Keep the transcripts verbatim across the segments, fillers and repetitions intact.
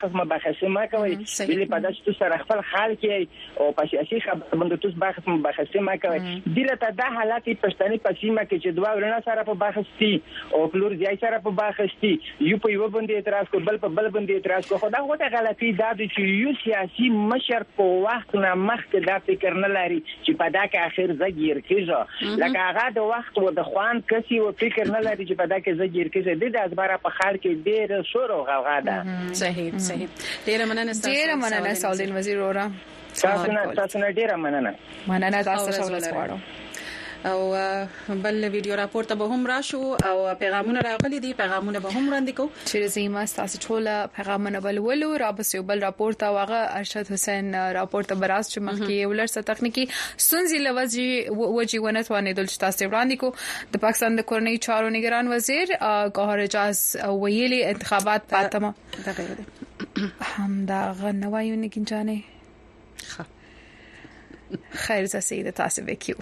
قسمه بحث ما کوي بل په داسې سره خپل حال کې او په سیاسي خبر باندې تاسو بحث بحث ما کوي دلته د حالات پښتني په سیمه کې چې دوه ورنه سره په بحث دي او فلور ځای سره په بحث دي یو په یو باندې اعتراض کوي بل په بل باندې اعتراض کوي خو دا غوټه غلطي ده چې یو سیاسي مشر په وخت نه مخکې دا فکر نه لري چې په دا کې اخر زګیر کیږي لکه هغه د وخت و د خوان کسي او فکر نه لري چې په دا کې زګیر کیږي د ازبره په خار کې ډېر شور او غوغا ده صحیح صحیح ډیر مننه ډیر مننه سعودي وزیر اورا تاسو نه تاسو نه ډیر مننه مننه تاسو شاول سپارو او بل ویډیو راپور ته به هم راشو او پیغامونه راغلي دي پیغامونه به هم وړاندې کو چې زما تاسو ټول پیغامونه بل ولو را بس یو بل راپور ته واغه ارشد حسین راپور ته براس چې مخکې ولر تخنیکی سنځي لوځي وجي ونتوانې دل چې تاسو وړاندې کو د پاکستان د کورنۍ چارو نگران وزیر گوهر اجاز ویلي انتخابات فاطمه دغه هم دا غنوایو نه کینجانه خیر ز سیده تاسو وکیو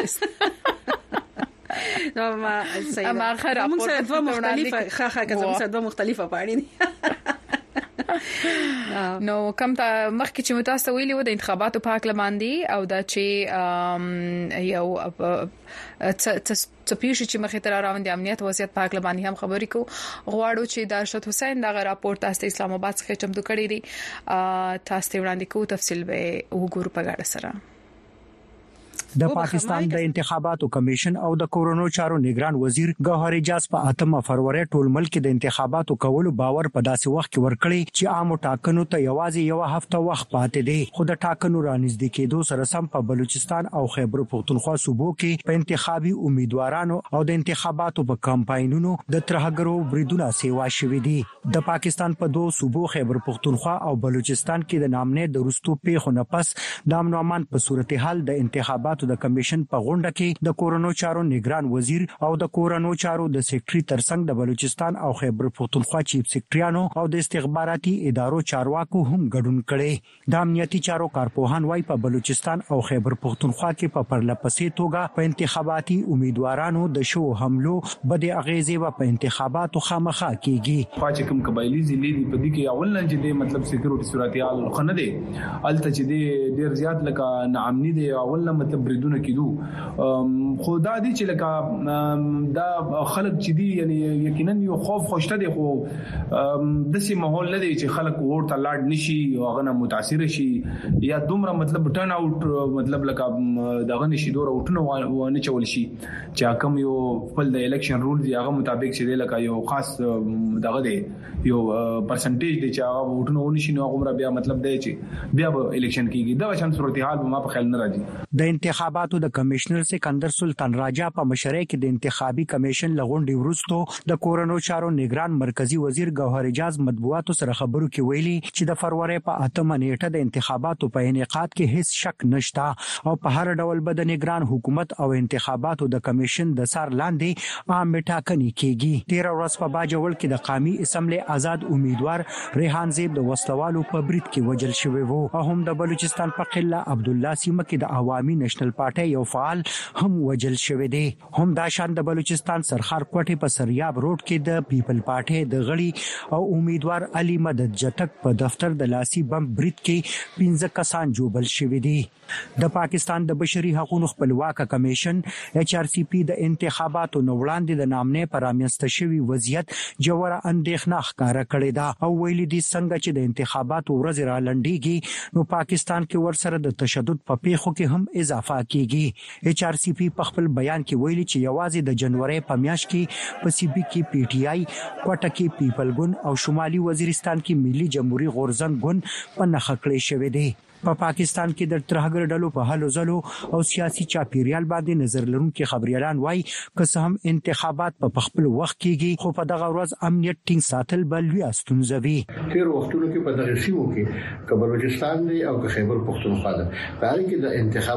نو ما سیده ما خیر موږ دوه مختلفه خاخه کزه موږ دوه مختلفه پاړې دي نو کوم ته مخکې چې متاسو ویلي و د انتخاباتو په اړه او دا چې یو تاسو چې مخې ته راوند امنیت وضعیت په اړه باندې هم خبرې کو غواړو چې د ارشد حسین دغه راپور تاسو اسلام آباد څخه چمتو کړی دی تاسو وړاندې کو تفصیل به وګورو په اړه سره د پاکستان د انتخاباتو کمیشن او د کورونو چارو نگران وزیر گوهر اجاز په اتمه فروری ټول ملک د انتخاباتو کولو باور په داسې وخت کې ورکړي چې عام ټاکنو ته یوازې یو هفته وخت پاتې دی خو د ټاکنو رانږدې کېدو سره سم په بلوچستان او خیبر پختونخوا صوبو کې په انتخابي امیدوارانو او د انتخاباتو په کمپاینونو د ترهګرو بریدونه سیوا شوې دي د پاکستان په دوه صوبو خیبر پختونخوا او بلوچستان کې د نامنې د رستو پیښو نه پس د امن او امان په صورتحال د انتخاباتو د کمیشن په غونډه کې د کورونو چارو نگران وزیر او د کورونو چارو د سیکریټری ترڅنګ د بلوچستان او خیبر پختونخوا چیف سیکریټریانو او د استخباراتي ادارو چارواکو هم ګډون کړي د امنیتي چارو کارپوهان وايي په بلوچستان او خیبر پختونخوا کې په پرلپسې توګه په انتخاباتي امیدوارانو د شو حملو بد اغیزې په انتخاباتو خامخا کیږي خاص کوم قبایلی ضلع دی په دې کې اول نه چې د مطلب سکیورټي صورتحال خنه دی الته چې د ډیر زیات لکه ناامني دی اول نه مطلب دونه کېدو خدا دي چې لکه دا خلک چې دي یعنی یقینا یو خوف خوشته دي خو د سي ماحول نه دي چې خلک ورته لاړ نشي او هغه متاثر شي یا دومره مطلب ټرن اوټ مطلب لکه دغه نشي دوره وټنه ونه چول شي چې کوم یو خپل د الیکشن رول دی هغه مطابق چې دی لکه یو خاص دغه دی یو پرسنټیج دی چې هغه وټنه ونی شي نو هغه بیا مطلب دی چې بیا به الیکشن کیږي دا شان صورتحال به ما په خیال نه راځي د انتخاباتو د کمشنر سکندر سلطان راجا په مشرۍ کې د انتخابي کمیشن لغونډي ورستو د کورونو چارو نگران مرکزی وزیر گوهر اجاز مطبوعاتو سره خبرو کې ویلي چې د فروری په اتمه نیټه د انتخاباتو په انعقاد کې هیڅ شک نشته او په هر ډول به د نگران حکومت او انتخاباتو د کمیشن د سر لاندې عام ټاکنې کیږي تیر ورځ په باجوړ کې د قومي اسمبلی آزاد امیدوار ریحان زیب د وسلوالو په برید کې وجل شوی وو او هم د بلوچستان په قله عبد الله سیمه کې د عوامي نېشنل پارټي یو فعال هم وجل شوی دی هم دا شان د بلوچستان سرخار کوټه په سریاب روډ کې د پیپل پارټي د غړي او امیدوار علي مدد جټک په دفتر د لاسي بم برید کې پنځه کسان جوړل شوی دي د پاکستان د بشري حقوقو خپلواک کمیشن ایچ آر سی پی د انتخاباتو نو وړاندې د نامنې پر امنست شوی وضعیت جوړه اندېښنه ښکارا کړې ده او ویلي دي څنګه چې د انتخاباتو ورځ را لنډيږي نو پاکستان کې ورسره د تشدد په پیښو کې هم اضافه کیږي ایچ آر سی پی په خپل بیان کې ویلي چې یوازې د جنوري په میاشت کې په سی بي کې پی ټی آی کوټه کې پیپل ګوند او شمالي وزیرستان کې ملي جمهوریت غورزنګ ګوند په نخښه کړی شوی دی په پا پاکستان کې د ترهګر ډلو په هلو ځلو او سیاسي چاپیریال باندې نظر لرونکي خبريالان وایي که هم انتخابات په خپل وخت کېږي خو په دغه ورځ امنیت ټینګ ساتل بل وی استونزوي تیر وختونو کې په دغه سیمو کې بلوچستان دی او خیبر پختونخوا ده په اړه کې د انتخاباتو په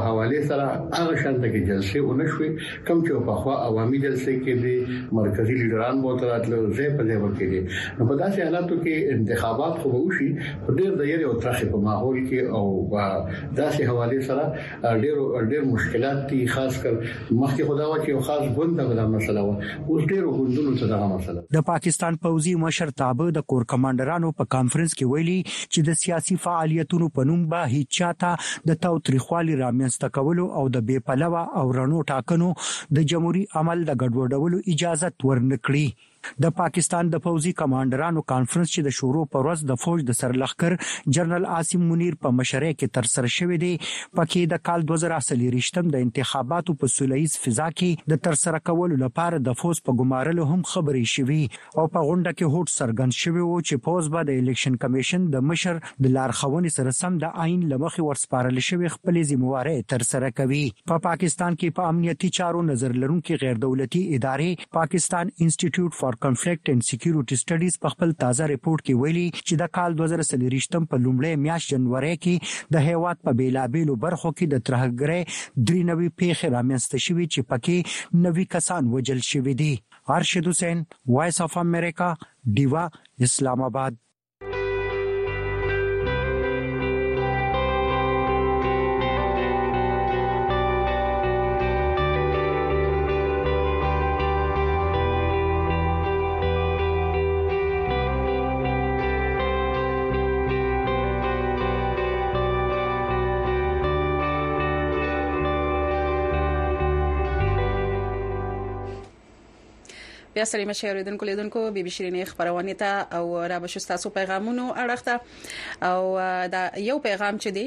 په حواله سره هغه شانته کې جلسه ونشوي کوم چې په خوا عوامي جلسه کې دي مرکزی لیډران مو تراتلو زه په دې وکړي دي نو په داسې حالاتو کې انتخابات خو وشي په ډېر د یو ترخه په ماحول کې او داسې حواله سره ډېر ډېر مشکلات دي خاص کر مخکې خداوا چې خاص غونډه غلا مسله و اوس ډېر غونډونو ته دا مسله د پاکستان پوځي مشر تابع د کور کمانډرانو په کانفرنس کې ویلي چې د سیاسي فعالیتونو په نوم به هیڅ چاته د تاوتریخوالي رامنځته کولو او د بې پلوه او رڼو ټاکنو د جمهوریت عمل د ګډوډولو اجازه ورنکړي د پاکستان د پوځي کمانډرانو کانفرنس چې د شورو پر ورځ د فوج د سرلخکر جنرال عاصم منیر په مشرۍ کې تر سره شوې دي پکې د کال دوه زره څلور د انتخاباتو په سولهییز فضا کې د تر سره کولو لپاره د فوج په ګمارلو هم خبرې شوې او په غونډه کې هوټ سرګن شوی و چې فوج به د الیکشن کمیشن د مشر د لارښوونې سره سم د عین لمخې ورسپارل شوی خپل ذمہواره تر سره کوي په پا پاکستان کې په امنیتي چارو نظر لرونکو غیر دولتي ادارې پاکستان انسټیټیوټ فار کنفلیکټ اینڈ سکیورټي سټډیز په خپل تازه ریپورت کې ویلي چې د کال دوه زره څلور په لومړۍ میاشت جنوري کې د هیواد په بیلابېلو برخو کې د ترهګرۍ درې نوي پیښې رامنځته شوې چې پکې نوي کسان وژل شوي دي ارشد حسین وایس اف امریکا دیوا اسلام آباد بیا سره مشاهیردونکو لیدونکو بي بي شيرینې خبرونه ته او را بشو تاسو پیغامونو اړخته او دا یو پیغام چې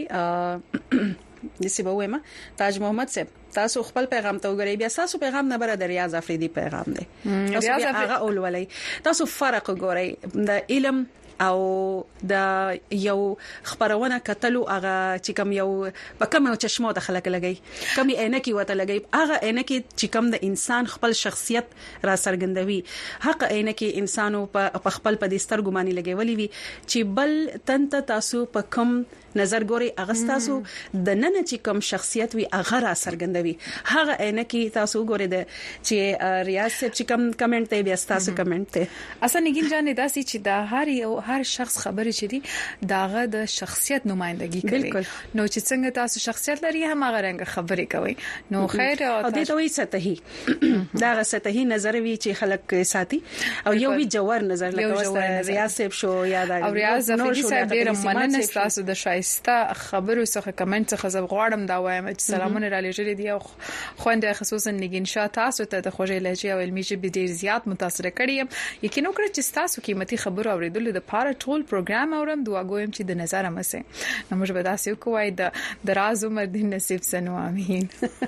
دی د سی بوېما تاج محمد صاحب تاسو خپل پیغام ته وګورئ بیا تاسو پیغام نه بر د ریاض افریدي پیغام دی تاسو بیا هغه اولولې تاسو فرق وګورئ د علم او د یو خبرونه کتلو هغه چې کوم یو په کوم چشمو د خلک لګي کوم عینکی وته لګي هغه عینکی چې کوم د انسان خپل شخصیت را سرګندوي حق عینکی انسانو په خپل په دستر ګماني لګولې وي چې بل تنت تاسو په کوم نظر ګوري هغه تاسو د نن چې کوم شخصیت وي هغه را سرګندوي هغه عینکی تاسو ګوري د چې ریاست چې کوم کمنټ ته بیا تاسو کمنټ ته اسا نګین جانې داسي چې د هر یو هر شخص خبرې چې دي داغه د شخصیت نمائندګي کوي نو چې څنګه تاسو شخصیت لري هم هغه رنګ خبرې کوي نو خیر او د دوی سطحي داغه سطحي نظر وی چې خلک ساتي او یو وی جوهر نظر لکه ریاست شو یا د او ریاض افریدي صاحب ډیر مننه تاسو د شایسته خبرو څخه کمنټ څخه زب غواړم دا وایم چې سلامونه را لېږلي دي او خوند خصوصا نګین شاه تاسو ته د خوږې لهجه او علمي ژبې ډیر زیات متاثر کړی یقین وکړئ چې تاسو قیمتي خبرو اوریدلو د پاره ټول پروګرام اورم دعا کوم چې د نظر مسه نو موږ به تاسو کوی د دراز عمر دین نصیب سنو امين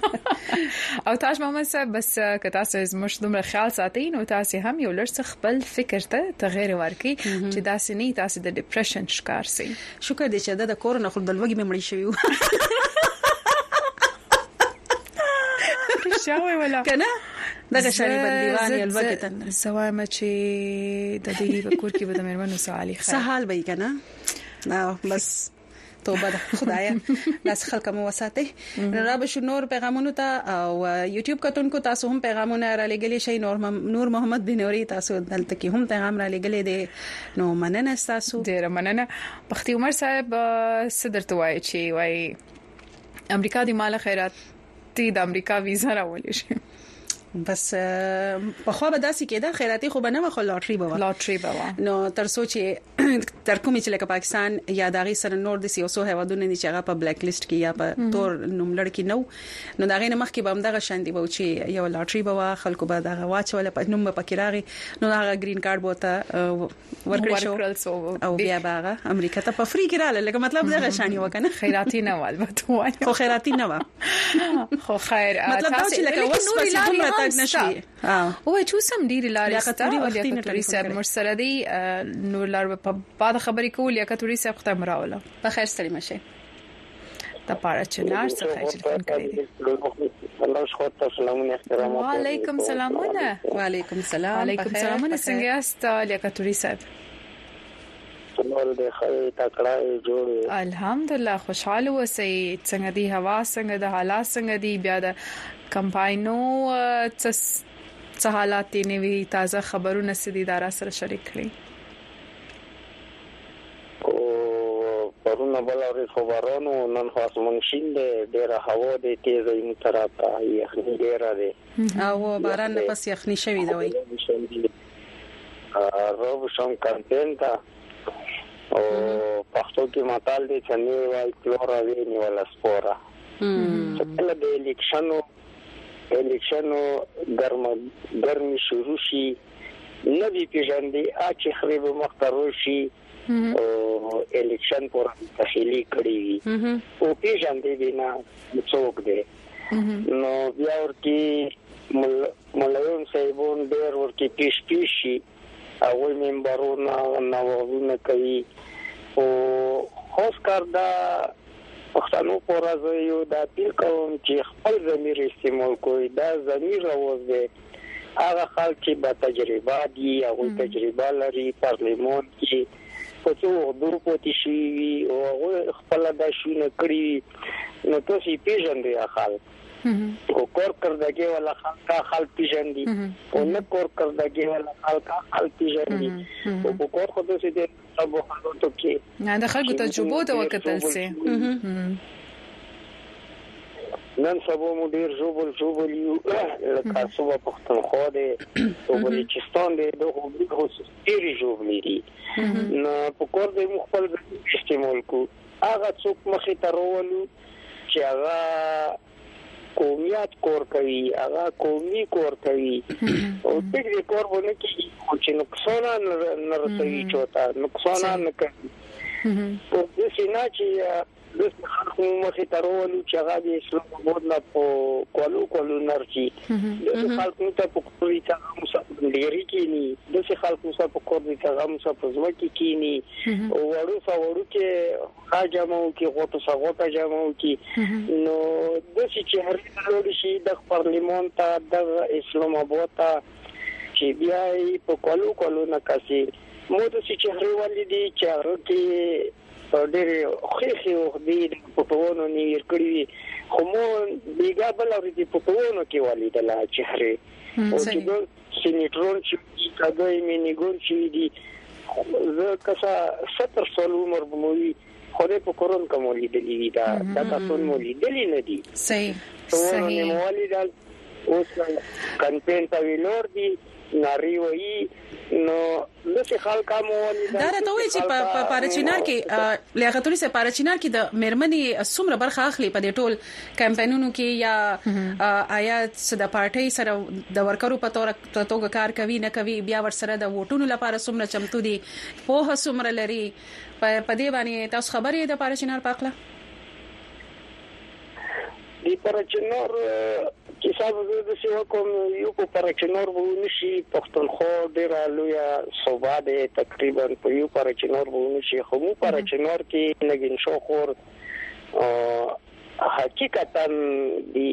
او تاج محمد صاحب بس که تاسو زموږ دومره خیال ساتئ نو تاسو هم یو لړ خپل فکر ته تغیر ورکړي چې تاسو نه تاسو د ډیپریشن شکار سئ شکر دې چې د کورونا خپل د لوګي مړی شوی شاوي ولا کنه دغه شری بندیوان یې الوګتن سوایم چې د دې وکور کې به د مېرمنو سوالي خیر سهال به کنه نو بس توبه ده خدایا ناس خلک مو وساته را به شو نور پیغامونو ته او یوټیوب کتونکو تاسو هم پیغامونه را لګلې شي نور نور محمد بنوري تاسو دلته کې هم پیغام را لګلې دي نو مننه تاسو ډیر مننه بختي عمر صاحب صدر توای چې وای امریکا دی مال خیرات تی د امریکا ویزا راولې شي بس په خو به داسي کېده خیراتي خو به نه خو لاټري به لاټري به نو تر سوچ تر کومې چې لکه پاکستان یا دغه سره نور د سیاسو هوادونه نه چې هغه په بلیک لیست کې یا په تور نوملړ کې نو نو دغه نه مخکې به هم دغه شاندي به چې یو لاټري به خلکو به دغه واچول په نوم په کراغي نو هغه گرین کارت بوته ورکړل شو او بیا به امریکا ته په فری کې رااله لکه مطلب دغه شانی وکنه خیراتي نه والبته وای خو خیراتي نه و خو خیر مطلب دا چې لکه وس په دومره تاګ نشي او چې سم ډیر لارې ستا او لیاقتوري صاحب مرسله دی نور لار په بعد خبرې کول لیاقتوري صاحب ختم راوله په خیر ستړي مشه د پاره چنار څخه ټلیفون کړی الله شکر تاسو سلامونه احترام وعلیکم سلامونه وعلیکم سلام وعلیکم سلامونه څنګه یاست لیاقتوري صاحب نور د خې تکړه جوړ الحمدلله خوشاله وسې څنګه دی هوا څنګه د حالات څنګه دی بیا د کمپاینو څه حالات دي نوي تازه خبرونه سدي دارا سره شریک کړي او پرونه بل اوري خبرونو نن خاص منشین د ډیره هوا د تیزه متراته یخني ډیره ده او باران نه پس یخني شوی دی وای روب شم کانتنتا او پښتو کې متال دي چې نه وای کلورا ویني ولا سپورا څه د الیکشنو الیکشنو ګرم ګرمي شروع شي نبي پیژندي اچ خريب مختاروشي او الیکشن پر تخیلی کړی او پیژندي بنا څوک دی نو بیا ورته ملایون صاحبون ډېر ورته پیش پیشي او ممبرونه نوونه کوي او خاص کار دا پښتنو پر ازیو دا پیل کوم چې خپل ضمیر استعمال کوي دا ضمیر راوځي هغه خلک چې با تجربه دي او تجربه لري پارلیمان کې په څو دور پاتې شي او خپل د شونه کړی نو تاسو پیژندئ خلک او کور کردګي ولا خلک خلک پیژندي او نه کور کردګي ولا خلک خلک پیژندي او په کور خو دې دې سبو حالاتو کې نه د خلکو تجربه د وکتل سي نن سبو مو ډیر جوبل جوبل یو لکه صبح پښتونخوا دې او بلوچستان دې دوه خو ډیر جوبل دي نو په کور دې مخبل استعمال کو هغه څوک مخې ته ورولو چې هغه قومیت کور کوي هغه قومي کور کوي او دې کور ونه کوي چې نقصان نه رسوي چوتا نقصان نه کوي او د سینا چې د خلکو مخې ته ورولو چې هغه د اسلام آباد نه په کولو کولو نرچی د خلکو ته په کوی ته مسافر ډیری کینی د خلکو سره په کور دي هغه مسافر ځمکې کینی او ورو څورو کې حاجمو کې غوټه سغوټه جامو کې نو د چې هر څه شي د پارلیمان ته د اسلام آباد ته چې بیا په کولو کولو نه کاسي مو د چې هر ولدي چې هغه کې ډېر خېخي او دې په توونو نیر کړی خو مو بیګا بل اورې په توونو کې ولیدل چې هره او چې د سېنیټرون چې کاګای مینی ګون چې دي زه کسا ستر سال عمر بموي خو دې په کورون کوم لیدلې دا دا تاسو مو لیدلې نه دي صحیح صحیح نو ولیدل اوس کمپین ته ویلور دي ناری وایي نو لکه خلک مو ولیدل دا راته وایي چې په پارچینار کې لیاقتولي سره پارچینار کې د مېرمنې څومره برخه اخلي په دې ټول کمپاینونو کې یا آیا د پارټي سره د ورکرو په تور توګه کار کوي نه کوي بیا ور سره د ووټونو لپاره څومره چمتو دي په څومره لري په دې باندې تاسو خبرې د پارچینار پاکله دی پارچینار چې صاحب د سیوا کوم یو په پارچینار وونه شي پښتونخوا ډیر لوی صوبه ده تقریبا په یو پارچینار وونه شي خو مو پارچینار کې لګین شو خور حقیقتا دی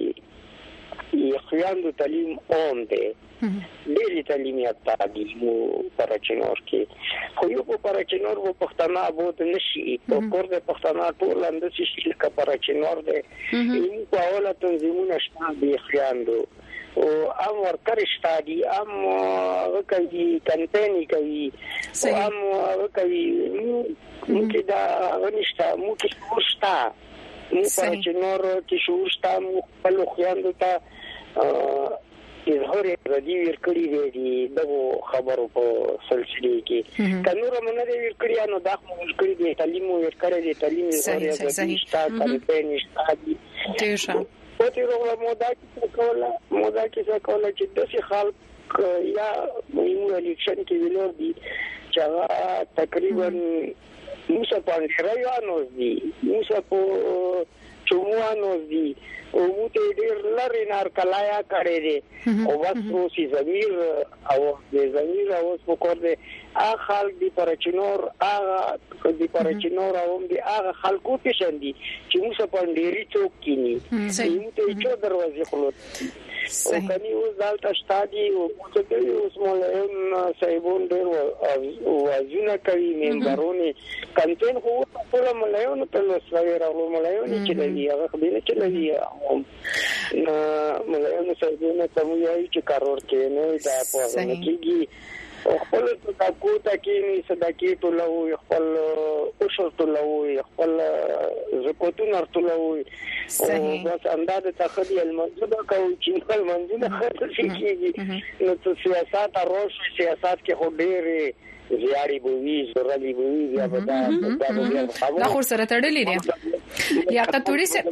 یخیان د تعلیم اون ده ډېری تعلیمات تعلیم پارچینار کې خو یو په پارچینار په پښتنه بوت نشي په کور د پښتنه ټول اند شي چې پارچینار ده یو په اوله تنظیمونه شته دی خیاندو او ام ورکر شتادي ام وکړي کمپایني کوي ام وکړي مو کې دا ونشتا مو کې ورشتا مو پارچینار کې شورشتا مو په لوخیاندو ته اظهار ردی ورکړي دي دغه خبرو په سلسله کې کنور منه دي ورکړي نو دا مو ورکړي دي تعلیم ورکړي دي تعلیم ورکړي دي شتا کمپاین شتا دي ډیر په دې ډول مودا کې کوله مودا کې کوله چې د شي خلک یا یو الیکشن کې ویلور دي چې تقریبا موږ په رايانو دي موږ په چوموانو دي او موږ ډېر لري نار کلایا کړي دي او بس روسي زمير او د زمير او په کور دي هغه خلک دی پرچنور هغه دی پرچنور هم دی هغه خلکو پېښ دي چې موږ په ډېری څوک کینی یو ته چې دروازې خلوت او کني اوس دالته شتادي او څه کوي اوس مولم صاحبون ډېر وازونه کوي ممبرونه کمپین خو ټول ملایون په لوسوي راغلو ملایون چې دی هغه خبره چې دی نو ملایون صاحبونه ته وایي چې کارور کې نه دا په کېږي خپل تاکو تاکي صدقې ټولوي خپل اوشر ټولوي خپل زکوتونه ټولوي او بس اندازه تخدي المنځه کوي چې خپل منځه خرڅ کیږي نو سیاست روش سیاست کې خو ډېر زیاري بوي زورالي بوي بیا به دا دا خو سره تړلې دي یا کتوري سه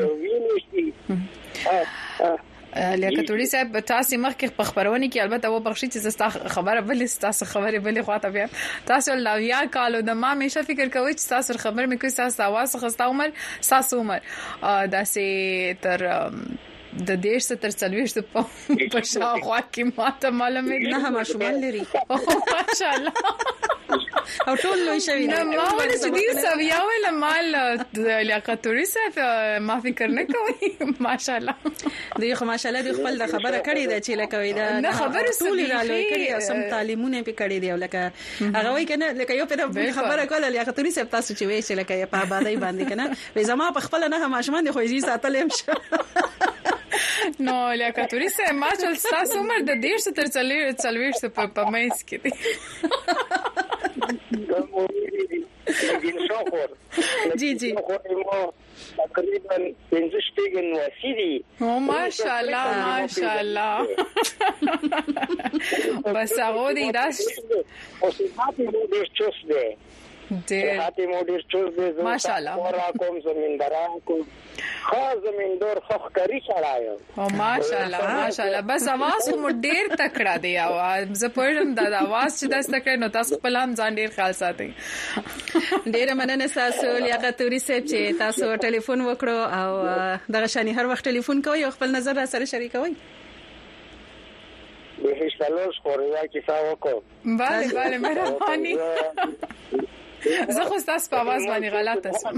لیاقتوري صاحب تاسو مخکې په خبرونه کې البته و بخښي چې تاسو خبره بلې تاسو خبره بلې خواته بیا تاسو لاویا کالو د ما همیشه فکر کوي چې تاسو خبر مې کوي تاسو आवाज خستا عمر تاسو عمر داسې تر د دیش ستر سلويشت په شاوخوا کې ماته معلومه نه ما شمال لري ماشاء الله او ټول لوي شوی نه ما ونه چې دې سویا ولا مال لیاقتوري صاحب ما فکر نه کوي ماشاء الله دوی خو ماشاء الله دوی خپل د خبره کړې ده چې لکه وې دا نه خبره ټول را لوي کړی او سم تعلیمونه په کړی دی لکه هغه وای کنه لکه یو په خبره کوله لیاقتوري صاحب تاسو چې وې چې لکه په آبادی باندې کنه وې زما په خپل نه ماشومان خو یې ساتلم شه نو لیاقتوري صاحب ما چل تاسو عمر د دیش تر چلوي چلوي په پمایس کې جی جی تقریبا پنځه شپږ نواسي او ماشاء الله ماشاء الله بس هغه دې داس او ساتي مو ډېر چوس دی ډېر ساتي مو ډېر چوس دی ماشاء الله ورا کوم زمینداران کوم خاص زمیندار خخکاری شړایو او ماشاء الله ماشاء الله بس आवाज مو ډېر تکړه دی او زه پوهم دا आवाज چې داس تکړه نو تاسو خپل هم ځان ډېر خیال ساتئ ډېر مننه تاسو لیاقتوري صاحب چې تاسو ټلیفون وکړو او دغه شانی هر وخت ټلیفون کوي او خپل نظر را سره شریکوي به هیڅ تلوس خوریا کې ساو کو bale bale مهرباني زه خو تاسو په आवाज باندې غلطه سم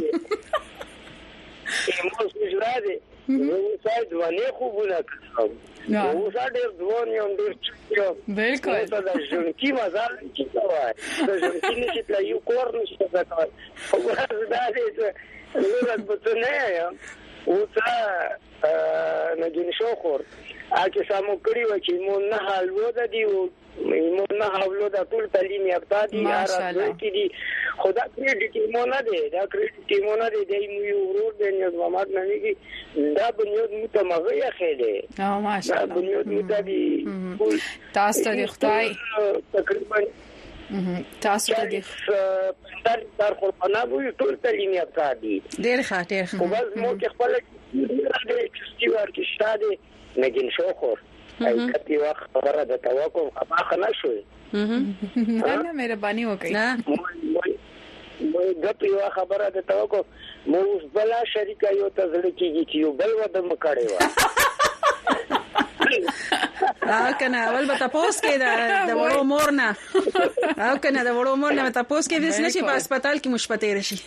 موږ مجراده نو ساید باندې خوبونه کوم نو زاده دوه یو ډیر بالکل دا ژوندۍ مزال چې وای دا ژوندۍ چې لا یو کور نشته دا کار خو دا دې نور په نه یا او تا نه جن شو خور اګه سمو کړی و چې مون نه حالو د دی مون نه حالو د ټول تعلیم یافته دي راځي چې دي خدا کریډټ مونږ دی دا کریډټ مونږ دی د یو ورور د نیوز محمد نبی دا بنیاد متمغه یې خېده او ماشاء الله بنیاد متدي تاسو ته خدای تقریبا تاسو ته د در خپلنا وو ټول تعلیم یافته دي ډېر ښه ډېر ښه خو بس مو کې خپل د اکسټیوار کې شاده نګین شو خور ای کتی وخت خبره د توقع خبره نه شوې نه نه مهرباني وکړئ نه مو د یو خبره د توقع مو بلا شریکه یو ته ځل کېږي چې یو بل وده مکړې و او کنه اول به تاسو کې د وړو مورنه او کنه د وړو مورنه تاسو کې وسنه چې په هسپتال کې مشپته رشي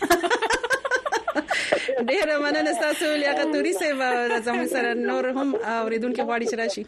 ډیر مننه تاسو لیاقتوري صاحب زموږ سره نور هم اوریدونکو غواړي چې راشي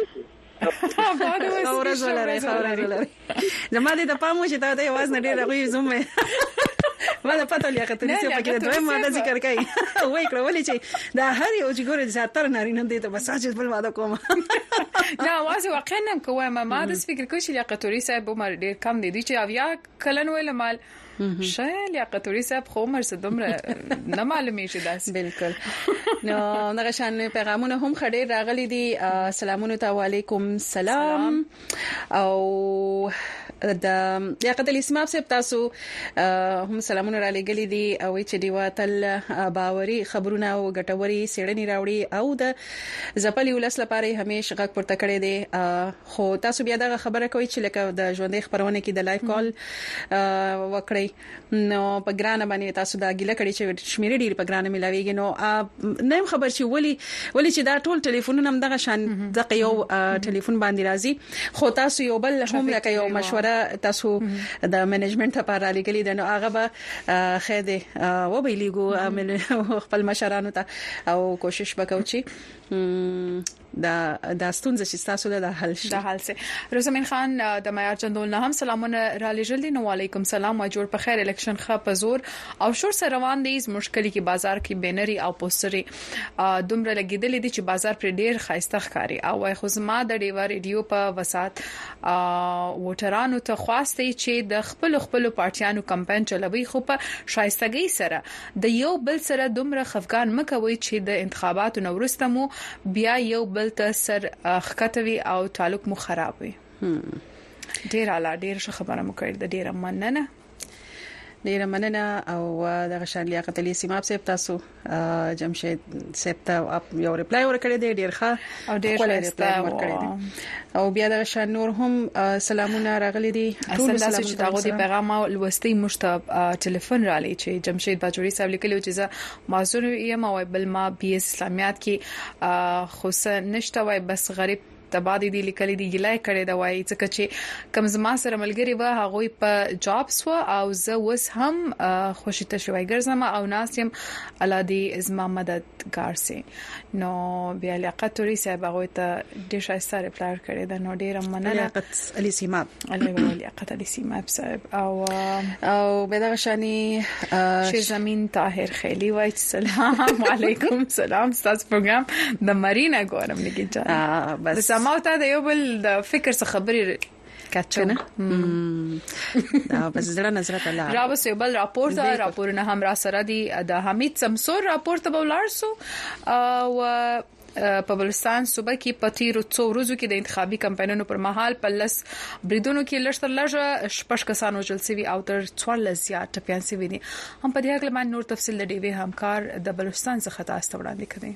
اورز ولري اورز ولري زما دې د پامو چې تا ته आवाज نه ډیر غوي زوم ما دا پته لیاقتوري صاحب کې دوه ماده ذکر کوي وای کړو ولې چې دا هر یو چې ګوره زیاتره نارینه دي ته مساج بل واده کوم نه واځه واقعا کوم ما د فکر کوي چې لیاقتوري صاحب عمر ډیر کم دي چې اویا کلن ویل مال شاید لیاقتوري صاحب خو عمر څه دومره نه معلومې شي داس بالکل نو دغه شان پیغامونه هم خډې راغلي دي سلامونه علیکم سلام او د لیاقت الاسماء صاحب تاسو هم سلامونه را لګلې دي او چې دی واتل باوري خبرونه او ګټوري سیړنی راوړي او د زپلي ولس لپاره همیشه غږ پورته کړی دی خو تاسو بیا دغه خبره کوي چې لکه د ژوندۍ خبرونه کې د لایو کال وکړي نو په ګرانه باندې تاسو دا ګیله کړی چې شمیرې ډیر په ګرانه ملاويږي نو نیم خبر چې ولی ولی چې دا ټول ټلیفونونه هم دغه شان دغه یو ټلیفون باندې راځي خو تاسو یو بل هم لکه یو مشوره چې تاسو د منیجمنت لپاره لګلې ده نو هغه به خېده و به لیګو خپل مشرانو ته او کوشش وکړو چې دا د ستونزې چې تاسو د حل شي د حل سه رزمین خان د معیار چندول نه هم سلامونه را لېږل دي نو علیکم سلام او جوړ په خیر الیکشن خه په زور او شور سره روان دي مشکلي کې بازار کې بینري او پوسټري دومره لګیدل دي چې بازار پر ډیر خاصه ښکاری او خو زما د ډیو ریډیو په وسات ووټرانو ته خواسته چې د خپل خپل پارټیانو کمپاین چلوي خو په شایستګۍ سره د یو بل سره دومره خفقان مکوي چې د انتخاباتو نو ورسته مو بیا یو بل ته سر خکټوي او تعلق مو خراب وي ډیر اعلی ډیر ښه خبره مو کړې د ډیر مننه ډیر مننه او د غشان لیاقت علي سیماب صاحب تاسو جمشید صاحب ته یو ریپلای ورکړی دی ډیر ښه او ډیر ښه ورکړی دی او بیا د غشان نور هم سلامونه راغلي دي ټول سلام چې تاسو د پیغام او لوستي مشته ټلیفون را لې چې جمشید باجوري صاحب لیکلو چې معذور یم او بل ما بي اس اسلامیات کې خو نشته وای بس غریب تبادی دی لیکلي دی ګلای کړي دا وایي ځکه چې کم زما سره ملګری و هغه په جابس و او زه وس هم خوشی ته شوي ګرځم او ناسم الادي ازما مددگار سي نو بیا لیاقت لري صاحب هغه ته ډیر شایسته ریپلای کړي دا نو ډیر مننه لیاقت علي سیماب علي لیاقت علي سیماب صاحب او او بدا شاني شیر زمين طاهر خیلی وای السلام علیکم سلام تاسو پروګرام د مرینا ګورم لګی بس ما ته د یو بل د فکر څخه خبرې کچنه دا بس زړه نظر ته لا را وسه بل راپورټ راپورونه هم را سره دي د حمید سمسور راپورټ به ولارسو او په بلوچستان صوبه کې پتیرو څو ورځو کې د انتخابي کمپاینونو پر مهال په لس بریدونو کې لږ تر لږه شپږ کسان وژل شوي او تر څوارلس زیات ټپيان شوي دي هم په دې اړه نور تفصیل د ډیوی همکار د بلوچستان څخه تاسو وړاندې کړي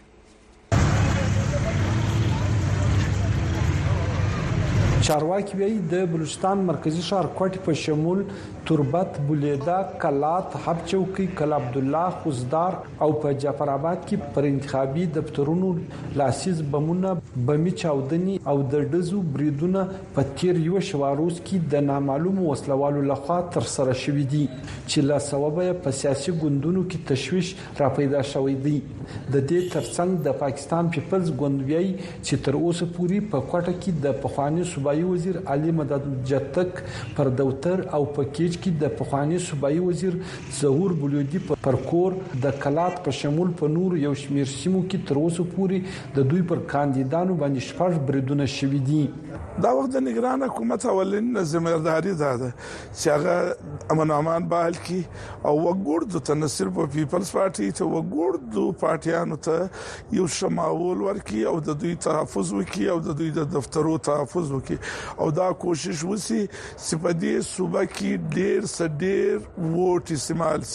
چارواکي وی د بلوچستان مرکزی ښار کوټ په شمول تربت بولیدا کلات حب چوکي کل عبد الله خوزدار او په جعفر آباد کې پر انتخابي دفترونو لاسیز بمونه بمی چاودنی او د دزو بریدونه په تیر یو شواروز کې د نامعلوم وسلوالو لخوا تر سره شوې دي چې لا سبب په سیاسي ګوندونو کې تشويش را پیدا شوې دي د دې ترڅنګ د پاکستان پیپلز ګوند وی چې تر اوسه پوري په کوټه کې د پخوانی صوبایي وزیر علي مدد جتک پر دوتر او پکیج کې د پخوانی صوبایي وزیر ظهور بلودي پر کور د کلات په شمول په نور یو شمیر سیمو کې تر اوسه پوري د دوی پر کاندیدانو باندې شپږ بریدونه شوي دي دا وخت د نگران حکومت اولین ځمېداري ده چې هغه امن امان بحال کی او وګورد ته نه صرف پیپلز پارټي ته وګورد پارټیانو ته یو شماول ورکی او د دوی تحفظ وکي او د دوی د دفترو تحفظ وکي او دا کوشش وسی سپدي صوبه کې ډیر سډیر ووټ استعمال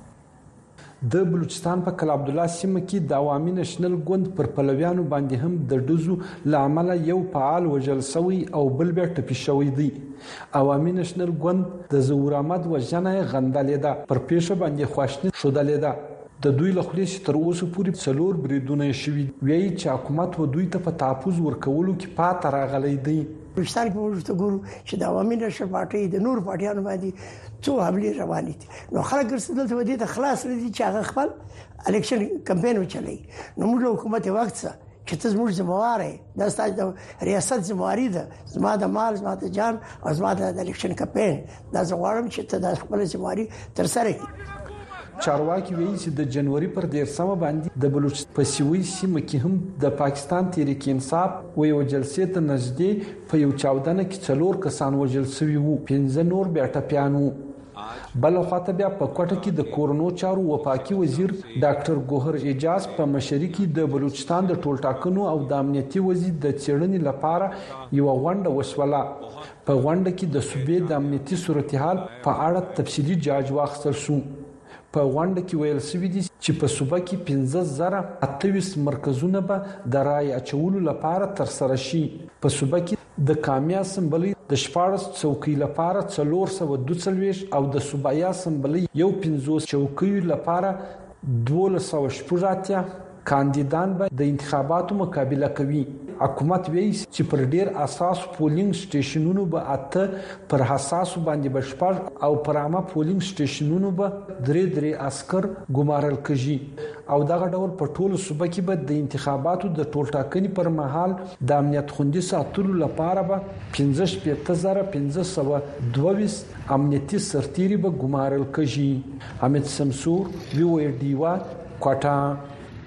د بلوچستان په کل عبد الله سیمه کې د عوامي نېشنل ګوند پر پلویانو باندې هم د دزو لامل یو فعال وجل سوی او بل بیا ټپي شوی دی عوامي نېشنل ګوند د زهور احمد وژنه غندلې ده پر پیښه باندې خواشنی شودلې ده د دوی له خلیص تر اوسه پورې څلور بریدونه شوي وی چې حکومت و دوی ته په تحفظ ورکولو کې پات راغلی دی بلوچستان کې ورته ګورو چې د عوامي نېشنل پارټي د نور پارټیانو باندې څو حملې روانې دي نو خلک ګرځېدل ته ودی ته خلاص ندي چې هغه خپل الیکشن کمپاین وچلي نو موږ حکومت وخت څه چې تاسو موږ ذمہوار یې د ستاسو د ریاست ذمہواری ده زما د مال زما د جان او زما د الیکشن کمپاین دا زه غواړم چې ته د خپل ذمہواری تر سره کړې چارواکي وایي چې د جنوري پر دیرشمه باندې د بلوچستان په سیوي سیمه کې هم د پاکستان تحریک انصاف و یو جلسې ته نږدې په یو چاودنه کې څلور کسان وژل شوي وو پنځه نور بیا ټپيان وو بل خواته بیا په کوټه کې د کورونو چارو وفاقي وزیر ډاکټر ګوهر اجاز په مشرۍ کې د بلوچستان د ټولټاکنو او د امنیتي وزیر د چیرنې لپاره یو غونډه وشوله په غونډه کې د صوبې د امنیتي صورتحال په اړه تفصیلي جاج واخیستل شو په غونډه کې ویل شوی دی چې په صوبه کې پنځه زره اتویس مرکزونه به د رای اچولو لپاره تر سره شي په صوبه کې د کامیا اسمبلی د شپږ څوکۍ لپاره څلور سوه دوه څلوېښت او د صوبایي اسمبلی یو پنځوس چوکیو لپاره دولس سوه شپږ اتیا کاندیدان به د انتخاباتو مقابله کوي حکومت وایي چې پر ډیر اساس پولینګ سټیشنونو به اته پر حساس باندې بشپړ او پر عامه پولینګ سټیشنونو به درې درې عسكر ګمارل کیږي او دغه ډول په ټولو صوبه کې به د انتخاباتو د ټولټاکنې پر مهال د امنیت خوندي ساتلو لپاره به پنځه شپږ زره پنځه سوه دوه ویشت امنیتي سرتيري به ګمارل کیږي. حمید سمسور وی او ډی وا کوټا.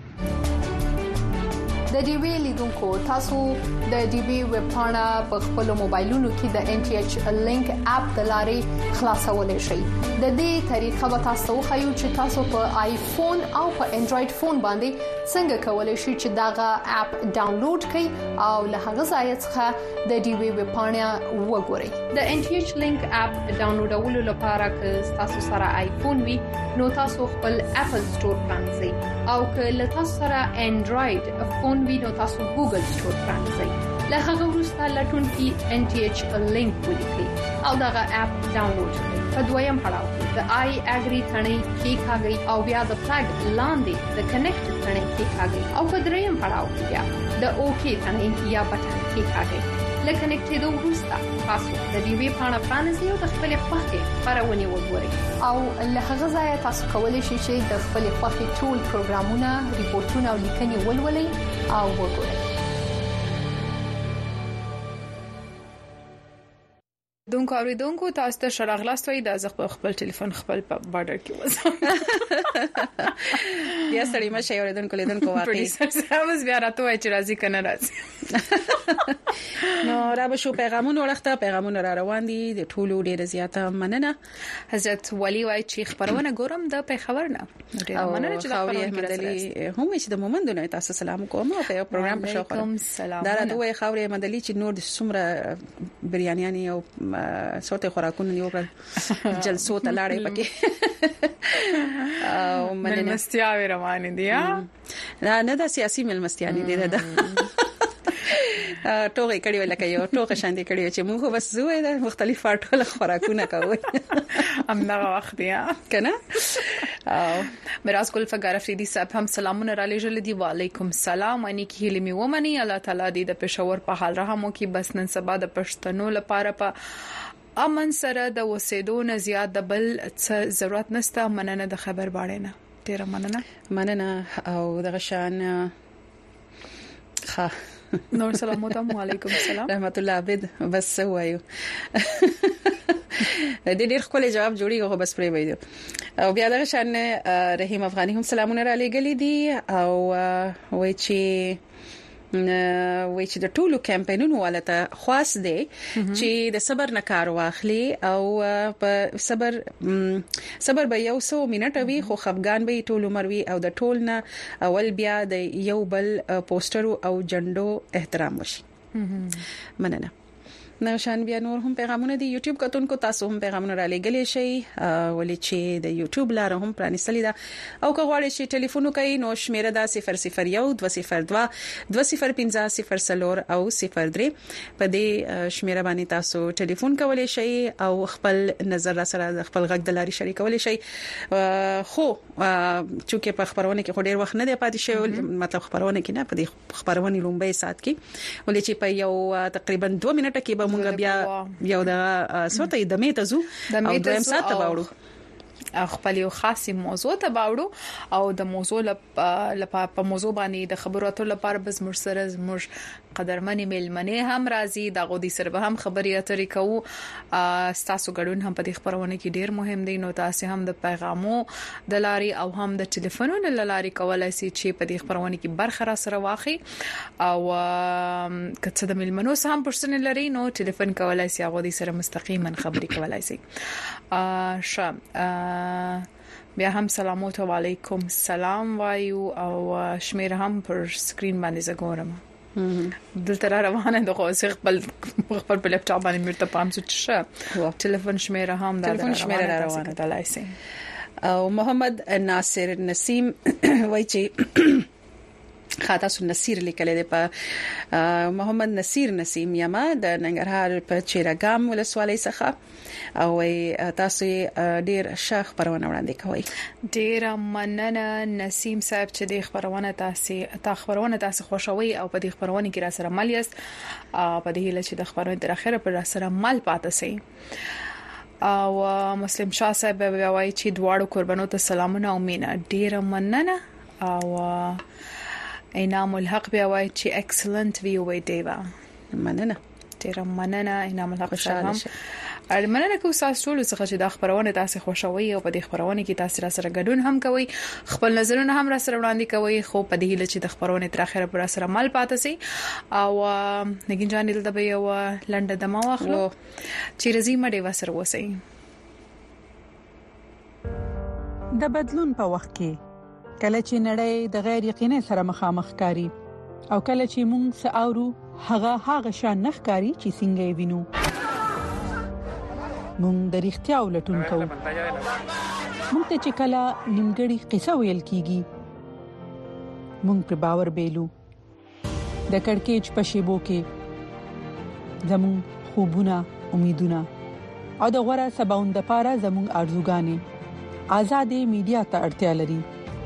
د ډي وی لیدونکو تاسو د ډي وی ویب پاڼه په خپل موبایلونو کې د ان ټي ایچ لینک اپ د لارې خلاصولای شئ. د دې طریقه به تاسو خو چې تاسو په آیفون او په انډراید فون باندې څنګه کولای شئ چې داغه اپ ډاونلوډ کړئ او له هغه ځای څخه د ډي وی ویب پاڼه وګورئ. د ان ټي ایچ لینک اپ ډاونلوډولو لپاره که تاسو سره آیفون وي نو تاسو خپل اپل سٹور پرانځئ او که له تاسو سره انډراید فون وي نو تاسو ګوګل سٹور پرانځئ. له هغه وروسته لټون کې ان ټي ایچ لینک ولیکئ او دغه اپ ډاونلوډ کړئ. په دویم پړاو کې د آی اګری ثنې کې کاږي او بیا د فلګ لاندې د کنیکټ ثنې کې کاږي او په دریم پړاو کې بیا د اوکی ثنې یا بټن کې کاږي. لکه کنیکټېدو وروسته تاسو د ډي وی پاڼه پرانځئ او د خپل خوښې خبرونه وګورئ او له هغه ځای تاسو کولی شئ چې د خپل خوښې ټول پروګرامونه، ریپورتونه او لیکنې ولولئ او وګورئ. دونکو اوریدونکو تاسو ته شراغلاستوي د ځخ په خپل ټلیفون خپل په بارډر کې وځم. بیا سړی ما شي اوریدونکو لیدونکو واقعي سمز بیا راته چې راځي کنه راځي. نو را به شو پیغامونه ورخته پیغامونه را روان دي د ټولو ډیره زیاته مننه. حضرت ولی وای چې خبرونه ګورم د په خبرنه ډیره مننه چې دا خبرونه مدلي هم چې د مومندونه تاسو سلام کوم او په پروګرام په شو خبر دا راته خبره مدلي چې نور د سمره بریانیانی او صوت خوراکونه نیو کړ جلسو ته لاړې پکې او ملمستیا روانې دي نه نه د سیاسي ملمستیا نه دي دا ټوغې کړي ولکه یو ټوغه شاندې کړي چې موږ بس زوې د مختلف ټول خوراکونه کوي همدغه وخت یا کنه. او میراث ګل فقره فریدي صاحب هم سلامونه را لېږل دي. وعلیکم السلام. اني کې هلمي ومني الله تعالی دې د پېښور په حال رحم وکي. بس نن سبا د پښتنو لپاره په امن سره د وسیدو نه زیات د بل څه ضرورت نشته. مننه د خبر باندې نه ډیره مننه مننه او د غشان ښه نور سلامات. وعلیکم السلام رحمت الله عبد. بس وایو د ډېر خپل جواب جوړیږي خو بس پرې وایو او بیا دغه شان رحیم افغاني هم سلامونه را لېږلي دي او وای چې وای چې د ټولو کمپاینونو ولته خاص دی چې د صبر نه کار واخلي او په صبر صبر به یو څو منټه وي خو خفګان به ټول عمر وي او د ټول نه اول بیا د یو بل پوسټرو او جنډو احترام وشي. مننه. نو شان بیا نور هم پیغامونه دی یوټیوب کتونکو تاسو هم پیغامونه را لېږلی شئ ولې چې د یوټیوب لار هم پرانیستلې ده او که غواړئ چې ټلیفون وکړئ نو شمیره ده صفر صفر یو دوه صفر دوه دوه صفر پنځه صفر صفر او صفر درې. په دې شمیره باندې تاسو ټلیفون کولی شئ او خپل نظر را سره خپل غږ د لارې شریکولی شئ. خو چې په خبرونه کې ډېر وخت نه دی پاتې شوی مطلب خبرونه کې نه په دې خبرونه لومبۍ سات کې ولې چې په یو تقریبا دوه منټه کې مونږ بیا یو د سوته د میته زو او دویم ساته باوړو خپل یو خاصه موضوع ته باوړو او د موضوع لپاره په موضوع باندې د خبرو اترو لپاره بس مر سره مر قدرمنې ملمنې هم راځي د غودي سره به هم خبري اترې کوو. تاسو ګډون هم په دې خبرونه کې ډیر مهم دی نو تاسو هم د پیغامو د لاري او هم د ټلیفونونو د لاري کولای شئ چې په دې خبرونه کې برخه را سره واخی او کڅ د ملمنو سره هم پرسنل لري نو ټلیفون کولای شئ غودي سره مستقیما خبري کولای شئ. شام بیا هم سلامات و علیکم السلام وایو او شمیر هم پر سکرین باندې زګورم دلته روانه د خو خپل خپل په لپټاپ باندې مرته پام څه ټلیفون شمیره هم دا ټلیفون شمیره روانه ده لایسي. او محمد ناصر نسیم وای چې خاطر سن نصیر لیکل دی په محمد نصیر نسیم یما د ننګرهار په چیرګام ولسوالۍ څخه او تاسو ډیر ښه خبرونه وړاندې کوي. ډیر مننه نسیم صاحب چې د خبرونه تاسو تا خبرونه تاسو خوشوي او په دې خبرونه کې را سره مل یاست په دې هیله چې د خبرونه تر اخره پر را سره مل پاتې سي. او مسلم شاه صاحب وایي چې دواړو قربانو ته سلامونه او مینا. ډیر مننه. او انعام الحق بیا وایي چې ایکسلنت وی وی دیوا. مننه. ډیر مننه انعام الحق سلام. مننه کوم تاسو ټول څخه چې د خبرونه تاسو خوشوي او په دې خبرونه کې تاسو را سره ګډون هم کوي، خپل نظرونه هم را سره وړاندې کوي، خو په دې هیله چې د خبرونه تر اخره پر سره مل پاتې سي. او نګین جان دلته به یو لنډه دمه واخلو چې رزي مړې وسر وسی. د بدلون په وخت کې کله چې نړۍ د غیر یقیني سره مخامخ کاری او کله چې موږ ساورو هغه هغه شان نخ کاری چې څنګه وینو مونږ د اړتیا ولټون کوو. مونږ ته چې کله نیمګړی قصه ویل کیږي مونږ پر باور بیلو. د کڑکېچ په شیبو کې زمون خوبونه، امیدونه او د غوړه سباوند لپاره زمون ارزوګانې آزادې میډیا ته اړتیا لري.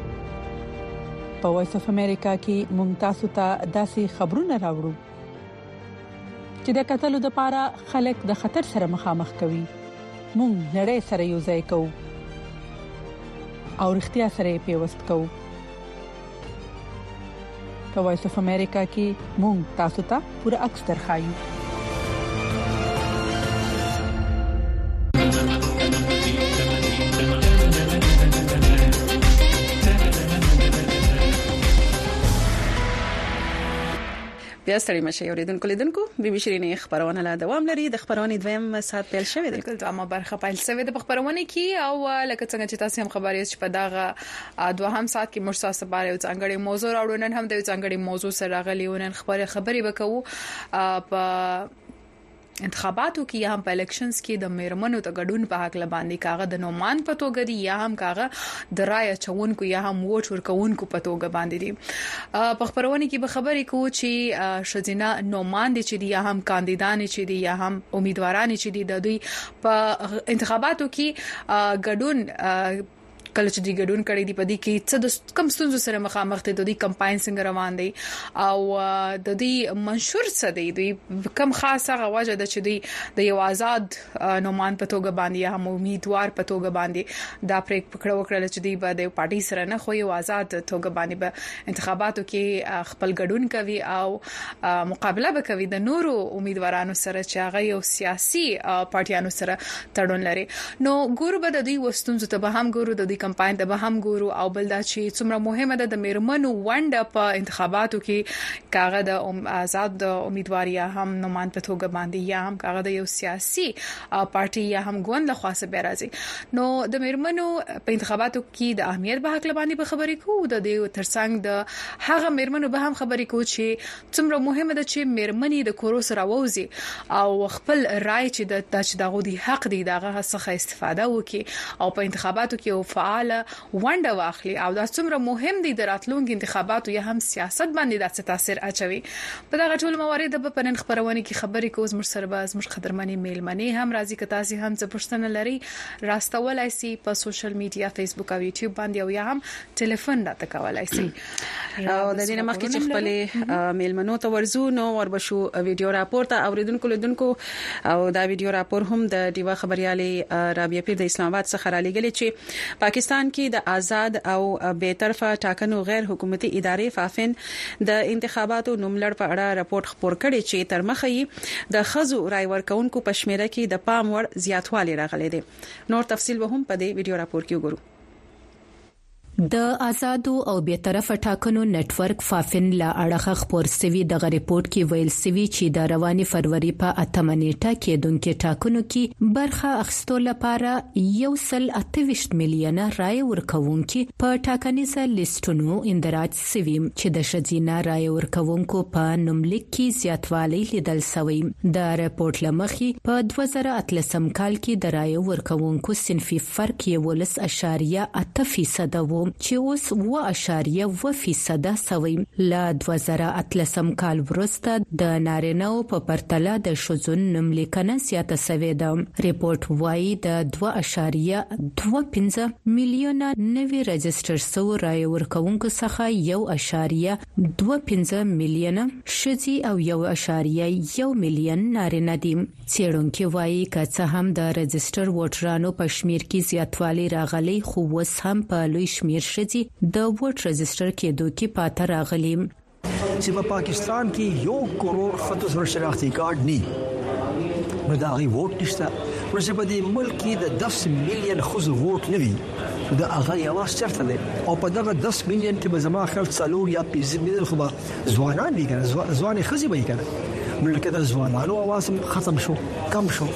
په وایس اف امریکا کې مونږ تاسو ته داسې خبرونه راوړو چې د قتل لپاره خلک د خطر سره مخامخ کوي. مونږ نړۍ سره یو ځای کوو او اړتیا سره پیوست کوو. په وایس اف امریکا کې مونږ تاسو ته پوره عکس درخایو. بیا ستړي مشه اوریدونکو لیدونکو بي بي شيرين خبرونه لا دوام لري. د خبرونه دویم سات پیل شوې ده. بالکل دوامه برخه پیل شوې ده په خبرونه کې او لکه څنګه چې تاسو هم خبرې چې په داغه دوهم سات کې مرسا سباره او څنګهړي موضوع راوړنن هم د څنګهړي موضوع سره غلیونن خبره خبرې وکړو په انتخاباتو کې یا هم په الیکشنز کې د میرمنو ته ګډون په حق لباندې کاغه د نومان په توګه دی یا هم کاغه د رای چونکو یا هم ووټ ورکونکو په توګه باندې دی. په خبرونه کې به خبرې کوو چې شذینا نومان دي چې دی یا هم کاندیدان چې دی یا هم امیدواران چې دی د دوی په انتخاباتو کې ګډون کله چې دی ګډون کړي دی په دې کې څه د کم ستونزو سره مخامخ دي، د دې کمپاین څنګه روان دي او د دې منشور څه دی، دوی کم خاصه غواړي د چې دی د یو آزاد نومان په توګه باندې یا هم امیدوار په توګه باندې دا پریک پکړه وکړل چې دی به د پارټي سره نه خو یو آزاد توګه باندې به انتخاباتو کې خپل ګډون کوي او مقابله وکوي د نورو امیدوارانو سره چې هغه یو سیاسي پارټیانو سره تړون لري. نو ګورو به د دوی وستونزو ته به هم ګورو، د کمپاین ته به هم ګورو او بل دا چې څومره مهمه ده د میرمنو ونډه په انتخاباتو کې کاغه د آزاد امیدوار یا هم نومان په توګه باندې یا هم کاغه د یو سیاسي پارټي یا هم ګوند له خاصه به راځي. نو د میرمنو په انتخاباتو کې د اهمیت به حق باندې به خبرې کوو، د دې ترڅنګ د هغه میرمنو به هم خبرې کوو چې څومره مهمه ده چې میرمنې د کورو سره ووزي او خپل رائے چې د چې دغه دی حق دی دغه څخه استفاده وکړي او په انتخاباتو کې فعال ونډه واخلي او دا څومره مهم دي د راتلونکو انتخاباتو یا هم سیاست باندې د څه تاثیر اچوي. په دغه ټول موارد په نن خبرونه کې خبرې کوو. زموږ سره به زموږ قدرمنې میلمنې هم راځي که تاسو هم څه پوښتنه لري راستولای شئ په سوشل میډیا فیسبوک او یوټیوب باندې او یا هم ټلیفون راته کولای شئ. او د دې مخکې چې خپل میلمنو ته ورزو نو وربشو ویډیو راپور ته اوریدونکو لیدونکو او دا ویډیو راپور هم د دیوا خبريالي رابعه پیر د اسلام آباد څخه را لګل چې پاکستان کې د آزاد او بے طرفه ټاکنو غیر حکومتي ادارې فافن د انتخاباتو نوملړ په اړه راپورټ خبر کړي چې تر مخه یې د خزو رای ورکونکو پښمنه کې د پام وړ زیاتوالی راغلی دی. نور تفصیل به هم په دې ویډیو راپور کې وګورو. د آزادو او بے طرفه ټاکنو نتورک فافن لا اړه خبر سوي د ریپورت کې ویل سوي چې د رواني فروری په اتمه نیټه کې دونکو ټاکنو کې برخه اخستو لپاره یو سل اتهویشت میلیونه رای ورکوونکي په ټاکنیزه لیستونو اندراج سوي چې د شذینا رای ورکوونکو په نوملیک کې زیاتوالی لیدل شوی. د ریپورت لمخي په دوه زره اتلسم کال کې د رای ورکوونکو صنفي فرق یو لس اشاریه اته فیصد و چې اوس و اشاریه و فیصد سوي لا دوه زره اتلسم کال وروسته د نارینه په پرتله د شذون نملیکنه زیاته سوي ده. ریپورت وايي د دوه اشاریه دوه پنځه میلیونه نوي رجستر سو رای ورکونکو څخه یو اشاریه دوه پنځه میلیونه شذي او یو اشاریه یو میلیون نارینه دي. څېړونکو وايي چې هم د رجستر ووټرانو په شمیر کې زیاتوالی راغلی خو وس هم په لوی شمیر شدي د ووټ رجستر کېدو کې پاتې راغلی. چې په پاکستان کې یو کروڑ فتوس ور شناختی کارت ني نو دا غي ووټ نشته. ورسې په دې ملک کې د دس میلیون خزو ووټ نوي دا هغه یواز چرته دي او په دغه دس میلیون کې به زما خپل څلور یا پنځه میلیون خو ځوانان دي کنه ځواني خزي به کنه نو لکه د ځوانانو आवाज ختم شو کم شو.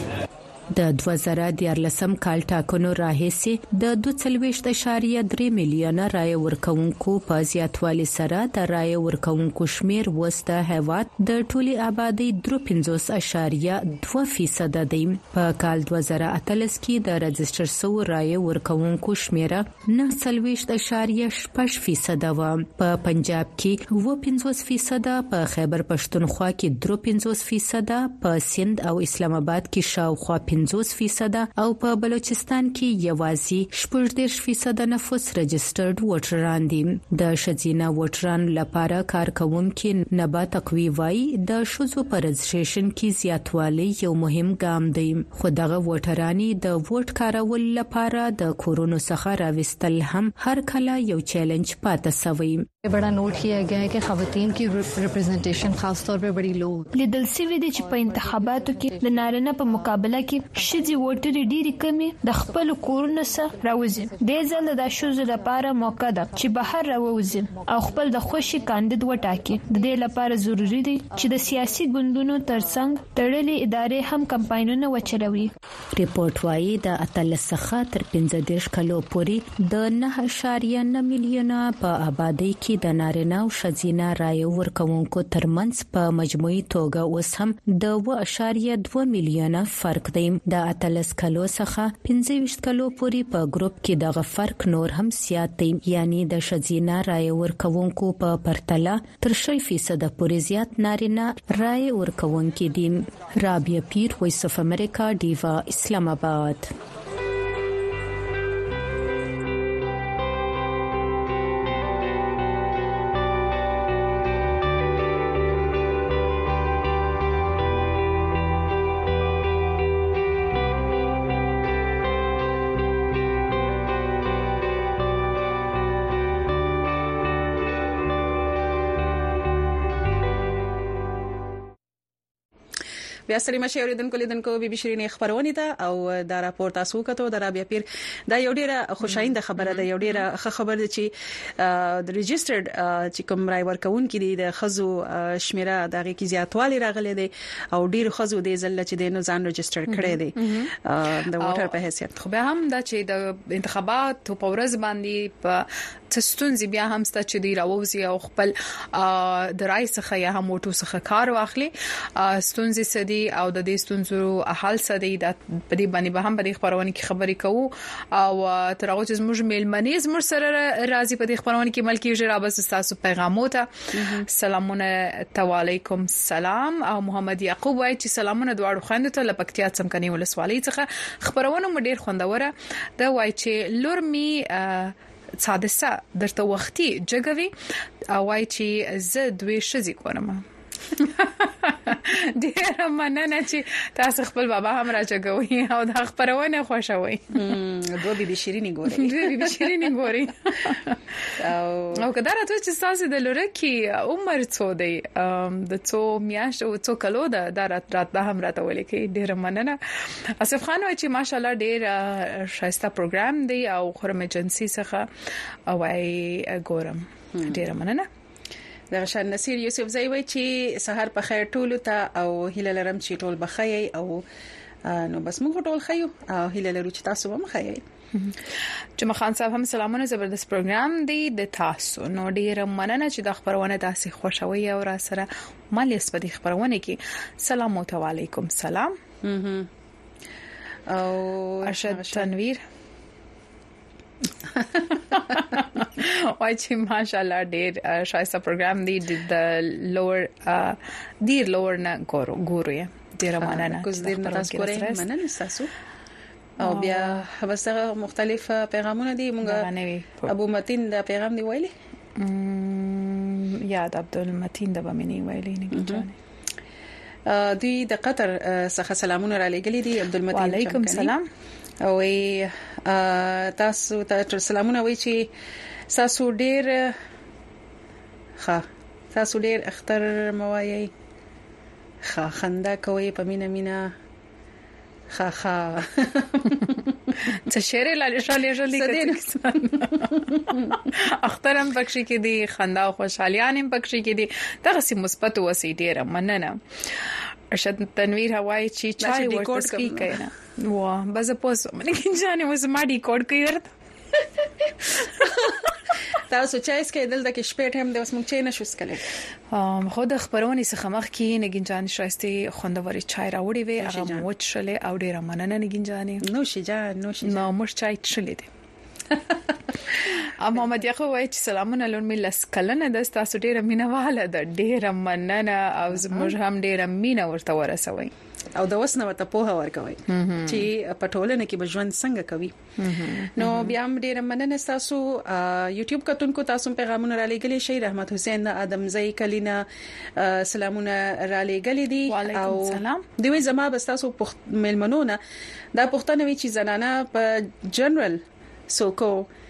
د دوه زره دیارلسم کال ټاکنو راهیسې د دوه څلويشت اشاریه درې میلیونه رای ورکونکو په زیاتوالي سره د رای ورکونکو شمیر وسته هیواد د ټولي آبادی درې پنځوس اشاریه دوه فیصد دی. په کال دوه زره اتلس کې د رجستر سو رای ورکونکو شمیر نه څلويشت اشاریه شپږ فیصد و. په پنجاب کې و پنځوس فیصد، په خیبر پښتونخوا کې درې پنځوس فیصد، په سند او اسلام آباد کې شاوخوا پنځوس فیصد او په بلوچستان کې یوازې شپږ دېرش فیصد نفوس رجسترډ ووټران دي. د شذینه ووټران لپاره کارکونکو نبا تقوی وای د شذو پر رجستریشن کې زیاتوالی یو مهم ګام دی. خو دغه ووټرانی د ووټ کارول لپاره د کورونو څخه راوستل هم هر کله یو چیلنج پاتې سوی. बड़ा नोट किया गया है कि खवातीन की रिप्रेजेंटेशन खास तौर पे बड़ी लो لیدل سوي دي چې په انتخاباتو کې د نارینه په مقابله کې شذي ووټري ډېری کمي د خپل کورونو سره راوځي. د ځل د شذو لپاره موقع ده چې بهر راوځي او خپل د خوشي کاندید وټاکي. د دې لپاره ضروری دی چې د سیاسي ګوندونو ترڅنګ تړلې ادارې هم کمپاینونه وچلوي. ریپورت وايي د اتلس څخه تر پنځه دېرش کلو پورې د نه اشاریه نه میلیونه په آبادی کې د نارینه او ښځینه رای ورکونکو ترمنځ په مجموعي توګه اوس هم د و اشاریه دوه میلیونه فرق دی. د اتلس کلو څخه پنځه ویشت کلو پورې په ګروپ کې دغه فرق نور هم زیات دی، یعنی د ښځینه رای ورکونکو په پرتله تر شل فیصد پورې زیات نارینه رای ورکونکي دي. رابعه پیر، وایس اف امریکا، ډیوا، اسلام آباد. بیا ستړي مشه اوریدونکو لیدونکو بي بي شيرين خبرونه ده او دا راپور تاسو کته د رابعه پیر دا یو ډیره خوشاینده خبره ده، یو ډیره ښه خبره ده چې د ريجسترډ چې کوم رای ورکون کې د خزو شمیره دغه کې زیاتوالی راغلي دي او ډیر خزو د زل چې د نو ځان ريجستر کړي دي د ووټر په حیثیت. خو به هم دا چې د انتخابات په ورځ باندې په تستونزي بیا هم ست چې دی راوځي او خپل د رای څخه یا هم وټو څخه کار واخلي. ستونزي سدي او د دې ستونزو حل سدي د په دې باندې به هم په دې خبرونه کې خبرې کوو او تر هغه چې زموږ میلمنیز مر سره راځي په دې خبرونه کې ملکی جرا بس تاسو پیغامونه سلامونه تعالیکم سلام او محمد یعقوب وايي چې سلامونه دواړو خويندو ته لپکتیا څمکني ولسوالۍ څخه خبرونه مډیر خوندوره دا وايي چې لور می صادسه درته وختي جګوي او وايي چې زه دوی شزي کوم. ډیر مننه چې تاسو خپل بابا هم راځګوي او دا خبرونه خوښوي. دوه بي بي شيرين ګوري دوه بي بي شيرين ګوري او کدا راته چې تاسو د لور کې عمر څو دی د څو میاشت او څو کلو ده دا رات رات به هم راته ولې کې ډیر مننه. اسف خان وايي چې ماشالله ډیر شایسته پروګرام دی او خرم ایجنسی څخه او وايي ګورم ډیر مننه. د شان نصیر یوسف زوی وای چې سحر په خیر ټولو ته او هیله لرم چې ټول بخیر او نو بس موږ ټول خیو او هیله لرو چې تاسو هم خیر. جمع خان صاحب هم سلامونه، زبردست پروګرام دی د تاسو. نو ډیر مننه چې د خبرونه تاسو خوشوي او را سره مالیس په دې خبرونه کې سلام علیکم سلام او ارشد تنویر وای چې ماشاءالله ډیر شایسته پروګرام دی د لوور ډیر لوور نه ګورو ګورو ډیر مننه کوز ډیر نه تاسو ګورئ مننه تاسو او بیا هغه مختلف پیغامونه دي مونږ ابو متین دا پیغام دی ویلي یاد عبدالمتین د بمنی ویلي نه ګټانه دوی د قطر څخه سلامونه را لګلې دي عبدالمتین وعلیکم السلام او تاسو ته سلامونه وایي چې تاسو ډیر ښه تاسو ډیر اختر موایي ښه خندا کوي په مینا مینا ښه ښه څه شعر لاله شالې شالې اخترم پکې کې دي خندا او خوشحاليان هم پکې کې دي دغه سي مثبت وسی ډیر مننه ارشد تنویر هواي چې چای ورته سپی کینا وا بس پوس منه کینځانه وس ما ډی کوډ کوي ورته تاسو چې اس کې دلته کې شپې هم د اوس مونږ چې نشو سکلې ام خو د خبرونې څخه مخ کې نګینجان شایسته خوندوري چای راوړي وي هغه موچلې او ډیره مننه نګینجانې نو شي جان نو شي نو مش چای چلې دي ام محمد یخو وای چې سلامونه لون مل سکلنه د تاسو ډیره مینواله د ډیره مننه او زموږ هم ډیره مینا ورته ورسوي او د وسنه ته په هوا ورکوي چې پټولنه کې بجوند څنګه کوي نو بیا هم ډیر مننه تاسو یوټیوب کتونکو تاسو پیغامونه را لګلې شي رحمت حسین ادم زئی کلینا سلامونه را لګلې دي او سلام دوی زما بس تاسو ملمنونه دا پښتنه وی چې زنانه په جنرال سوکو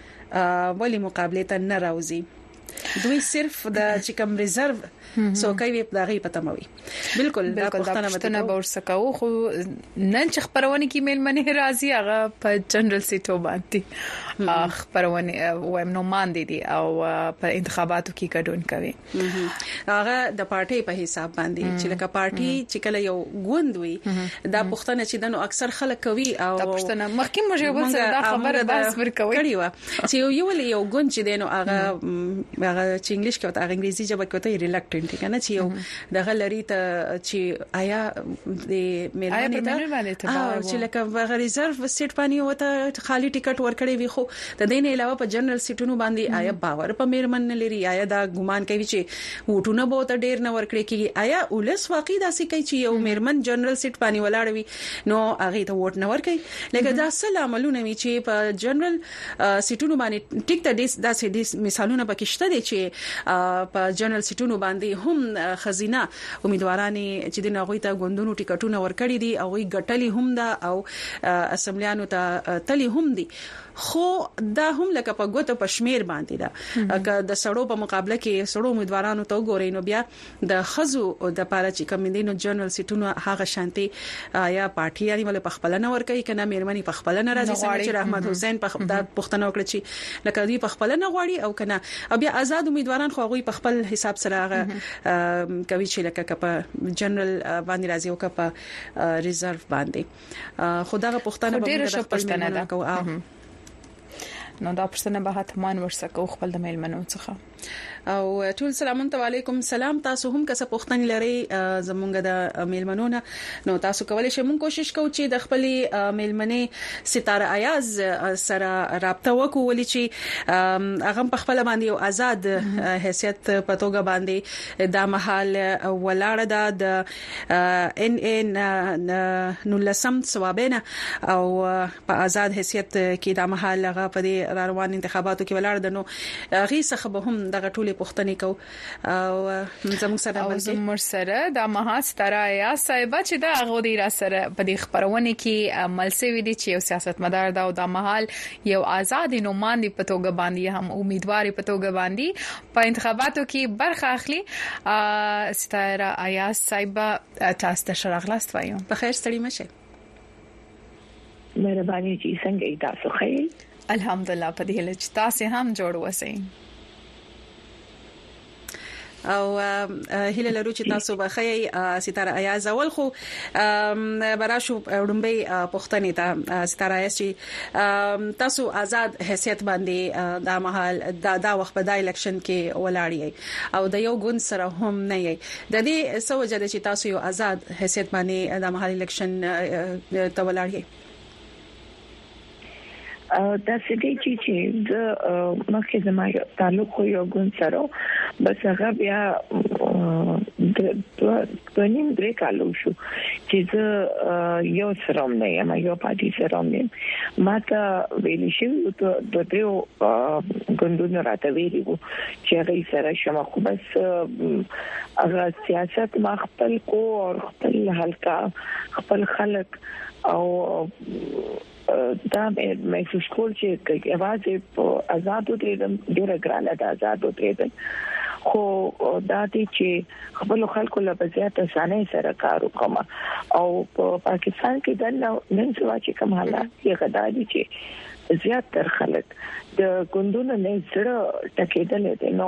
ولی مقابله ته نه راوځي دوی صرف د چکم ریزرو سو کوي په دغه پتموي بالکل دا پښتنه به ورسکاو خو نن چې خبرونه کې میل منه راځي هغه په جنرال سیټو باندې خبرونه وایم نو مان دي او په انتخاباتو کې ګډون کوي هغه د پارټي په حساب باندې چې لکه پارټي چې کله یو ګوند وي دا پښتنه چې دنو اکثر خلک کوي او دا پښتنه مخکې مجه بل څه دا خبره بس ورکوي کړي و چې یو یو ګوند چې دنو هغه هغه چې انګلیش کې او انګریزي ژبه کې ته ریلکټنټ کنه چې یو دغه لري ته چې آیا د میلمنې ته چې لکه هغه ریزرو سیټ باندې وته خالی ټیکټ ورکړي وي خو د دین علاوه په جنرال سیټونو باندې آیا باور په میرمن لري آیا دا ګمان کوي چې وټونه به ته ډیر نه ورکړي کیږي آیا ولس واقعي داسې کوي چې یو میرمن جنرال سیټ باندې ولاړ وي نو هغه ته ووټ نه ورکړي لکه دا سل عملونه وي چې په جنرال سیټونو باندې ټیک ته داسې مثالونه پکې شته دي چې په جنرال سیټونو باندې هم خزینه امیدوارانی چې د نغوی ته غوندونو ټیکټونه ورکړي دي او غي ګټلي هم ده او اسمبلیانو ته تلي هم دي خو دا هم لکه په ګوت په شمیر باندې ده که د سړو په مقابله کې سړو امیدوارانو ته وګورئ نو بیا د خزو د پاره چې کمیندینو جنرال سیټونو هغه شانتي یا پارټي یعنی ول په خپل نه ور کوي کنه میرمنې په خپل نه راځي چې رحمت حسین په خپل پښتنه وکړي چې لکه دوی په خپل نه غواړي او کنه او بیا آزاد امیدواران خو غوي په خپل حساب سره هغه کوي چې لکه په جنرال باندې راځي او په ریزرو باندې خدای پښتنه به پښتنه ده نو دا پښتنه به هاتمان ورسکه خپل د میلمنو څخه او ټول سلام علیکم سلام تاسو هم که څه پوښتنې لري زمونږ د میلمنونو نو تاسو کولای شئ مونږ کوشش کوو چې د خپل میلمنې ستاره ایاز سره رابطه وکړو ولې چې هغه په خپل باندې یو آزاد حیثیت پتوګه باندې د محل ولاړه د ان ان نو لسم ثوابنه او په آزاد حیثیت کې د محل هغه په روان انتخاباتو کې ولاړ د نو غي څخه به هم دغه ټولې پښتنې کو او زموږ سره او زموږ سره د مها ستاره یا صاحب چې دا غوډي را سره په دې خبرونه کې عمل سوي دي چې یو سیاستمدار دا او د محل یو آزاد نوماندي په توګه باندې هم امیدواري په توګه باندې په انتخاباتو کې برخه اخلي ستاره یا صاحب تاسو ته شرغلاست وایم په خیر ستړي مشه مهرباني چې څنګه تاسو خیر الحمدلله په دې لچ تاسو هم جوړ وسئ او هله لرو چې تاسو به خی ستاره ایاز اول خو براشو وډمبي پښتنې ته ستاره ایاز چې تاسو آزاد حیثیت باندې د محل دا وخت په د الیکشن کې ولاړی او د یو ګوند سره هم نه یي د دې سوجه چې تاسو یو آزاد حیثیت باندې د محل الیکشن ته ولاړی دا سدي چې د مخکې زموږ تعلق یو ګون سره بس هغه بیا د د نیم درې کالو شو چې زه یو سره نه یم یو پاتې سره نه ماته ویل شي د دې ګوندونو راته ویلو چې هغه سره شمه خو بس هغه سیاست ما خپل کو او خپل حلقہ خپل خلق او دا مې محسوس کول چې اواز په آزادو دې ډېر ګرانه ده آزادو دې خو دا دې چې خپل خلکو له بزیات اسانه سره کار وکم او په پاکستان کې د نن څه چې کوم حالات یې غدا دي چې زیات تر خلک د ګوندونو نه سره ټکېدل دي نو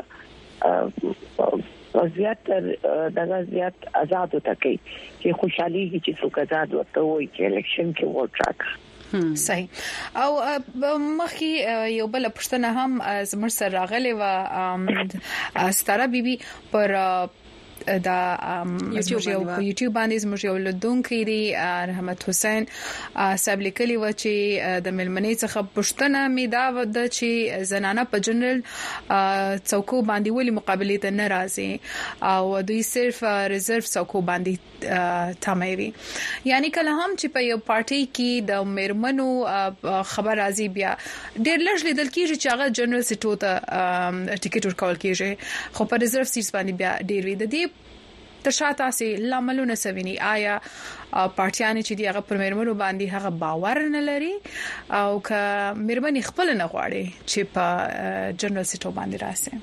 هغه زیات تر دغه زیات آزاد وتکي چې خوشحالي چې څوک آزاد وته وي چې الیکشن کې ووټ راکړي صحیح او مخکي یو بل پښتنه هم زموږ سره راغلي و ستاره بیبي پر دا یوټیوب په یوټیوب باندې زموږ یو لودونکو دی رحمت حسین صاحب لیکلی و چې د ملمنې څخه پښتنه میدا و د چې زنانه په جنرال څوکو باندې ولې مقابله ته ناراضي او دوی صرف ریزرو څوکو باندې تمایوي یعنی کله هم چې په یو پارټي کې د مرمنو خبر راځي بیا ډېر لږ لیدل کیږي چې هغه جنرال سټو ته ټیکټ ورکول کیږي خو په ریزرو سیټ باندې بیا ډېر وي د دې تشاته سي لاملونه سويني آیا پارټیان چې دی هغه پر مرمنو باندې هغه باور نه لري او ک مرمنې خپل نه غواړي چې په جنرال سټو باندې راسي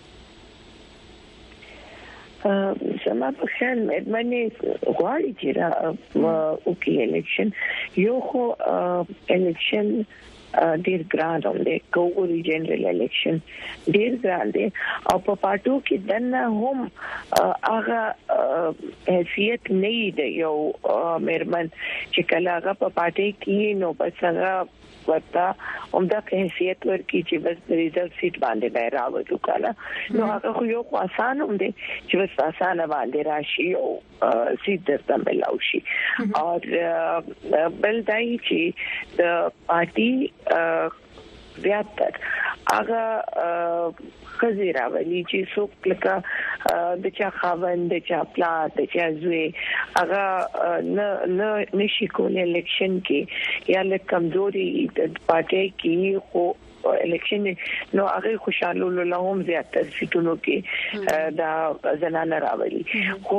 زما په خیال مرمنې غواړي چې را او کې الیکشن یو خو الیکشن ډیر ګران دی کووري جنرال الیکشن ډیر ګران دی او په پاتو کې دنه هم هغه حیثیت نه دی یو مرمن چې کله هغه په پاتې کې نو بس هغه ورته همدا حیثیت ورکی چې بس د ریزرو سیټ باندې به راوځو کله نو هغه خو یو آسان هم دی چې بس آسان باندې راشي او سیټ درته ملاوي شي او بل دای چې د پارټي زیاتر هغه خزیرا ولی چې څوک لکه د چا خاوند د چا پلا د چا زوی هغه نه نه نشي کولای الیکشن کې یا له کمزوري د پارټي کې خو الیکشن نو هغه خوشاله لهم زیاتر سټونو کې دا زنانه راولي خو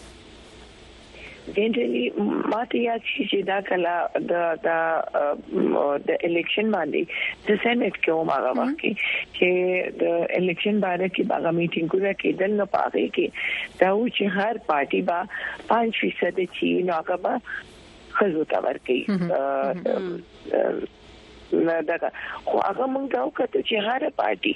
جنرالي ماته یاد شي چې دا کله د د د الیکشن باندې د سېنات کې عمره وکړي چې د الیکشن باندې کې باغ میټینګونه کېدل نو پاره کې دا و چې هر پارټي با پنځه فیصد چې نو هغه به خزو تا ورکړي نه دا خو هغه مونږ دا وکړو چې هر پارټي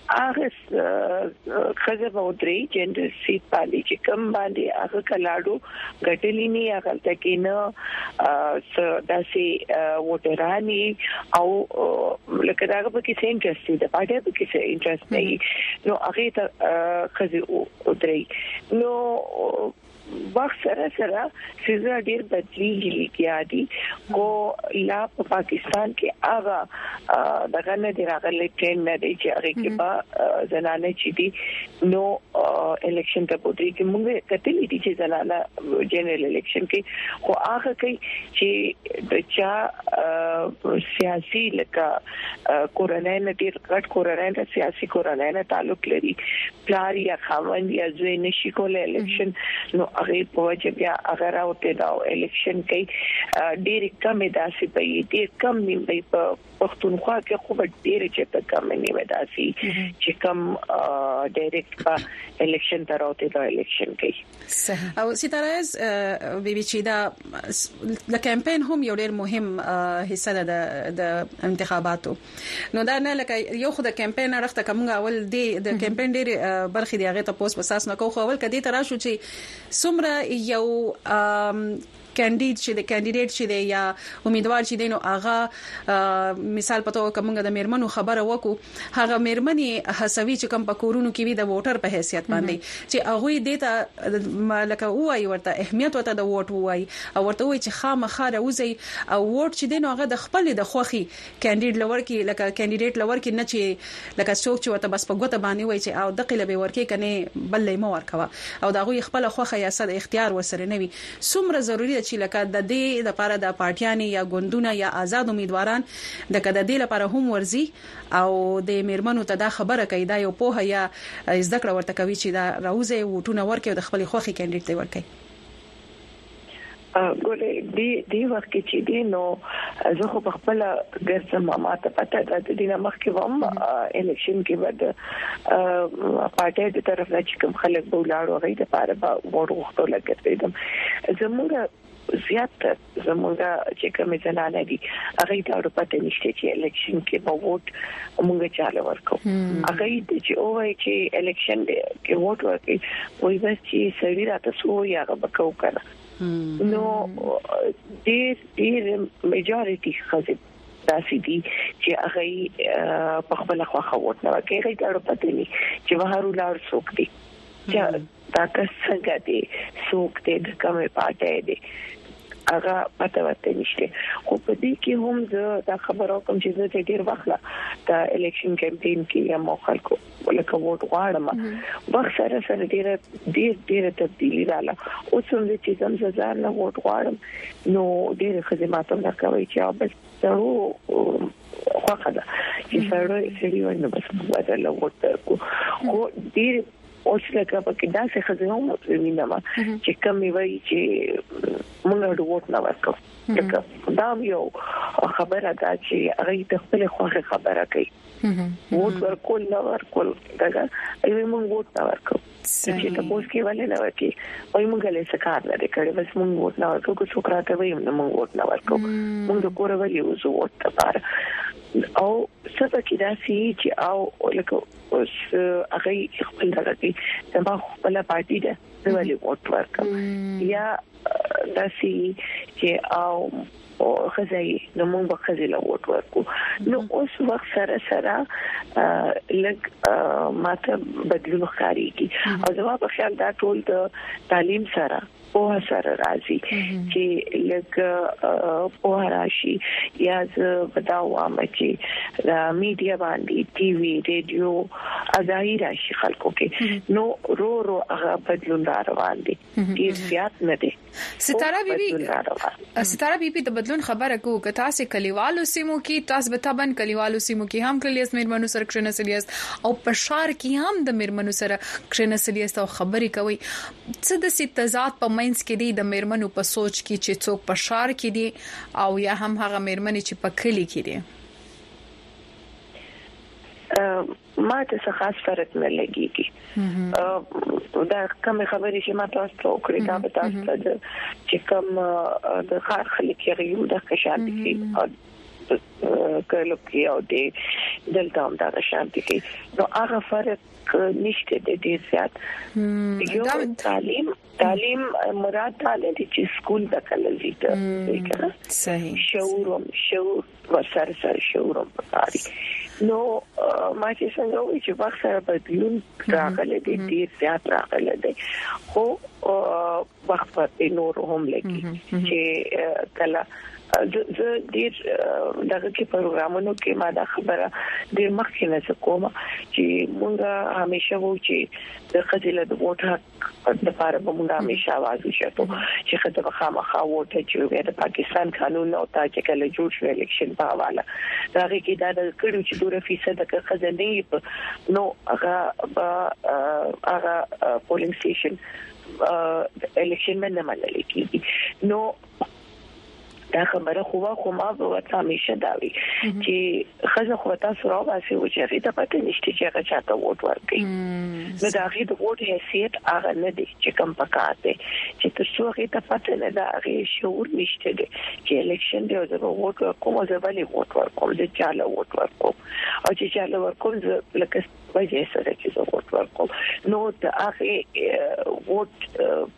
هغه خزه وودري جنرال سیټ باندې چې کم باندې هغه کلاړو غټلی نه هغه تکې نه داسې ووټرانی او لکه دا په کې انټرست دي د پارټي په کې انټرست نه نو هغه ته خزه وودري نو وخت سره سره سيزه ډېر بدليږي لیکيادي کو لا په پاکستان کې هغه دغه نه دی راغلی ټرین نه دی چې هغه کې با زنانه چې دي نو الیکشن ته پوتري کې موږ کتلې دي چې زنانه جنرال الیکشن کې خو هغه کوي چې د چا سیاسي لکه کورنۍ نه ډېر کټ کورنۍ نه سیاسي کورنۍ نه تعلق لري پلار یا خاوند یا زوی نشي کولای الیکشن نو هغه په وجه بیا اگر اوته دا الیکشن کوي ډېر کم داسي په ډېر کم نیمه په پښتونخوا کې خو ډېر چې په کم نیمه داسي چې کم ډایرکټ په الیکشن تر اوته دا الیکشن کوي صحیح او ستارز بیبي چې دا د کمپاین هم یو ډېر مهم حصہ ده د انتخاباتو نو دا نه لکه یو خو د کمپاین راخته کومه اول دی د کمپاین ډېر برخې دی هغه ته پوس پساس نه کوو اول کدي تر شو چې څومره یو کاندید چې د کاندیډیټ چې دی یا امیدوار چې دی نو هغه مثال پته کومه د میرمنو خبره وکړو هغه میرمنې حسوي چې کوم په کورونو کې وي د ووټر په حیثیت باندې چې هغه دیتا لکه وای ورته اهمیت ورته د ووټ وای او ورته وای چې خامخا راوځي او ووټ چې دی نو هغه د خپل د خوخي کاندید لور کې لکه کاندیډیټ لور کې نه چې لکه څوک چې ورته بس په ګوته باندې وای چې او دقیله به ورکې کنه بل مو ورکوا او دا غوي خپل خوخه یا صد اختیار ورسره نوي څومره ضروری ده چې لکه د دې لپاره د پارټیانې یا ګوندونه یا آزاد امیدواران د کده دې لپاره هم ورزي او د میرمنو ته دا خبره کوي دا یو په یا زده کړه ورته کوي چې دا راوځي وټونه ورکې د خپل خوخي کاندیډ دی ورکې ګورې دی دی وخت چې دی نو زه خو په خپل ګرځم ما ته پته ده د دې مخکې وم الیکشن کې بعد پارټي د طرف نه چې کوم خلک بولاړو غي د پاره به وړو وختو لګیدم زموږ زیات زموږ چې کوم ځنانه دي هغه ته اړه پته نشته چې الیکشن کې به ووټ موږ چاله ورکو هغه چې او وای چې الیکشن کې ووټ ورکړي وایي چې سړي راته سو یا غبکو کړه نو ډېر ډېر میجارټي خزه داسې دي چې هغه په خپل خواخه ووټ نه ورکړي هغه ته اړه پته نه چې بهر ولر څوک دي چې تاسو څنګه دي څوک دې د کومه پارټي دي هغه پته وته نشته خو په دې کې هم زه دا خبرو کوم چې زه ډېر وخت دا الیکشن کمپاین کې یا مخالکو ولکه ووټ غواړم وخت سره سره ډېر ډېر ډېر تبدیلی رااله او څنګه چې زم زه نه ووټ غواړم نو ډېر خدمات هم راکوي چې بس ته خو خدا چې سره سړي ونه بس بدل ووټ کو خو ډېر اوس لکه په کې داسې خزانه وینم چې کمی وای چې موږ د ووټ نه ورکو لکه دا یو خبره ده چې هغه د خپل خوخه خبره کوي ووټ ورکول نه ورکول دا ایوه موږ ووټ نه ورکو چې تاسو کې ولې نه ورکي وای موږ له سکار نه کړي بس موږ ووټ نه ورکو کو څوک راته وایي موږ ووټ نه ورکو موږ د کور ولې وځو ووټ لپاره او څه کې دا سي چې او لکه اوس هغه خپل درته تبا خپل پارټي ده ولې ووټ ورکم یا دا سي چې او او خزای نو موږ به خزای له ووټ ورکو نو اوس وخت سره سره لګ ماته بدلون ښکاریږي او زما په خیال دا ټول د تعلیم سره په سره راځي چې لګ په راشي یا ز بداو چې د میډیا باندې ټي وي رادیو ازاي راشي خلکو کې نو رو رو هغه بدلون روان دي ډیر زیات نه دي ستاره بیبي ستاره بیبي د بدلون خبره کو که تاسو کلیوالو سیمو کې تاسو به تبن کلیوالو سیمو کې هم کلیاس میرمنو سره کښنه سلیاس او په شهر کې هم د میرمنو سره کښنه سلیاس او خبرې کوي څه د ستزات په مینس کې دي د میرمنو په سوچ کې چې څوک په شهر کې دي او یا هم هغه میرمنې چې په کلی کې دي ما ته څه خاص فرق نه لګيږي دا کوم خبرې چې ما تاسو ته وکړې دا به تاسو ته چې کوم د خاص خلک یو د خشان دي کله کې او د دلته هم دا شان دي نو هغه فرق نشته د دې زیات یو تعلیم تعلیم مراد تعلیم چې سکول د کله زیاته صحیح شعور شعور ورسره سره شعور پکاري نو ما چې څنګه وایي چې وخت سره بدلون راغلی دی ډیر زیات راغلی دی خو وخت په نور هم لګي چې کله زه ډیر دغه کې پروګرامونو کې ما دا خبره ډیر مخکې نه کوم چې مونږ همیشه وو چې د خځلې د ووټ حق د لپاره مونږ همیشه आवाज وشتو چې خدای خامخا ووټ چې د پاکستان قانون او تا چې کله جوړ شو الیکشن په حواله دا کې دا د کړو چې دوه فیصد د خځلې نو هغه هغه پولینګ سټیشن الیکشن باندې منل کیږي نو دا خبره خو خو ما به وته همیشه دا وی چې خزه خو تاسو راو باسي و چې ریته پته نشته چې هغه چاته ووټ ورکړي نو دا غي د ووټ حیثیت هغه نه دي چې کم پکاته چې تاسو هغه ته پته نه دا غي شعور نشته دي چې الیکشن دی او زه ووټ ورکوم زه بلې ووټ ورکوم زه چاله ووټ ورکوم او چې چاله ورکوم زه لکه وجه سره چې زه ووټ ورکوم نو دا هغه ووټ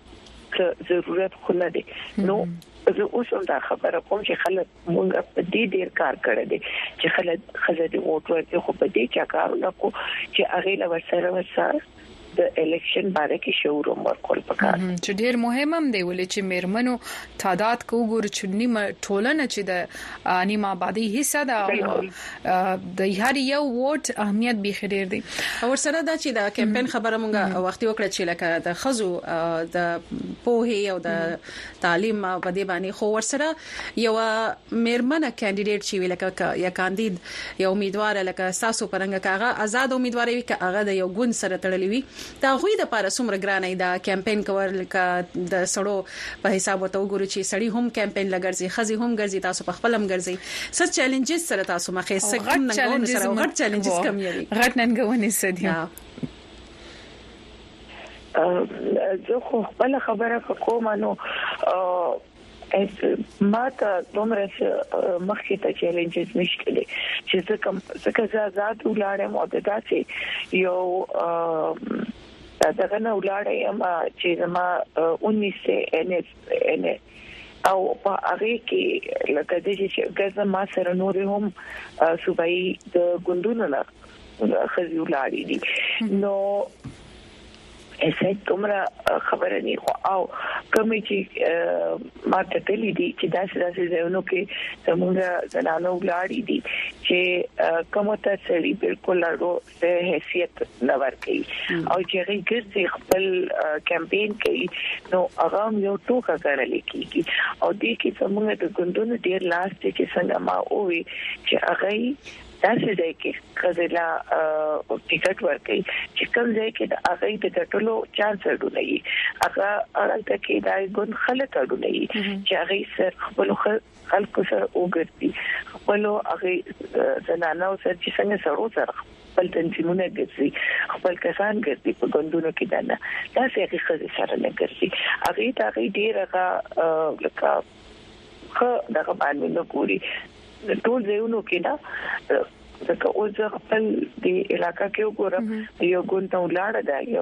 ضرورت خو نه دي نو زه اوس هم دا خبره کوم چې خلک مونږ په دې ډیر کار کړی دي چې خلک خزه دي ووټ ورکړي خو په دې چا کار نه کو چې هغه له ورسره ورسره د الیکشن باندې کې شعور ورکول پکار چې ډیر مهم هم دی ولې چې میرمنو تعداد کو ګور چې نیمه ټولنه چې د نیمه آبادی حصہ ده د هر یو ووټ اهمیت به خیر دی او سره دا چې د کمپاین خبره مونږه وختي وکړه چې لکه د خزو د پوهه او د تعلیم په دې باندې خو ورسره یو میرمنه کاندیدټ چې لکه یا کاندید یو امیدوار لکه ساسو پرنګ کاغه آزاد امیدوار وي کاغه د یو ګوند سره تړلی وي دا غوي د پاره سمره ګرانې دا کمپاین کول لکه د سړو په حساب وته وګورو چې سړی هم کمپاین لګرځي خزي هم ګرځي تاسو په خپلم ګرځي څه چیلنجز سره تاسو مخې سکه ننګونه سره غټ چیلنجز کم یری غټ ننګونه سدي زه خو بل خبره کوم نو اس ماته دومره مخکې ته چیلنجز نشته دي چې څه کوم څه که آزاد ولاړم او داسې یو دغه نه ولاړم چې ما انیس ان ان او په هغه کې لکه د چې ګزه ما سره نور هم صوبایي د ګوندونو نه خزي ولاړې دي نو اسه کومه خبره نه خو او کوم چې ما ته تللی دي چې داسې داسې ځایونو کې زموږ زنانو ولاړې دي چې کومه ته سړي بالکل ورو د حیثیت نه ورکړي او چې هغه ګرځي خپل کمپاین کوي نو هغه یو ټوکا کړل کیږي او دې کې زموږ د ګوندونو ډیر لاس چې څنګه ما وې چې هغه تاسو ځای کې خزلا ټیکټ ورکړي چې کوم ځای کې د هغه د ټټلو چانس ورډولې هغه هغه کې دای ګون خلک ورډولې چې هغه سر خپل خلکو سره وګرځي خپل هغه زنانه او سر چې څنګه سره سره خپل تنظیمونه ګرځي خپل کسان ګرځي په ګوندونو کې دنه دا څه خزې سره نه ګرځي هغه ته هغه ډیر هغه لکه خو دغه باندې نو ګوري ټول ځایونو کې دا ځکه او ځ خپل د علاقې کې وګورم یو ګوند ته ولاړ دا یو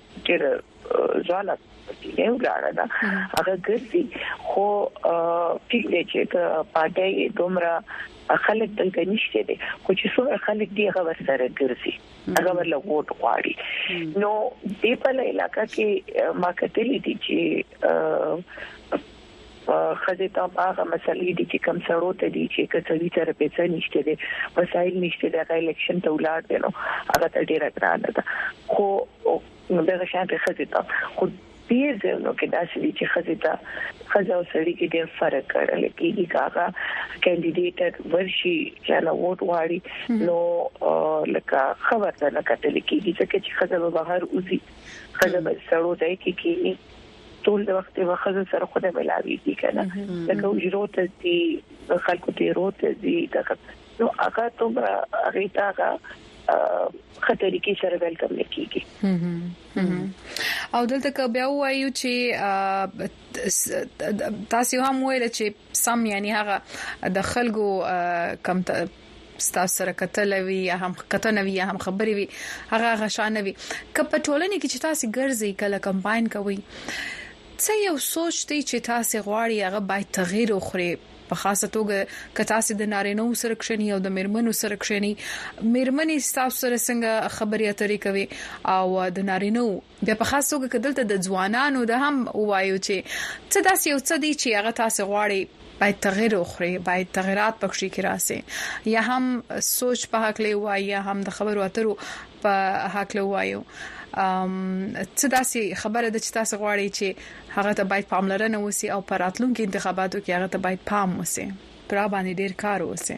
چې ځاله یې ولاړ دا هغه ګرځي خو ټیک دی چې د پارټي دومره خلک دلته نشته دي خو چې څو خلک دی هغه ورسره ګرځي هغه ورله ووټ غواړي نو دې په علاقې کې ما کتلې دي چې خزه ته هغه مسلې دي چې کم سړو ته دي چې کسوي تر پیسې نشته دي وسایل نشته د الیکشن ته ولاړ دي نو هغه ته ډیره ګرانه ده خو دغه شانته خزه ته خو ډیر ځنو کې داسې دي چې خزه ته خزه او سړی کې ډیر فرق کړل کېږي کاغه کینډیډیټ ورشي چې نو ووټ واړي نو لکه خبر ده نه کتل کېږي چې خزه به بهر اوسي خزه به سړو ځای کې کېږي ټول د وخت وخت سره خو د ملاوي دي کنه لکه وجروت دي خلکو ته روت دي دغه نو هغه ته هغه تا خطرې کې سره ویلکم لیکيږي او دلته که بیا وایو چې تاسو هم وایي چې سم یعنی هغه د خلکو کم ستاسو سره کتلوي یا هم کتنوي یا هم خبري وي هغه غشانوي کله ټولنه کې چې تاسو ګرځي کله کمپاین کوي څه یو سوچ دی چې تاسو غواړي هغه باید تغییر وخوري په خاصه توګه که تاسو د نارینو سره کښنی او د میرمنو سره کښنی میرمنې تاسو سره څنګه خبري اترې کوي او د نارینو بیا په خاصه توګه کدلته د ځوانانو د هم وایو چې څه داسې یو څه دی چې هغه تاسو غواړي باید تغییر وخوري باید تغیرات پکې کې راسي یا هم سوچ په حق له وایي یا هم د خبرو اترو په حق له وایو ام څه داسې خبره ده چې تاسو غواړئ چې هغه ته باید پاملرنه وسی او په راتلونکو انتخاباتو کې هغه ته باید پام وسی پر باندې ډیر کار وسی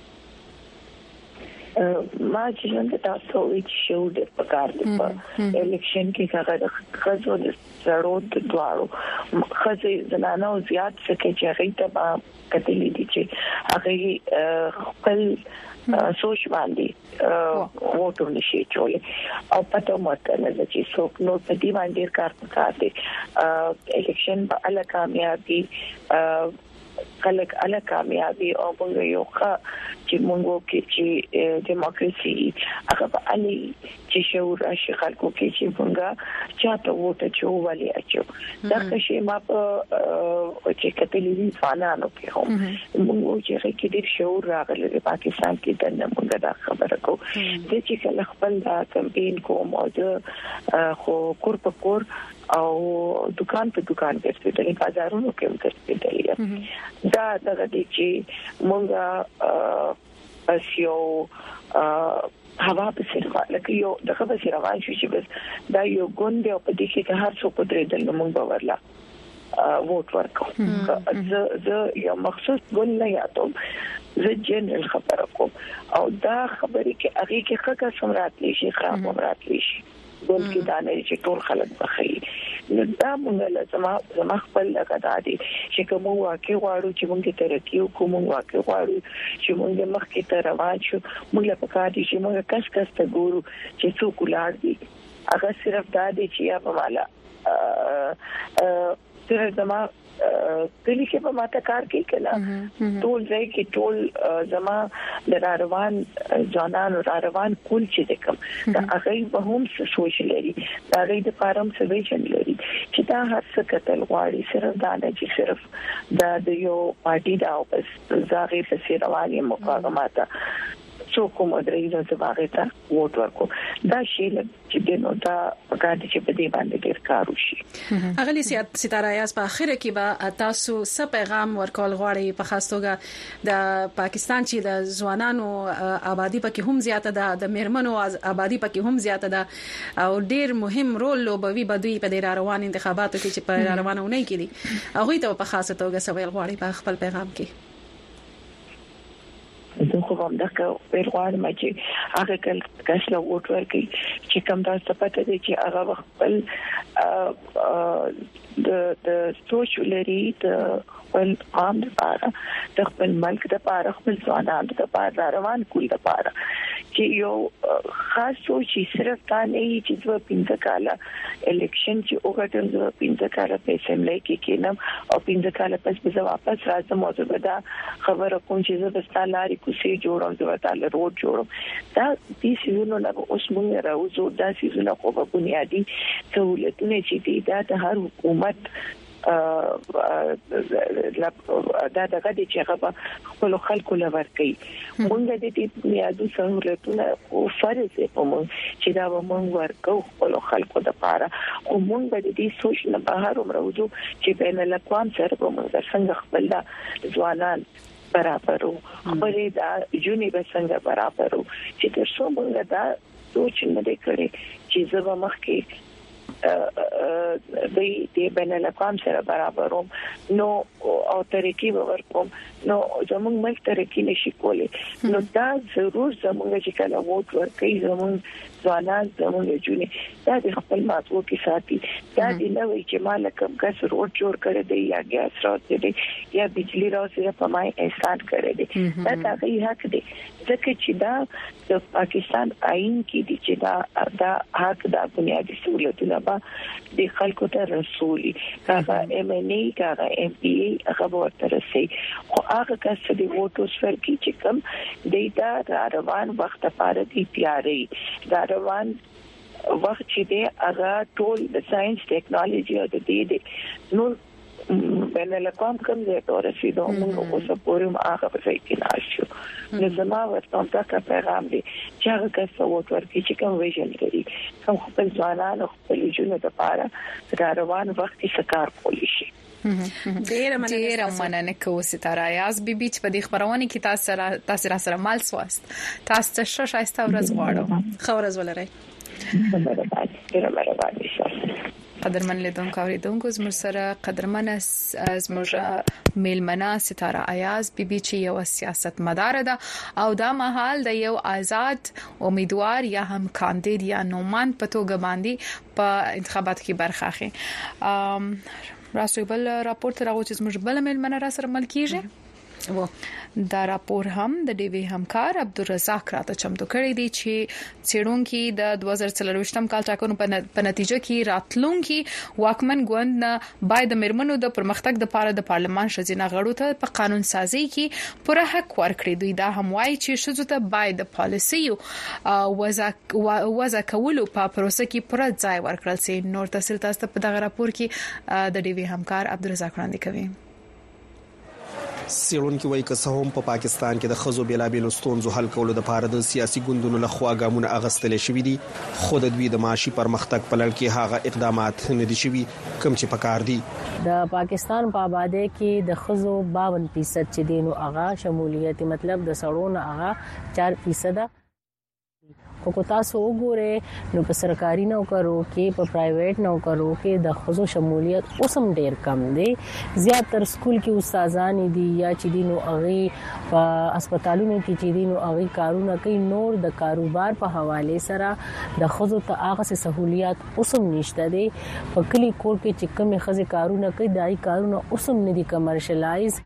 ما چې څنګه تاسو ویل شو د پکار د الیکشن کې هغه د خزو د ضرورت دواړو خزې زنانه او زیات څه کې چې هغه ته کتلې دي چې هغه خپل سوچ باندې ووټ نشي چولې او پته ماته نه چې څوک نو په دې باندې کار وکړي الیکشن په اله کامیابی خلک اله کامیابی او موږ یو ښه چې موږ کې چې دیموکراسي هغه په علي چې شعور راشي خلکو کې چې څنګه چاته ووټ چوولې اچو دا چې ما په چې کتلې فانانو کې هم موږ چې کې ډېر شعور راغلی د پاکستان کې د موږ دا خبره کو د چې کله خپل دا کمپاین کوم او د خو کور په کور او دکان په دکان کې د بازارونو کې ورته دا دا د چې موږ پس یو هوا په سره لکه یو دغه په سره روان شو چې بس دا یو ګوند او په دې کې هر څوک درېدل نو موږ باورلا ووټ ورکړو زه زه یو مخصوص ګوند نه یادوم زه جنرال خبره کوم او دا خبرې کې هغه کې خکه سمراتلی شي خراب سمراتلی شي ګوند کې دا نه چې ټول خلک بخي نو دا موږ لازم زما خپل لګا دادي چې کوم واقع غواړو چې موږ ترقی وکړو موږ واقع غواړو چې موږ مخکې ته روان شو موږ په کار دي چې موږ کس کس ته ګورو چې څوک ولار دي هغه صرف دا دي چې یا په مالا صرف زما کلی کې په ماته کار کوي کله ټول ځای کې ټول زما د روان ځانان روان کول چې کوم دا هغه به هم سوچ لري دا د فارم سویشن لري چې دا هر څه کتل غواړي صرف دا نه چې صرف دا د یو پارټي دا او بس زاغي په رواني مقاومت څوک کوم درې ځله باغې ته ووټ ورکو دا شی چې نو دا پکاره چې په دې باندې ډیر کار وشي اغلی ستاره یاس په اخر کې به تاسو څه پیغام ورکول غواړئ په خاص توګه د پاکستان چې د ځوانانو آبادی پکې هم زیاته ده د میرمنو آبادی پکې هم زیاته ده او ډیر مهم رول لوبوي بدوي په دې روان انتخاباتو کې چې په روانونه کې دي هغه ته په خاص توګه سوال غواړئ په خپل پیغام کې زه خو هم دا پیغام ما چې هغه کله کله ووټ ورکړي چې کوم تاسو پته دي چې هغه خپل د د سوشل لري د خپل عام لپاره د خپل ملک لپاره خپل ځوانانو لپاره روان کول لپاره چې یو خاص سوچ صرف تا نه چې د پینځه کاله الیکشن چې وګټل د پینځه کاله په اسمبلی کې کېنم او پینځه کاله پس به واپس راځم او زه دا خبره کوم چې زه د ستالاري کوسي جوړم زه تعالی روډ جوړم دا دې سيزونو نه اوس موږ راوځو دا سيزونه خو په بنیادی سہولتونه چې دي دا د هر حکومت دا دغه د چېغه خپل خلکو لور کوي مونږ د دې بنیادی سہولتونه او فرض په مونږ چې دا مونږ ورکو خپل خلکو د لپاره او مونږ د دې سوچ نه بهر ومروځو چې بین الاقوام سره مونږ څنګه خپل ځوانان برابرو خپل دا جونی به څنګه برابرو چې تر څو مونږ دا سوچ نه وکړي چې زه مخ کې د دې بین الاقوام سره برابروم نو او ترقی ورکوم نو زموږ ملک ترقی نشي کولی نو دا ضرور زموږ چې کله ووټ ورکړي زموږ ځوانان زموږ جونی دا د خپل ماتو کې ساتي دا د نوې چې مالکم کس روډ جوړ کړی دی یا ګاز راوړی دی یا بجلی راوړی په مای احسان کړی دی دا هغه حق دی ځکه چې دا د پاکستان آئین کې دي چې دا دا حق د بنیادی سہولتونو د خلکو ته رسولي هغه ایم ان ای هغه ام پی ای هغه ورته رسي خو هغه کس چې ووټ ورکړي چې کوم دیتا روان وخت لپاره دی تیاری دا روان وخت چې دی هغه ټول د ساينس ټیکنالوژي او د دې نو بین الاقوام کوم ځای ته رسیدو موږ اوس پورې هغه په ځای کې ناشو نو زما ورته دا پیغام دی چې هغه کس ووټ ورکړي چې کوم ویژن لري کوم خپل ځوانان او خپل ژوند لپاره دا روان وخت کې کار کولی شي ډیر مننه مننه کوم ستاره یاس بي بي چې په دې خبرونه کې تاسو سره تاسو را سره مال سواست تاسو ته ښه شایسته ورځ غواړم ښه ورځ ولرئ ډیر مهرباني قدرمن لیدونکو اوریدونکو زموږ سره قدرمن زموږ میلمنه ستاره ایاز بي بي چې یو سیاست مدار ده او دا مهال د یو آزاد امیدوار یا هم کاندید یا نومان په توګه باندې په انتخاباتو کې برخه اخلي راسو بل راپورټ راغو چې زموږ بل میلمنه را سره ملکیږي دا راپور هم د ډي وی همکار عبدالرزاق راته چمتو کړی دی چې چېرونکو د دوه زره څلرويشتم کال ټاکنو په نتیجه کې راتلونکي واکمن ګوند نه باید د مرمنو د پرمختګ د لپاره د پارلمان شزینه غړو ته په قانون سازي کې پوره حق ورکړي. دوی دا هم وایي چې شزو ته باید د پالیسیو وضع وضع کولو په پروسه کې پوره ځای ورکړل شي. نور تفصیل تاسو په دغه راپور کې د ډي وی همکار عبدالرزاق وړاندې کوي. سیړونکو وایي که څه هم په پاکستان کې د خزو بیلابېلو ستونزو حل کولو لپاره د سیاسي ګوندونو لخوا ګامونه اغستل شوي دي، خو د دوی د معاشي پرمختګ په لړ کې هغه اقدامات نه دي شوي کوم چې پکار دي. د پاکستان په آبادی کې د خزو باون فیصد چې دینو هغه شمولیت مطلب د سړونو هغه چار فیصد خو کو تاسو وګوره نو په سرکاري نوکرو کې په پرایویټ نوکرو کې د خزو شمولیت اوسم ډیر کم دی. زیاتره سکول کې استادان دي یا چې دینو هغه په هسپتالونو کې چې دینو هغه کارونه کوي، نور د کاروبار په حواله سره د خزو ته هغه سہولیات اوسم نشته دي. په کلی کور کې چې کومه خزه کارونه کوي دای کارونه اوسم نه دي کمرشلایز.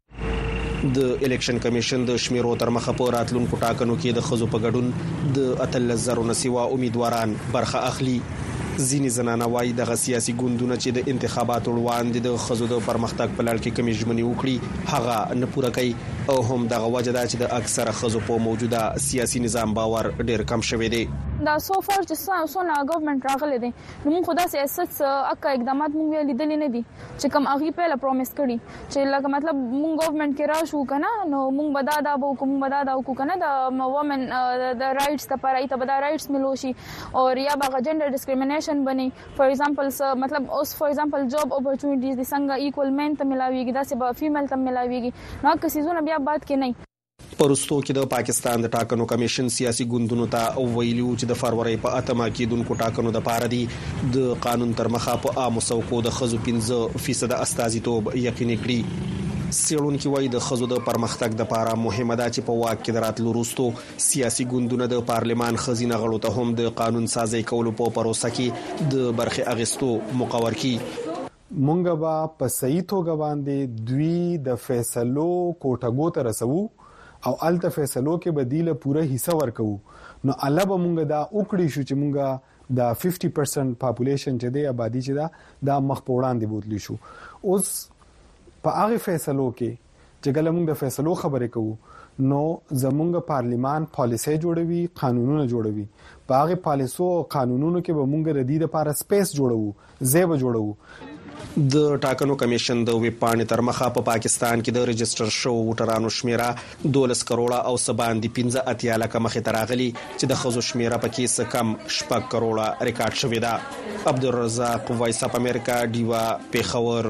د الیکشن کمیشن د شمیرو تر مخه په راتلونکو ټاکنو کې د خزو په ګډون د اتل زرو نسوا امیدواران برخه اخلي. ځینې زنانه وايي د سیاسي ګوندونو چې د انتخاباتو وړاندې د خزو د پرمختګ په لړ کې کمی ژمنې وکړي هغه نه پوره کوي او هم دغه وجه ده چې د اکثره خزو په موجوده سیاسي نظام باور ډیر کم شوی دی. دا سو فار چې څونه ګورنمنت راغلي دي نو موږ خدا سیاست اکا اقدامات موږ لیدل نه دي چې کوم اغي په پروميس کړي چې لکه مطلب موږ ګورنمنت کې راشو کنه نو موږ بدا دا به کوم بدا دا کو کنه د وومن د رائټس لپاره ایته بدا رائټس ملوشي او یا به جندر ډیسکریمینیشن بني فور ایگزامپل مطلب اوس فور ایگزامپل جاب اپورچونټیز د څنګه ایکوال مین ته ملاويږي دا چې به فیمیل ته ملاويږي نو که سيزونه بیا بات کې نه. پرستو کې د پاکستان د ټاکنو کمیشن سیاسي ګوندونو ته ویلو چې د فروری په اتمه کې دونکو ټاکنو د پاره دي د قانون تر مخه په عامو سوکو د خزو پنځه فیصد استازیتوب یقیني کړی. سیړونکو وایي د خزو د پرمختګ د پاره مهمه ده چې په واک کې دراتلو وروسته سیاسي ګوندونه د پارلمان خزینه غړو ته هم د قانون سازي کولو په پروسه کې د برخه اغستو مقرر کړي. مونږ به په صحیح توګه باندې دوی د فیصلو کوټګو ته رسو او الته فیصلو کې بدیله پوره حصہ ورکو نو الله به مونږ دا وکړی شو چې مونږه د پچاس پرسنټ پاپولیشن چې د آبادی چې دا د مخ پوړان دی بوتلی شو. اوس په هغه فیصلو کې چې ګل مونږ د فیصلو خبرې کوو نو زمونږ پارلیمان پالیسي جوړوي، قانونونه جوړوي. په هغه پالیسو او قانونونو کې به مونږ ردی د لپاره سپیس جوړو، زیب جوړو. د ټاکنو کمیشن د ویب پاڼې تر مخه په پاکستان کې د رجستر شو ووټرانو شمیره دولس کروڑه او سباندی پنځه اتیا لکه مخې تراغلي چې د خزو شمیره پکې څه کم شپږ کروڑه ریکارډ شوې ده. عبدالرزاق وایس اپ امریکا دیوا پیښور.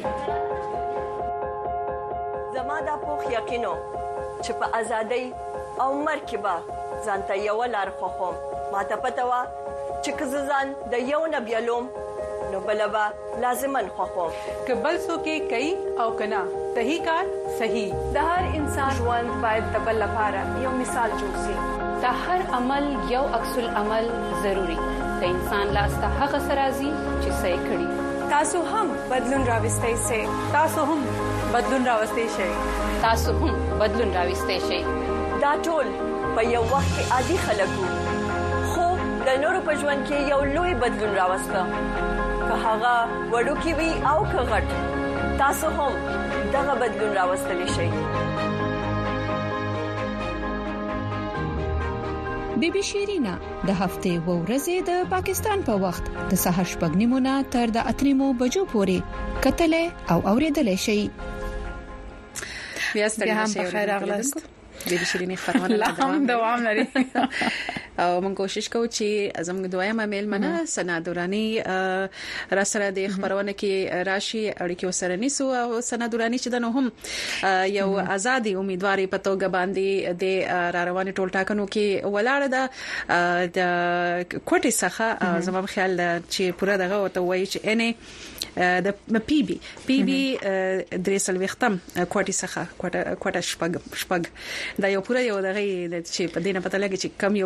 زما د پوخ یقینو چې په ازادۍ او مرکبه ځانته یو لار خوخم ما ته پته وا چې کززان د یو نبیلوم نو بلبا لازمن خوخم کبل سو کې کوي او کنا صحیح کار صحیح. د هر انسان ژوند باید د بل لپاره یو مثال جوړ شي. د هر عمل یو عکس العمل ضروری. د انسان لاسته هغه سرازي چې صحیح کړي. تاسو هم بدلون راوستئ شئ. تاسو هم بدلون راوستئ شئ. تاسو هم بدلون راوستئ شئ. دا ټول په یو وخت کې عادي خلکو خو د نورو په ژوند کې یو لوی بدلون راوسته. که هغه وړو کې وي او که غټ تاسو هم دغه بدلون راوستلی شئ. بیبي شیرینا د هفته و ورځې د پاکستان په وخت د سهار شپږ نیمو تر د اتریمو بجو پورې کتلې او اوریدلې شي. بیا ستړي نشئ. بخیر اغلاست. بیبي شیرینی خبرونه دوام لري او موږ کوشش کوو چې زموږ دویمه میل منه سنا دورانی را سره د خبرونه کې راشي اړیکې وسره نیسو او سنا دورانی چې د نو هم یو ازادي امیدواري په توګه باندې د را رواني ټول ټاکنو کې ولاړه ده د کوټي څخه زموږ خیال چې پوره دغه وته وایي چې اني د پی بي پی بي درېسل وختم کوټي څخه کوټه کوټه شپږ شپږ دا یو پوره یو دغه چې په دینه پته لګي چې کم یو کاندید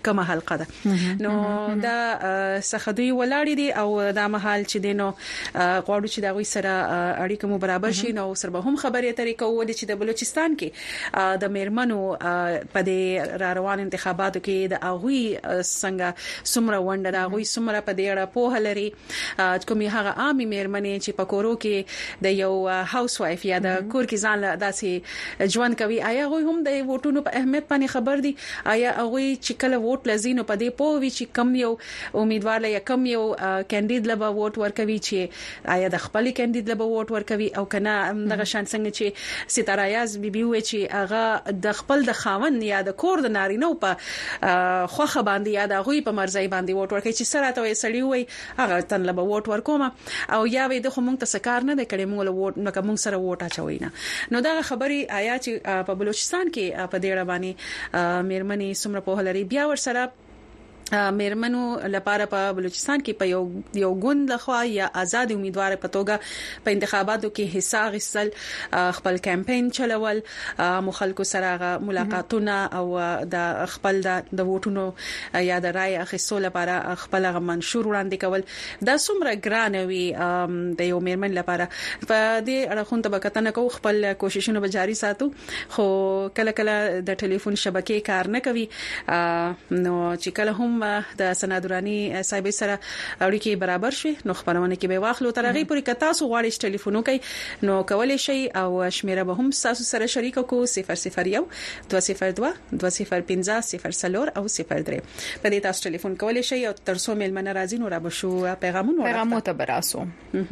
کومه حلقه ده نو دا سخدوی ولاړ دي او دا مهال چې دینو غواړو چې دا غوي سره اړیکه مو برابر شي نو سره به هم خبرې طریقو ولې چې د بلوچستان کې د میرمنو په دې را روان انتخاباتو کې د اغوي څنګه سمره ونده د اغوي سمره په دې اړه په هلري کومي هغه عامي میرمنې چې په کورو کې د یو هاوس وایف یا د کور کې ځان داسې ژوند کوي آیا غوي هم د ووټونو په اهمیت باندې خبر دي آیا غوي چې کله ووټ لزینو په دې پوه وی چې کم یو امیدوار لیا کم یو کاندید لبا ووټ ورکوي چې آیا د خپل کاندید لبا ووټ ورکوي او کنه دغه شان څنګه چې ستاره یاز بیبي وی چې هغه د خپل د خاون یا د کور د نارینو په خوخه باندې یا د غوي په مرزي باندې ووټ ورکوي چې سره ته یې سړی وي هغه تن لبا ووټ ورکوم او یا وی د خو مونږ ته سکار نه د کړي مونږ له ووټ نو کوم سره ووټ اچوي نه نو دا خبري آیا چې په بلوچستان کې په دې اړه باندې میرمنې سمره په هلري بیا ور سره میرمنو لپاره په بلوچستان کې په یو یو ګوند لخوا یا آزاد امیدوار په توګه په انتخاباتو کې حصہ غسل خپل کمپاین چلول مخالکو سره ملاقاتونه او د خپل د ووټونو یا د رائے اخیستلو لپاره خپل منشور وړاندې کول دا څومره ګرانوي د یو میرمن لپاره په دې اړه خو ته بکتنه کو خپل کوششونه به جاری ساتو خو کله کله د ټلیفون شبکې کار نه کوي نو چې کله هم د سنادورانی صاحب سره اړیکې برابر شي نو خبرونه کې به واخلو ترغه پوری کتا سو غواړي ټلیفون وکي نو کولای شي او شمیره به هم تاسو سره شریک کو صفر صفر یو دوه صفر دوه دوه صفر پنځه صفر صفر او صفر درې په دې تاسو ټلیفون کولای شي او ترسو میل من راځي نو را بشو پیغامونه پیغامو ته براسو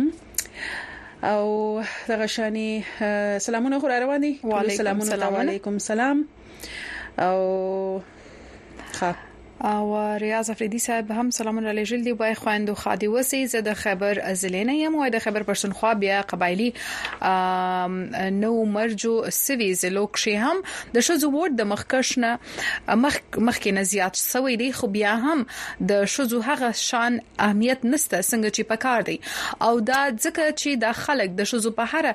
او دغه شانی سلامونه خو روان دي وعلیکم السلام او ها او ریاض افریدی صاحب هم سلامونه علی جلدی وای خواندو خادي وسی زه د خبر ازلینه یم وای د خبر پښتونخوا بیا قبایلی نو مرجو سوي زلوک شي هم د شوزو وورد د مخکشنه مخ مخکې نه زیات سوي دی خو بیا هم د شوزو هغه شان اهمیت نسته څنګه چې پکار دی او دا ځکه چې د خلک د شوزو په هر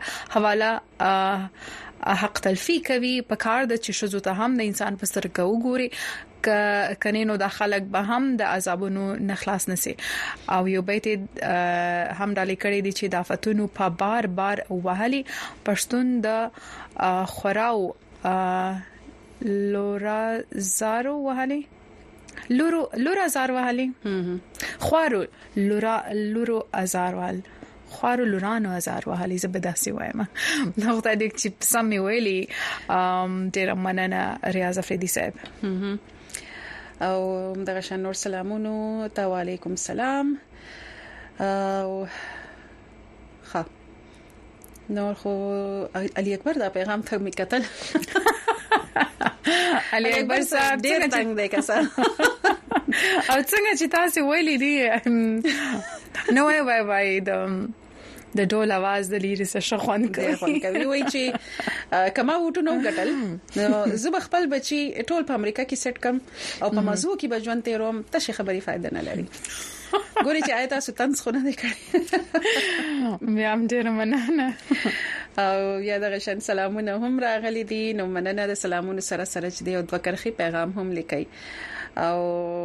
حواله حق تلفی کوي په کار د چې شوزو ته هم د انسان په سترګه وګوري ک کنينو د خلک به هم د عذابونو نخلاص نسی او یو بیت هم ډالې کړې دي چې د افتونو په بار بار وهلي پښتون د خوراو لورا زارو وهلي لورو لورا زار وهلي خوارو لورا لورو ازاروال خوارو لورانو هزار وهلي زبداسي وایم نو ته دې چې سمې ویلي ډېر مننه ریاض افریدی صاحب او دغه شان نور سلامونو ته وعلیکم السلام او ها نور خو علي اکبر دا پیغام ته می کتل علي اکبر صاحب ډېر څنګه دی کسا او څنګه چې تاسو ویلي دي نو وای وای وای د د ډول आवाज د لیري سره شخوان کوي کوي وای چې کما وټو نو غټل نو زه خپل بچي ټول په امریکا کې سیټ کم او په موضوع کې بجوان تیروم ته خبري فائدہ نه لري ګوري چې آیت تاسو تنس خو نه کړی مې هم ډېر مننه او یا دغه شان سلامونه هم راغلي دي نو مننه د سلامونو سره سره چې دی او د وکرخي پیغام هم لیکي او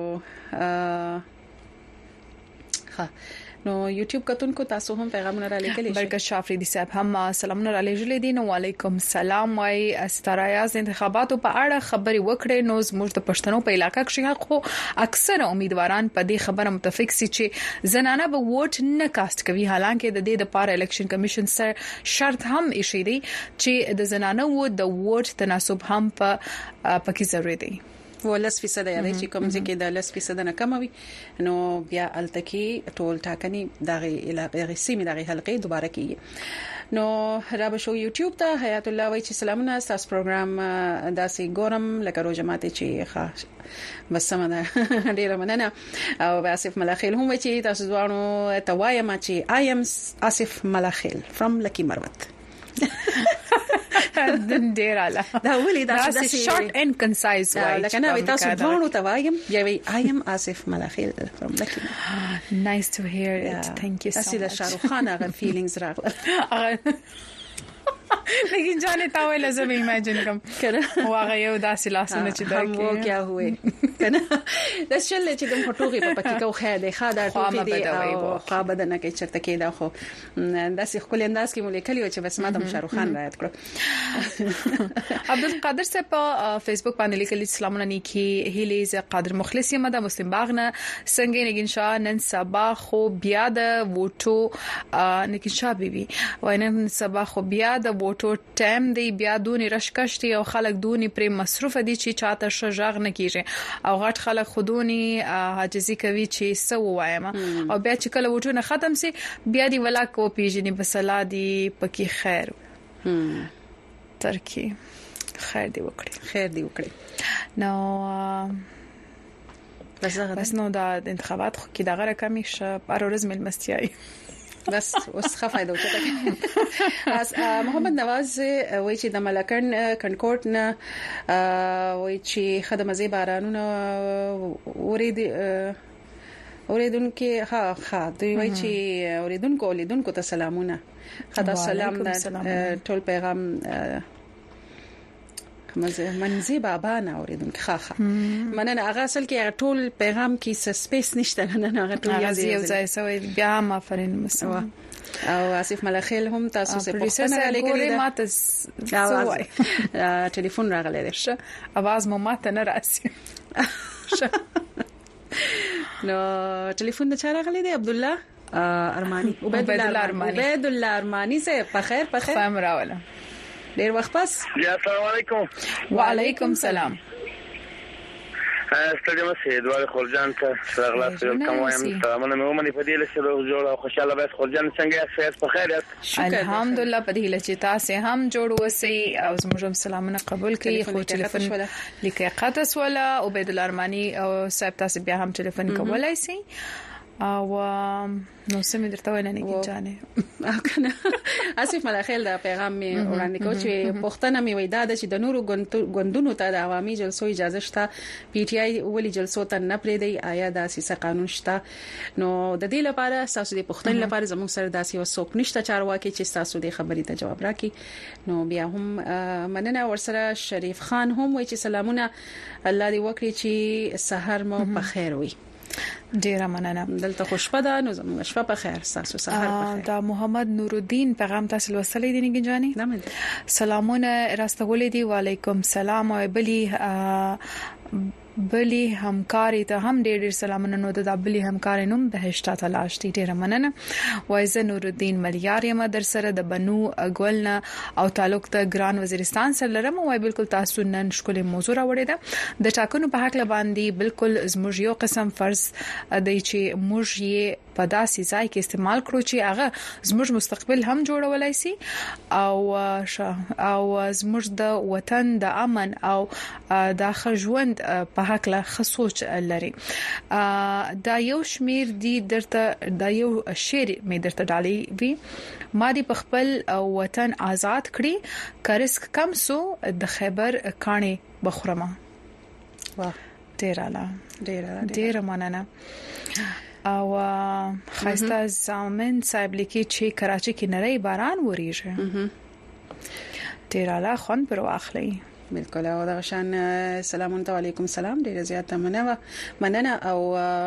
ها نو یوټیوب کتونکو تاسو هم پیغامونه را لیکلی شئ برکت شافریدی صاحب هم سلامونه را لېږلې دي نو وعلیکم السلام وايي ستارایاز انتخاباتو په اړه خبري وکړې نو زموږ د پښتنو په علاقې کې خو اکثر امیدواران په دې خبره متفق سي چې زنانه به ووټ نه کاست کوي حالانکه د دې لپاره الیکشن کمیشن سره شرط هم ایښی دی چې د زنانه وو د ووټ تناسب هم په پکې ضروري دی ولس فیصد یادې چې کوم ځکه د لس فیصد نه کم وي نو بیا التکی ټول ټاکنی دغه علاقې سیمه دغه حلقې دوباره کیږي نو را به شو یوټیوب ته حیات الله وای چې سلامونه تاسو پروګرام داسې ګورم لکه روزه ماته چې ښه بس سمه ډیره مننه او آصف ملخیل هم وای چې تاسو ځوانو ته وایم چې I am آصف ملخیل from Lucky Marwat ډیر اعلی دا ولې دا د شارټ اند کنسایز وای لکه نه تاسو ځوانو ته وایم یوي I am آصف ملخیل from Lucky nice to hear it thank you so much اصل شاروخ خان هغه فیلینګز راغله لیکن جانه تا ویل زه ایمیجن کوم کړه واغه یو داسې لاسونه چې دا کې هم کیا ہوئے کنه د شل چې د فوټوغي په پکې کو خیر دی خا دا ټوټي دی او خا بدنه کې چرته کې دا خو داسې خپل انداز کې مولکلی چې بس ما د شاروخ خان رايت کړو عبدالقادر صاحب په فیسبوک باندې لیکلي سلامونه نیکی هیلیز قادر مخلص یم د مسلم باغ نه څنګه نګین شاه نن سبا خو بیا د ووټو نګین شاه بیبي وینم سبا خو بیا د ووټو ټایم دی بیا دونی رشکشتي او خلک دونی پر مصروف دي چې چاته شجاغ نه کیږي او غټ خلک خودونی حاجزي کوي چې سو وایم او بیا چې کله وټونه ختم سي بیا دی ولا کو پیژني بسلا دی پکې خیر ترکی خیر دی وکړي خیر دی وکړي نو بس بس نو دا انتخابات خو کې دغه رقمي ش پرورز ملمستیای بس اوس ښه فائدہ وکړه اس محمد نواز وای چې د ملکن کنکورټ نه وای چې خدمت زی بارانونه ورید اوریدونکو ها ها دوی وای چې اوریدونکو لیدونکو ته سلامونه خدا سلام د ټول پیغام منځي بابا نه اوریدونکو ښه ښه مننه هغه اصل کې ټول پیغام کې سپیس نشته نه هغه ټول یو ځای سوی بیا ما فرین مسوا او اسف ملخیل هم تاسو سره پوښتنه لګولې ده ماته سوای ټلیفون راغلی دی شه आवाज مو ماته نه راسي نو ټلیفون د چا راغلی دی عبد الله ارمانی عبید الله ارمانی عبید الله ارمانی سے بخیر بخیر خام راوله ډیر وخت پس یا السلام علیکم وعلیکم سلام ستړي مشه دوه خورجان ته سلام کوم وایم سلامونه مې ومني په دې لسه روغ جوړ او خوشاله به خورجان څنګه یاست په خیر یاست الحمدلله په دې لچې تاسو هم جوړ وسی او زموږ سلامونه قبول کړئ خو ټلیفون لیکه قطس ولا عبید الله ارمانی او صاحب تاسو بیا هم ټلیفون کولای شئ او نو سمې درته ویل نه کیږي او کنه اسف ملخیل دا پیغام می وړاندې کو چې پښتنه می وېدا د چې د نورو غوندونو ته د عوامي جلسو اجازه شته پی ټ آی ولې جلسو ته نه پرې دی آیا د سیاسي قانون شته نو د دې لپاره تاسو د پښتن لپاره زموږ سره داسې وسوک نشته چارواکي چې تاسو د خبرې ته جواب راکړي نو بیا هم مننه ورسره شریف خان هم وایي چې سلامونه الله دې وکړي چې سحر مو په خیر وي ډیر مننه دلته خوشبه ده نو زموږ شپه په خیر تاسو سحر په خیر دا محمد نور الدین پیغام تاسو وصلې دي نه جاني سلامونه راستولې دي وعلیکم سلام او بلی بلی همکاري ته هم ډېر ډېر سلامونه نو د بلی همکاري نوم بهشته تلاش دي ډېر مننه وایز نور الدین ملیار یم در سره د بنو اګولنا او تعلق ته ګران وزیرستان سره لرم وای بالکل تاسو نن شکل موضوع راوړی ده د ټاکنو په حق لباندې بالکل زموږ یو قسم فرض دی چې موږ یې په داسې ځای کې استعمال کړو چې هغه زموږ مستقبل هم جوړولای شي او او زموږ د وطن د امن او د خژوند په حق له خصوص لري دا یو شمیر دي درته دا یو شعر مې درته ډالي وی ما دي په خپل وطن آزاد کړی کرسک کم سو د خیبر کاني بخرمه واه ډیر اعلی ډیر ډیر مننه او خاصه زامن صاحب لیکي چې کراچي کې نری باران وریږي ډیر اعلی خون پر واخلي بالکل او دا شان سلام علیکم سلام ډیر زیاته مننه مننه او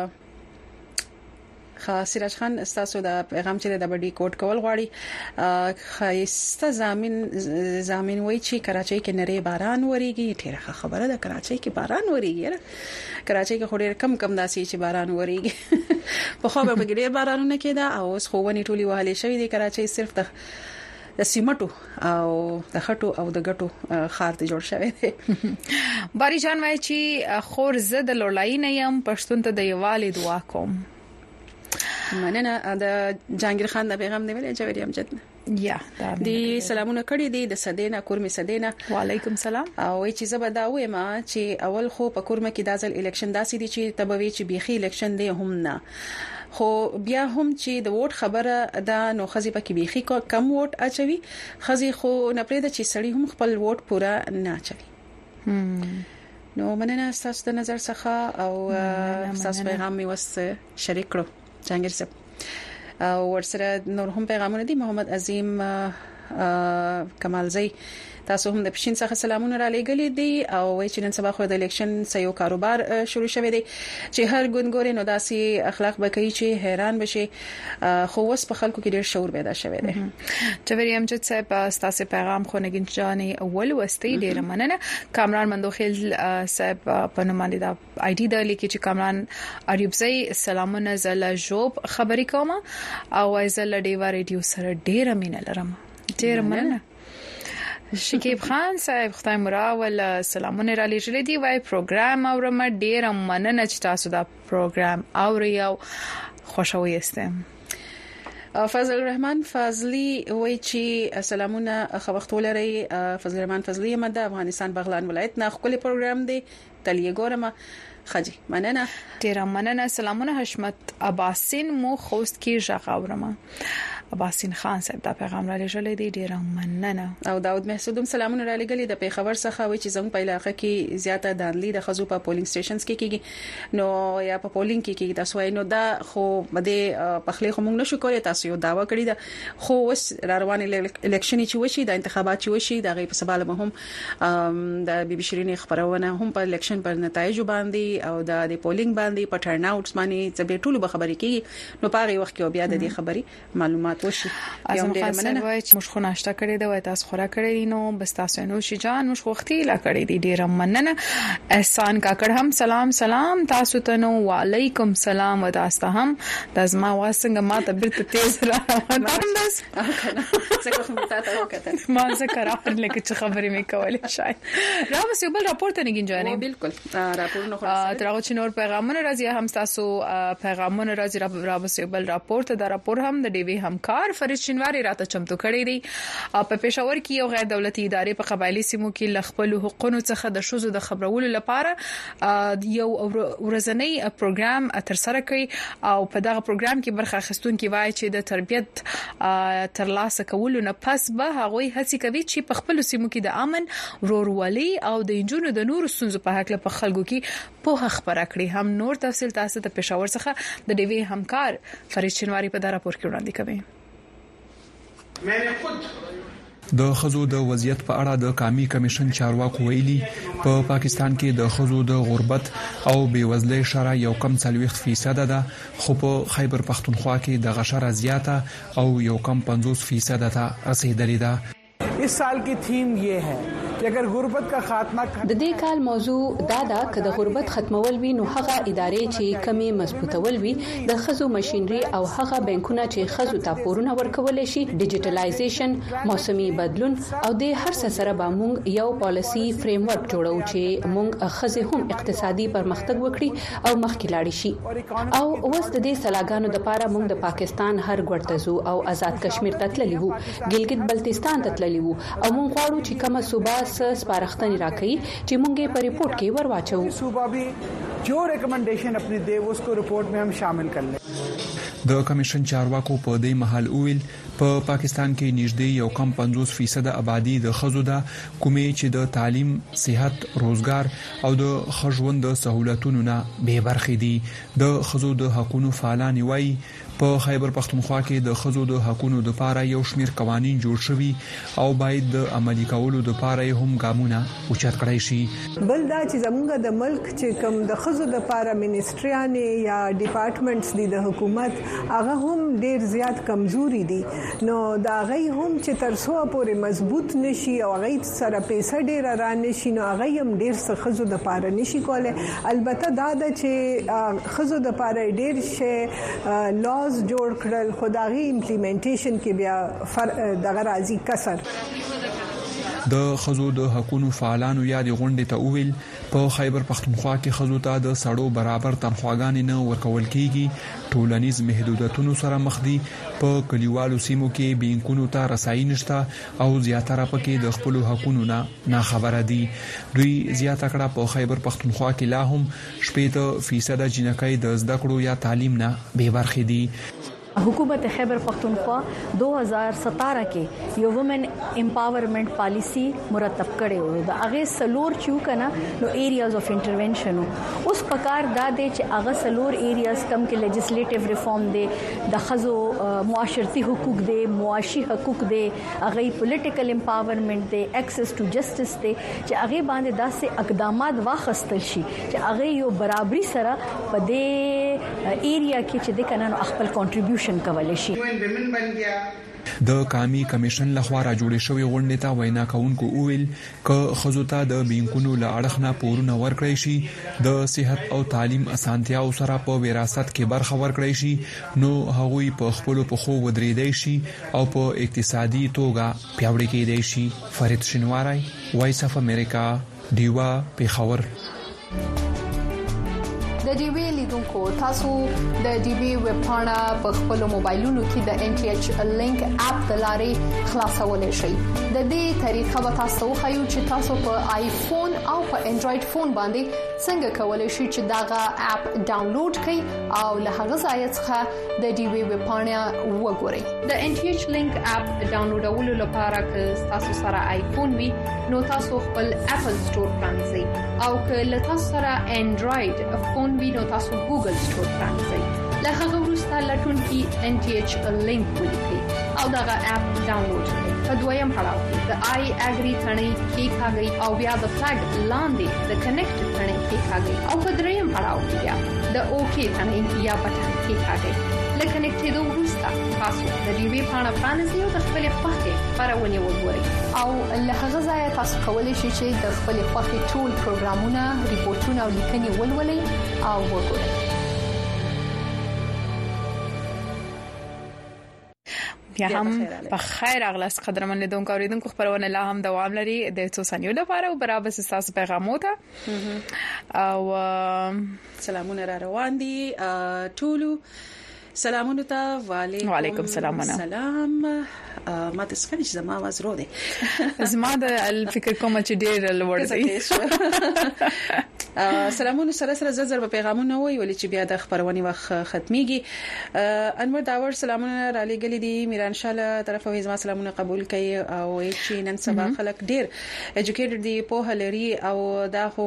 خاصرج خان استاسو د پیغام چې د بډي کوټ کول غواړي خاصه زامن زامن وای چې کراچۍ کې نری باران وریږي ډیره خبره ده کراچۍ کې باران وریږي کراچۍ کې خوري کم کم داسي چې باران وریږي په خو به ډیر بارانونه کېده او اوس خو ونی ټولي وهلې شوې دي کراچۍ صرف د د سیمټو او د خټو او د ګټو خار ته جوړ شوی دی باری جان وای چې خور زه د لړای نه يم پښتون ته د یوالي دعا کوم مننه د جهانگیر خان د پیغام دی ویل جوړ یم جتنه یا دی سلامونه کړی دی د سدینا کورمه سدینا وعلیکم سلام او چې زبدا وایم چې اول خو په کورمه کې دازل الیکشن داسې دي چې تبوي چې بيخي الیکشن دی هم نه خو بیا هم چې د ووټ خبره دا نو خزي پکې بيخي کم ووټ اچوي خزي خو نه پرې د چې سړی هم خپل ووټ پورا نه اچوي نو مننه تاسو د نظر څخه او تاسو پیغام می وس شریک کړو جهانگیر صاحب او ورسره نور هم پیغامونه دي محمد عظیم کمالزی تاسو هم د پښین څخه سلامونه را لېګلې دي او وایي چې نن سبا خو د الیکشن سيو کاروبار شروع شوه دی چې هر ګونګوري نو داسي اخلاق بکوي چې حیران بشي خو وس په خلکو کې ډېر شعور پیدا شوه دی جوړی امجد صاحب تاسو پیغام خو نګین جاني اول وستي ډېر مننه کامران مندوخیل صاحب په نوماندی دا آی ډي د لیکي چې کامران اریوبزي سلامونه زله جوب خبري کوم او زله ډیوا ریډیو سره ډېر مینه لرم ډېر مننه شکیب خان صاحب خدای مراول سلامونه را لېږلې دی وای پروګرام اورم ډېر مننه چې تاسو دا پروګرام اوري او خوشحالي استم فضل الرحمن فضلی وای چې سلامونه خو وخت ولري فضل الرحمن فضلی مده افغانستان بغلان ولایت نه خپل پروګرام دی تلیه ګورم خجی مننه ډېر مننه سلامونه حشمت عباسین مو خوست کی ژغاورم عباسین خان صاحب دا پیغام را لېږلی دی ډېر مننه او داود محسود هم سلامونه را لېږلي د پیښور څخه وایي چې زموږ په علاقه کې زیاته دانلي د خزو په پولینګ سټیشنز کې کېږي نو یا په پولینګ کې کېږي تاسو وایي نو دا خو بده پخلی خو موږ نشو کولای تاسو یو داوا کړی دا خو وس را روان الیکشن چې وشي د انتخابات چې وشي د غي په سباله هم د بي بي شيرين خبرونه هم په الیکشن پر نتایج باندې او د پولینګ باندې په ټرن اوټس باندې چې ټول به خبرې کیږي نو پاره وخت کې بیا د دې خبري معلومات وشي اعظم خان صاحب وایي چې موږ خو ناشته کړې ده وای تاسو خورا کړې نو بس تاسو نو شي جان موږ وختي لا کړې دي ډیر مننه احسان کاکړ هم سلام سلام تاسو ته نو وعلیکم سلام وداسته هم د زما واسنګ ما ته بیرته تیز را روان بس څنګه خو تاسو وکړه ما ذکر اخر لکه چې خبرې مې کولې شاید را وسې بل راپورټ نه گنجانې بالکل راپور نه خلاص ترغه چې نور پیغامونه راځي هم تاسو پیغامونه راځي را وسې بل راپورټ دا راپور هم د ډي وی همکار فرید شینواری راته چمتو کړی دی په پېښور کې یو غیر دولتي ادارې په قبایلی سیمو کې لخپل حقوقو څخه د شوزو د خبرولو لپاره یو ورځنی پروګرام تر سره کوي او په دغه پروګرام کې برخه اخیستونکو وایي چې د تربیت تر لاسه کولو نه پس به هغه هڅه کوي چې په خپل سیمو کې د امن ورورولي او د انجونو د نور سنځو په حق له خلکو کې په خبره کړي هم نور تفصیل تاسو ته پېښور څخه د ډي وی همکار فرید شینواری په دا راپور کې وړاندې کوي د خزو د وضعیت په اړه د قومي کمیشن چارواکو ویلي په پا پاکستان کې د خزو د غربت او بیوزلۍ شرح یو کم څلويخ فیصد ده خو په خیبر پختونخوا کې د غشره زیاته او یو کم پنځوس فیصد ته رسیدلې ده इस साल की थीम ये है कि अगर गुर्बत का खात्मा د دې کال موضوع دا ده چې د غربت ختمول وي نو هغه ادارې چې کمی مضبوطول وي د خزو ماشينري او هغه بانکونه چې خزو ته پورونه ورکول شي ډیجیټلایزیشن موسمي بدلون او د هر څه سره به موږ یو پالیسی فریم ورک جوړو چې موږ خزه هم اقتصادي پرمختګ وکړي او مخکې لاړ شي او اوس د دې سلاګانو د لپاره موږ د پاکستان هر ګړتزو او آزاد کشمیر ته تللی وو ګلګت بلتستان ته تللی وو او موږ غواړو چې کومه صوبه س سپارښتنې راکړي چې موږ په ریپورت کې ورواچو صوبه به جو ریکمنډیشن خپل دی اوس کو ریپورت में हम शामिल कर ले د کمیشن چارواکو په دې محل اویل په پاکستان کې نږدې یو کم پنځوس فیصد آبادی د خزو ده کومې چې د تعلیم، صحت، روزګار او د خژوند د سہولتونو نه به برخې دي د خزو د حقوقو فعالان وایي په خیبر پختونخوا کې د خزو د حقوقو لپاره یو شمیر قوانين جوړ شوي او باید د عملي کولو لپاره هم ګامونه اوچت کړای شي بل دا چې زموږ د ملک چې کوم د خزو د لپاره منیسټریانه یا ډپارټمنټس دي د حکومت هغه هم ډیر زیات کمزوري دي نو دا غي هم چې تر څو پورې مضبوط نشي او غي سره پیسې ډیر را نشي نو هغه هم ډیر څه خزو د لپاره نشي کوله البته دا د چې خزو د لپاره ډیر شي لا جوړ کړل خدایي امپلیمنټیشن کې بیا دغه راځي کسر د خزو د حقوقو فعالانو یاد غونډې ته ویل په خیبر پختونخوا کې خزو ته د سړو برابر تنخواګانې نه ورکول کیږي ټولنیز محدودیتونو سره مخ دي په کلیوالو سیمو کې بینکونو ته رسایي نشته او زیاتره پکې د خپل حقوقو نه نه خبره دي دوی زیاته کړه په خیبر پختونخوا کې لا هم شپږ فیصد جنکۍ د زده کړو یا تعلیم نه بې برخې دي حکومت خیبر پختونخوا دو هزار ستاره کې یو وومن امپاورمنٹ پالیسی مرتب کړي و د هغه سلور چو کنه نو ایریاز اف انټرونشن اوس پکار دا دی چې هغه سلور ایریاز کم کې لیجسلیټیو ریفارم دی د خزو معاشرتي حقوق دی معاشي حقوق دی هغه پولیټیکل امپاورمنٹ دی ایکسس ټو جسټس دی چې هغه باندې داسې اقدامات واخستل شي چې هغه یو برابرۍ سره په دې ایریا کې چې د کنه خپل کنټریبیوشن کولای شي. د قامي کمیشن لخوا را جوړې شوې غونډې ته وینا کوونکو وویل ک خزو ته د بینکونو له اړخ نه پورونه ورکړی شي د صحت او تعلیم اسانتیاو سره په وراثت کې برخه ورکړی شي نو هغوی په خپل پخو ودرېدای شي او په اقتصادي توګه پیاوړي کېدای شي. فرید شنواری، وایس اف امریکا، دیوا، پیښور. د ډي وی لیدونکو تاسو د ډي وی ویب پاڼه په خپل موبایلونو کې د ان ټي ایچ لینک اپ د لارې خلاصولای شئ. د دې طریقه به تاسو خو چې تاسو په آیفون او په انډراید فون باندې څنګه کولای شئ چې داغه اپ ډاونلوډ کړئ او له هغه ځای څخه د ډي وی ویب پاڼه وګورئ. د ان ټي ایچ لینک اپ ډاونلوډولو لپاره که تاسو سره آیفون وي نو تاسو خپل اپل سٹور پرانځئ او که له تاسو سره انډراید فون وینو تاسو ګوګل سٹور پرانځئ. له هغه وروسته لټون کې ان ټي ایچ لینک ولیکئ او دغه اپ ډاونلوډ کړئ. په دویم پړاو کې د آی اګری ثنې کې کاږئ او بیا د فلګ لاندې د کنیکټ ثنې کې کاږئ او په دریم پړاو کې بیا د اوکی ثنې یا بټن کې کاږئ. له کنیکټ کېدو وروسته تاسو د ډي وی پاڼه پرانیزئ او د خپل خوښې خبرونه وګورئ او له هغه ځای تاسو کولی شئ چې د خپل خوښې ټول پروګرامونه، ریپورتونه او لیکنې ولولئ او وګورئ. بیا هم په خیر اغلاس قدرمن لیدونکو اوریدونکو خبرونه لا هم دوام لري د څو ثانیو لپاره او برابر تاسو پیغامونه او سلامونه را روان دي ټولو سلامونه ته وعلیکم سلام سلام ما د سپینش زما आवाज رو دي زما د فکر کوم چې ډیر لوړ دی. سلامونه سره سره زر زر په پیغامونه وي ولې چې بیا د خبرونې وخت ختميږي. انور داور سلامونه را لګلې دي میران شاله طرفه زما سلامونه قبول کړي او چې نن سبا خلک ډیر ایجوکیټډ دي په هلري او دا خو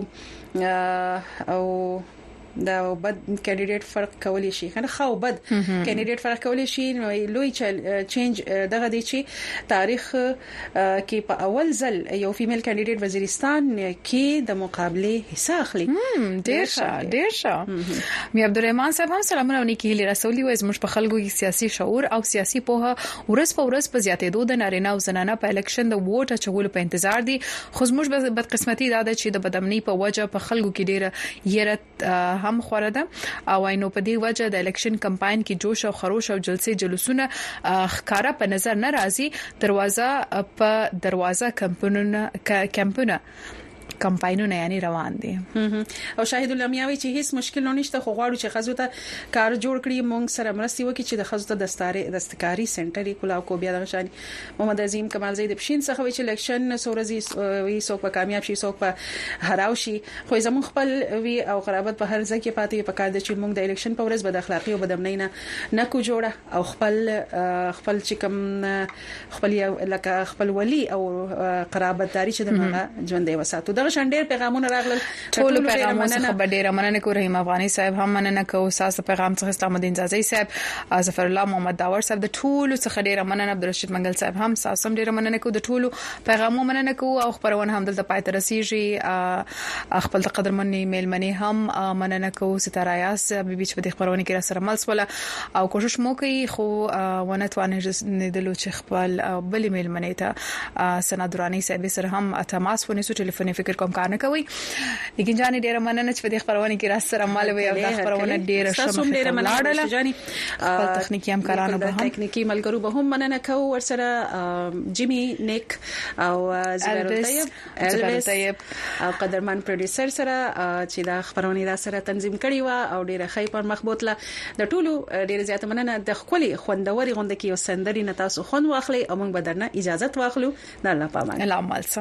او دا بد کینډیډیټ فرق کولی شي کنه خو بد کینډیډیټ فرق کولی شي نو لوی چینج دغه دی چې تاریخ کې په اول ځل یو فیمیل کینډیډیټ وزیرستان کې د مقابله حصہ اخلي. ډیر ښه ډیر ښه. می عبدالرحمن صاحب هم سلامونه ونیکي رسولي و زموږ په خلکو کې سیاسي شعور او سیاسي پوهه ورځ په ورځ په زیاتېدو د نارینه او زنانه په الیکشن د ووټ اچولو په انتظار دي خو زموږ بد قسمتي دا ده چې د بدامنۍ په وجه په خلکو کې ډیره یره هم خوره ده او اینو په دې وجه د الیکشن کمپاین کې جوش او خروش او جلسې جلوسونه ښکارا په نظر نه راځي. دروازه په دروازه کمپونه کمپونه کمپاینونه یعنی روان دي او شاهد المیاوي چې هیڅ مشکل نه نشته خو غواړو چې خزو ته کار جوړ کړي مونږ سره مرستي وکړي چې د خزو ته دستاري دستکاری سنټر کلاو کو بیا د شان محمد عظیم کمال زید بشین څخه وی چې الیکشن سورزي وی څوک په کامیاب شي څوک په هراو شي خو زموږ خپل وی او قرابت په هر ځای کې پاتې په کار د چې مونږ د الیکشن په ورځ بد اخلاقی او بدامنۍ نه نه کو جوړه او خپل خپل چې کوم خپل لکه خپل ولی او قرابتداري چې دغه ژوندې وساتو دغه شندیر پیغامونه راغلل ټول پیغامونه څخه ډیره مننه کوم. رحیم افغاني صاحب هم مننه کوم. ساس پیغام څخه اسلام الدین زازي صاحب، ظفر الله محمد داور صاحب د ټول څخه ډیره مننه. عبدالرشید منګل صاحب هم ساسم ډیره مننه کوم. د ټول پیغامونه مننه کوم او خبرونه هم دلته پاتې رسیږي. خپل د قدرمن میلمنې هم مننه کوم. ستاره یاس بیبي چې په خبرونه کې را سره ملس ولا او کوشش مو کوي خو ونه توانه دلو چې خپل بل میلمنې ته سنا درانی صاحب سره هم تماس ونیسو ټلیفوني فکر کوم کار نه کوي. لیکن جاني ډیره مننه چې په خبرونه کې را سره مال وي او د خبرونه ډیره شمه ډیره مننه جاني. خپل تخنیکی همکارانو به هم تخنیکی ملګرو به هم مننه کوم. ورسره جیمی نیک او زبیر طیب او قدرمن پروډوسر سره چې دا خبرونه را سره تنظیم کړي و او ډیره خې پر مخبوطله د ټولو ډیره زیات مننه. د خولي خوندوري غونډه کې یو سندري نتاسو خون واخلي او موږ بدرنه اجازه واخلو. نه الله پامان الله مالسا.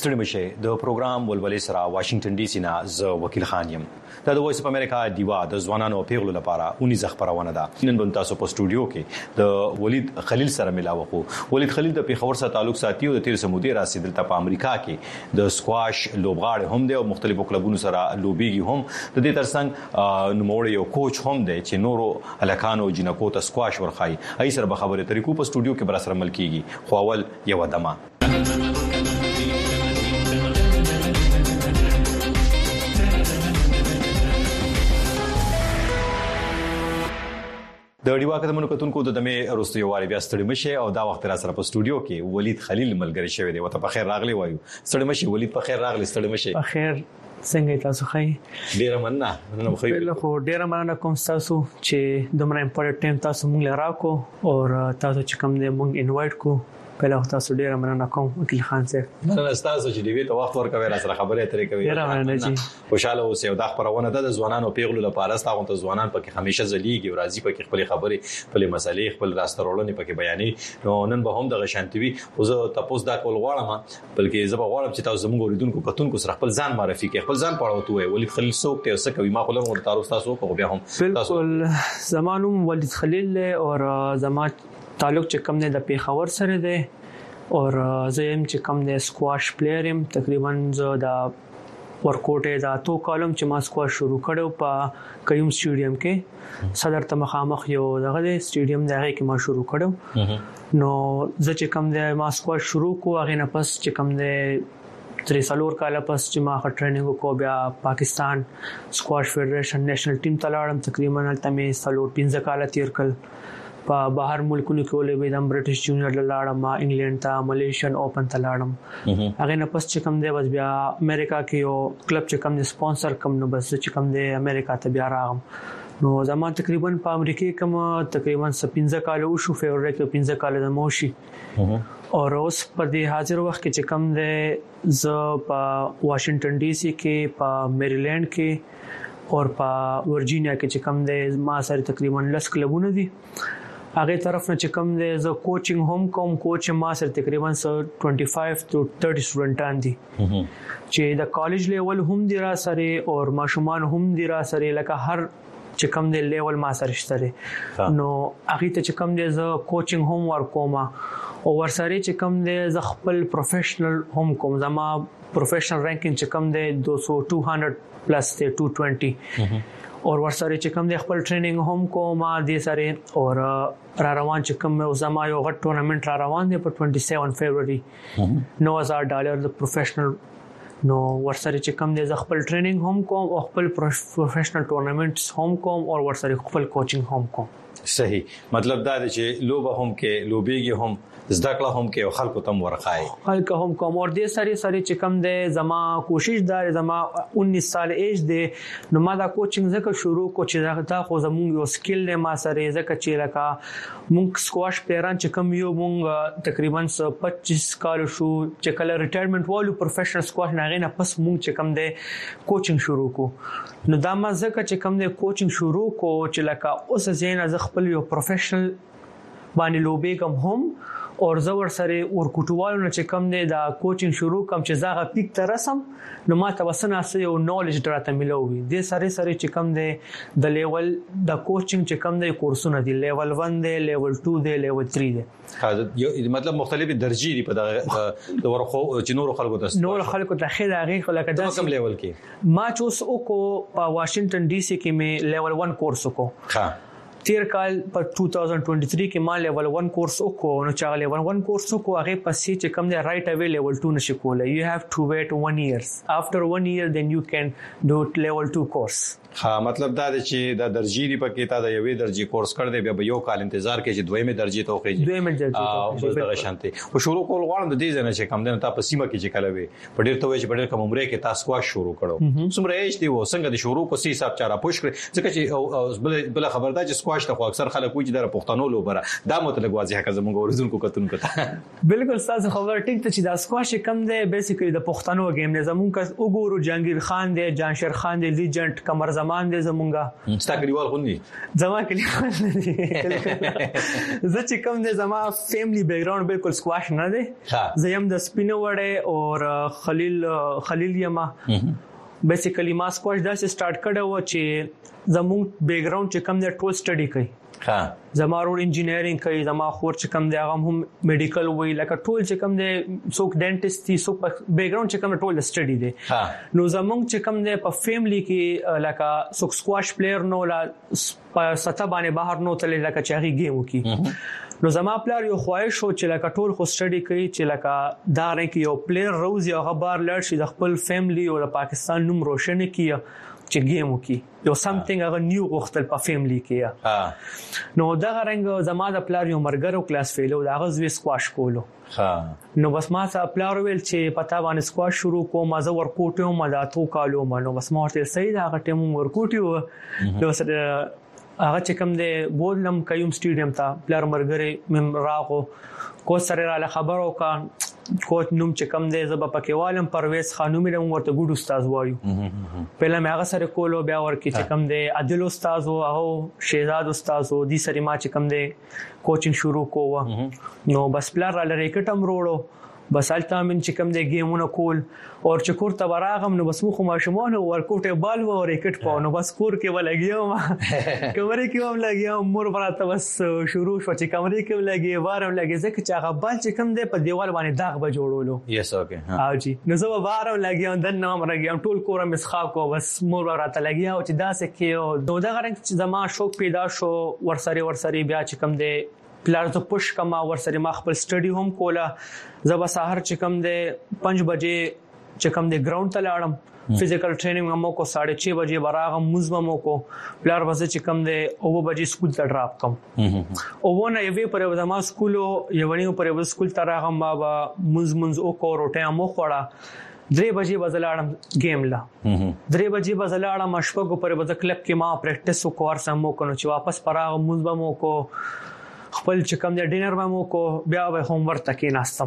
ستړي مشه د پروګرام ولولې سره واشنگټن ډي سي نه ز وکیل خان یم دا د وایس اف امریکا دیوا د ځوانانو پیغلو لپاره اونیزه خبرونه ده نن بم تاسو په سټوډیو کې د ولید خلیل سره ملاو کو ولید خلیل د پیښور سره تعلق ساتي او د تیر سمودي راسي دلته په امریکا کې د سکواش لوبغاړي هم دي او مختلفو کلبونو سره لوبيږي هم د دې ترڅنګ نوموړی یو کوچ هم دی چې نورو الکانو جنکو ته سکواش ورخای ای سره به خبره طریقو په سټوډیو کې بر سره مل کیږي خو اول یو دمه د ډیوا کتمنو کتونکو د دمه روستي واري بیا ستړي مشه او دا وخت را سره په سټوډیو کې ولید خلیل ملګری شوی دی وته په خیر راغلی وایو ستړي مشه ولید په خیر راغلی ستړي مشه په خیر څنګه تاسو خی ډیر مننه نن خو له خو ډیر مننه کوم تاسو چې دومره امپورټنت ټیم تاسو مونږ لراکو او تاسو چې کوم دې مونږ انوایټ کو په له تاسو ډیر مننه کوم وکیل خان صاحب مننه تاسو چې دی ته وخت ورکوي را سره خبرې اترې کوي ډیر مننه جی خوشاله اوسئ او دا خبرونه د ځوانانو پیغلو لپاره ستاسو ته ځوانان پکې همیشه زلیږي او راځي پکې خپل خبرې خپل مسلې خپل راسترولنې پکې بیانې نو نن به هم د غشانتوي او زه تاسو دا کول غواړم بلکې زه به غواړم چې تاسو زموږ اوریدونکو کتونکو سره خپل ځان معرفي کړئ خپل ځان پړاو ته وي ولید خلیل څوک ته څه کوي ما خپل ورته تاسو تاسو کو بیا هم بالکل زمانوم ولید خلیل او زما تعلق چې کوم نه د پیښور سره دی او زم چې کوم د سکواش پلیئر يم تقریبا زه دا ورکوټه دا تو کالم چې ما سکواش شروع کړو په قیوم سټیډیم کې صدر ته مخامخ یو دغه سټیډیم دغه کې ما شروع کړو نو زه چې کوم د ما سکواش شروع کو هغه نه پس چې کوم د ترې سالور کاله پس چې ما ټریننګ کو بیا پاکستان سکواش فدریشن نېشنل ټیم ته لاړم تقریبا تل مې سالور پنځه کاله تیر کړ په بهر ملکونو کې ولې به د برټش جونیئر لاړم ما انګلند ته ملیشین اوپن ته لاړم هغه نه پس چې کوم دی بس بیا امریکا کې یو کلب چې کوم دی سپانسر کوم نو بس چې کوم دی امریکا ته بیا راغم نو زما تقریبا په امریکا کې کوم تقریبا پنځه کال وشو فیبروري کې پنځه کال د موشي او اوس په دې حاضر وخت کې چې کوم دی ز په واشنگټن ډي سي کې په میریلند کې او په ورجینیا کې چې کوم دی ما سره تقریبا لس کلبونه دي هغه طرف نه چې کوم دی زه کوچینګ هم کوم کوچ ما سره تقریبا پچیس to تیس سټوډنټان دي چې د کالج لیول هم دی را سره او ماشومان هم دی را سره لکه هر چې کوم دی لیول ما سره شته نو هغه ته چې کوم دی زه کوچینګ هم ورکوم او ورسره چې کوم دی زه خپل پروفیشنل هم کوم زما پروفیشنل رانکینګ چې کوم دی دو سو دوه سو پلس ته دو سو بیس اور ورسره چې کوم د خپل ټریننګ هم کوم د سره اور را روان چې کوم زما یو غټ ټورنمنت را روان دی په سبعه فبرवरी نو هزار ډالر د پروفیشنل نو ورسره چې کوم د خپل ټریننګ هم کوم او خپل پروفیشنل ټورنمنټس هم کوم او ورسره خپل کوچینګ هم کوم صحیح مطلب دا دی چې لوبه هم کې لوبيږي هم زده کړه هم کې خلکو تم ورخای خلکو هم کوم اور دې سری سری چې کم دی زما کوشش دار زما انیس سال ایج دی نو ما دا کوچینګ زکه شروع کو چې دا خو زموږ یو سکل نه ما سره زکه چې لکه مونږ سکواش پلیران چې کم یو مونږ تقریبا پچیس کال شو چې کله ریټایرمنټ والو پروفیشنل سکواش نه غینه پس مونږ چې کم دی کوچینګ شروع کو نو دا ما زکه چې کم دی کوچینګ شروع کو چې لکه اوس زین از خپل یو پروفیشنل باندې لوبېګم هم اور زور سره اور کوټوالو نه چې کم دی دا کوچینګ شروع کم چې زاغه پیک ته رسم نو ما ته وسنه سه یو نالج دراته ملوي د سره سره چې کم دی د لیول د کوچینګ چې کم دی کورسونه دی لیول واحد دی لیول دوه دی لیول درې دی یو مطلب مختلفي درجه دي په د ورخو چې نور خلکو ته نور خلکو ته خیر هغه لکه د کوم لیول کې ما چوس او کو واشنگټن ډي سي کې مې لیول واحد کورس کو ها تیر کال په دو هزار دوه کې ما لیول واحد کورس وکړو نو چې لیول واحد کورس وکړو هغه پسې چې کوم دی رائټ اوی لیول دوه نشي کولای یو هاف ټو ویټ one years after one year then you can do level two course ها مطلب دا دی چې دا درجه دی پکې تا د یوې درجه کورس کړ دی بیا یو کال انتظار کې چې دویمه درجه ته وخیږي دویمه درجه او دغه شانتي او شروع کول غواړم د دې ځنه چې کم دی تا په سیمه کې چې کله وي په ډیر ته وي چې په ډیر کم عمره کې تاسو وا شروع کړو څومره ایج دی و څنګه د شروع کو سي حساب چاره پوښ کړ ځکه چې بل بل خبردار چې سکواش ته خو اکثر خلک کوی چې د پښتنو لوبره دا مطلب واضح کړه زموږ ورزونکو کتونکو ته بالکل تاسو خبر ټیک ته چې دا سکواش کم دی بیسیکلی د پښتنو گیم نه زموږ وګورو جهانگیر خان دی جانشیر خان دی لیجنډ قمر زمان دې زمونږه ستا کلیوال غوندي زما کلیوال زه چې کوم دې زما فیملی بیک گراوند بالکل سکواش نه دی زه يم د سپینو وړه او خلیل خلیل یما بیسیکلی ما سکواش دا سٹارټ کړو چې زموږ بیک گراوند چې کوم دې ټول سټڈی کوي ها زما ورو انجینیرینګ کوي زما خور چې کوم دی هغه هم میډیکل وی لکه ټول چې کوم دی څوک ډینټیست دي څوک بیک گراوند چې کوم ټول سټڈی دی نو زموږ چې کوم دی په فیملی کې لکه څوک سکواش پلیئر نو لا په سطح باندې بهر نو تل لکه چې هغه گیم وکي نو زما پلار یو خواهش شو چې لکه ټول خو سټڈی کوي چې لکه دا رنګ یو پلیئر روز یو خبر لړ شي د خپل فیملی او د پاکستان نوم روشن کړي چې گیم وکي یو سمثینګ هغه نیو غوښتل په فیملی کې نو دا رنګ زما د پلار یو مرګرو کلاس فیلو دا غوښوي سکواش کولو نو بس ما ته پلار ویل چې پتا باندې سکواش شروع کوم ما زه ورکوټیو ما دا تو کالو ما نو بس ما ورته صحیح دا هغه ټیم ورکوټیو نو سره هغه چې کوم دی بولم کيوم سټیډیم ته پلار مرګري مم راغو کو سره را خبرو کا کوچ نوم چې کم دی زب پکې والم پرویز خانومي له ورته ګډ استاد وایو پهله مې هغه سره کولو بیا ورکې چې کم دی عادل استاد او شهزاد استاد او دي سره ما چې کم دی کوچینګ شروع کوو نو بس پلار را لری کټم وروړو بس الته من چې کم دی گیمونه کول او چې کور ته راغم نو بس مخ ماشومان ورکوټه بال و ریکټ پاو نو بس کور کې ولګیو کمرې کې هم لګیو مور براته بس شروع شو چې کمرې کې لګي وارم لګي ځکه چې هغه بال چې کم دی په دیوال باندې داغ به جوړولو یس اوکې او جی نو زه وارم لګیو د نام راګیو ټول کور مې ښا کو بس مور براته لګیو چې داسې کې نو دا غره چې زما شوق پیدا شو ورسره ورسره بیا چې کم دی پلار ته پوش کما ورسره ما خپل سټڈی هم کولا زب سحر چې کم دی پنځ بجې چې کم دی ګراوند ته لاړم فزیکل ټریننګ مو کو ساڑھے چھ بجې براغم مزم مو کو پلار وځي چې کم دی او بجې سکول ته ډراپ کم او ونه یوې پر زما سکول یو ونیو پر سکول ته راغم ما مزمنز او کو روټه مو خوړه درې بجې بزلاړم گیم لا درې بجې بزلاړم مشپګو پر بز کلب کې ما پریکټیس وکور سم مو کنه چې واپس پراغم مزم مو کو خپل چې کوم دی ډینر مې مو کو بیا به هوم ورک تکې ناستم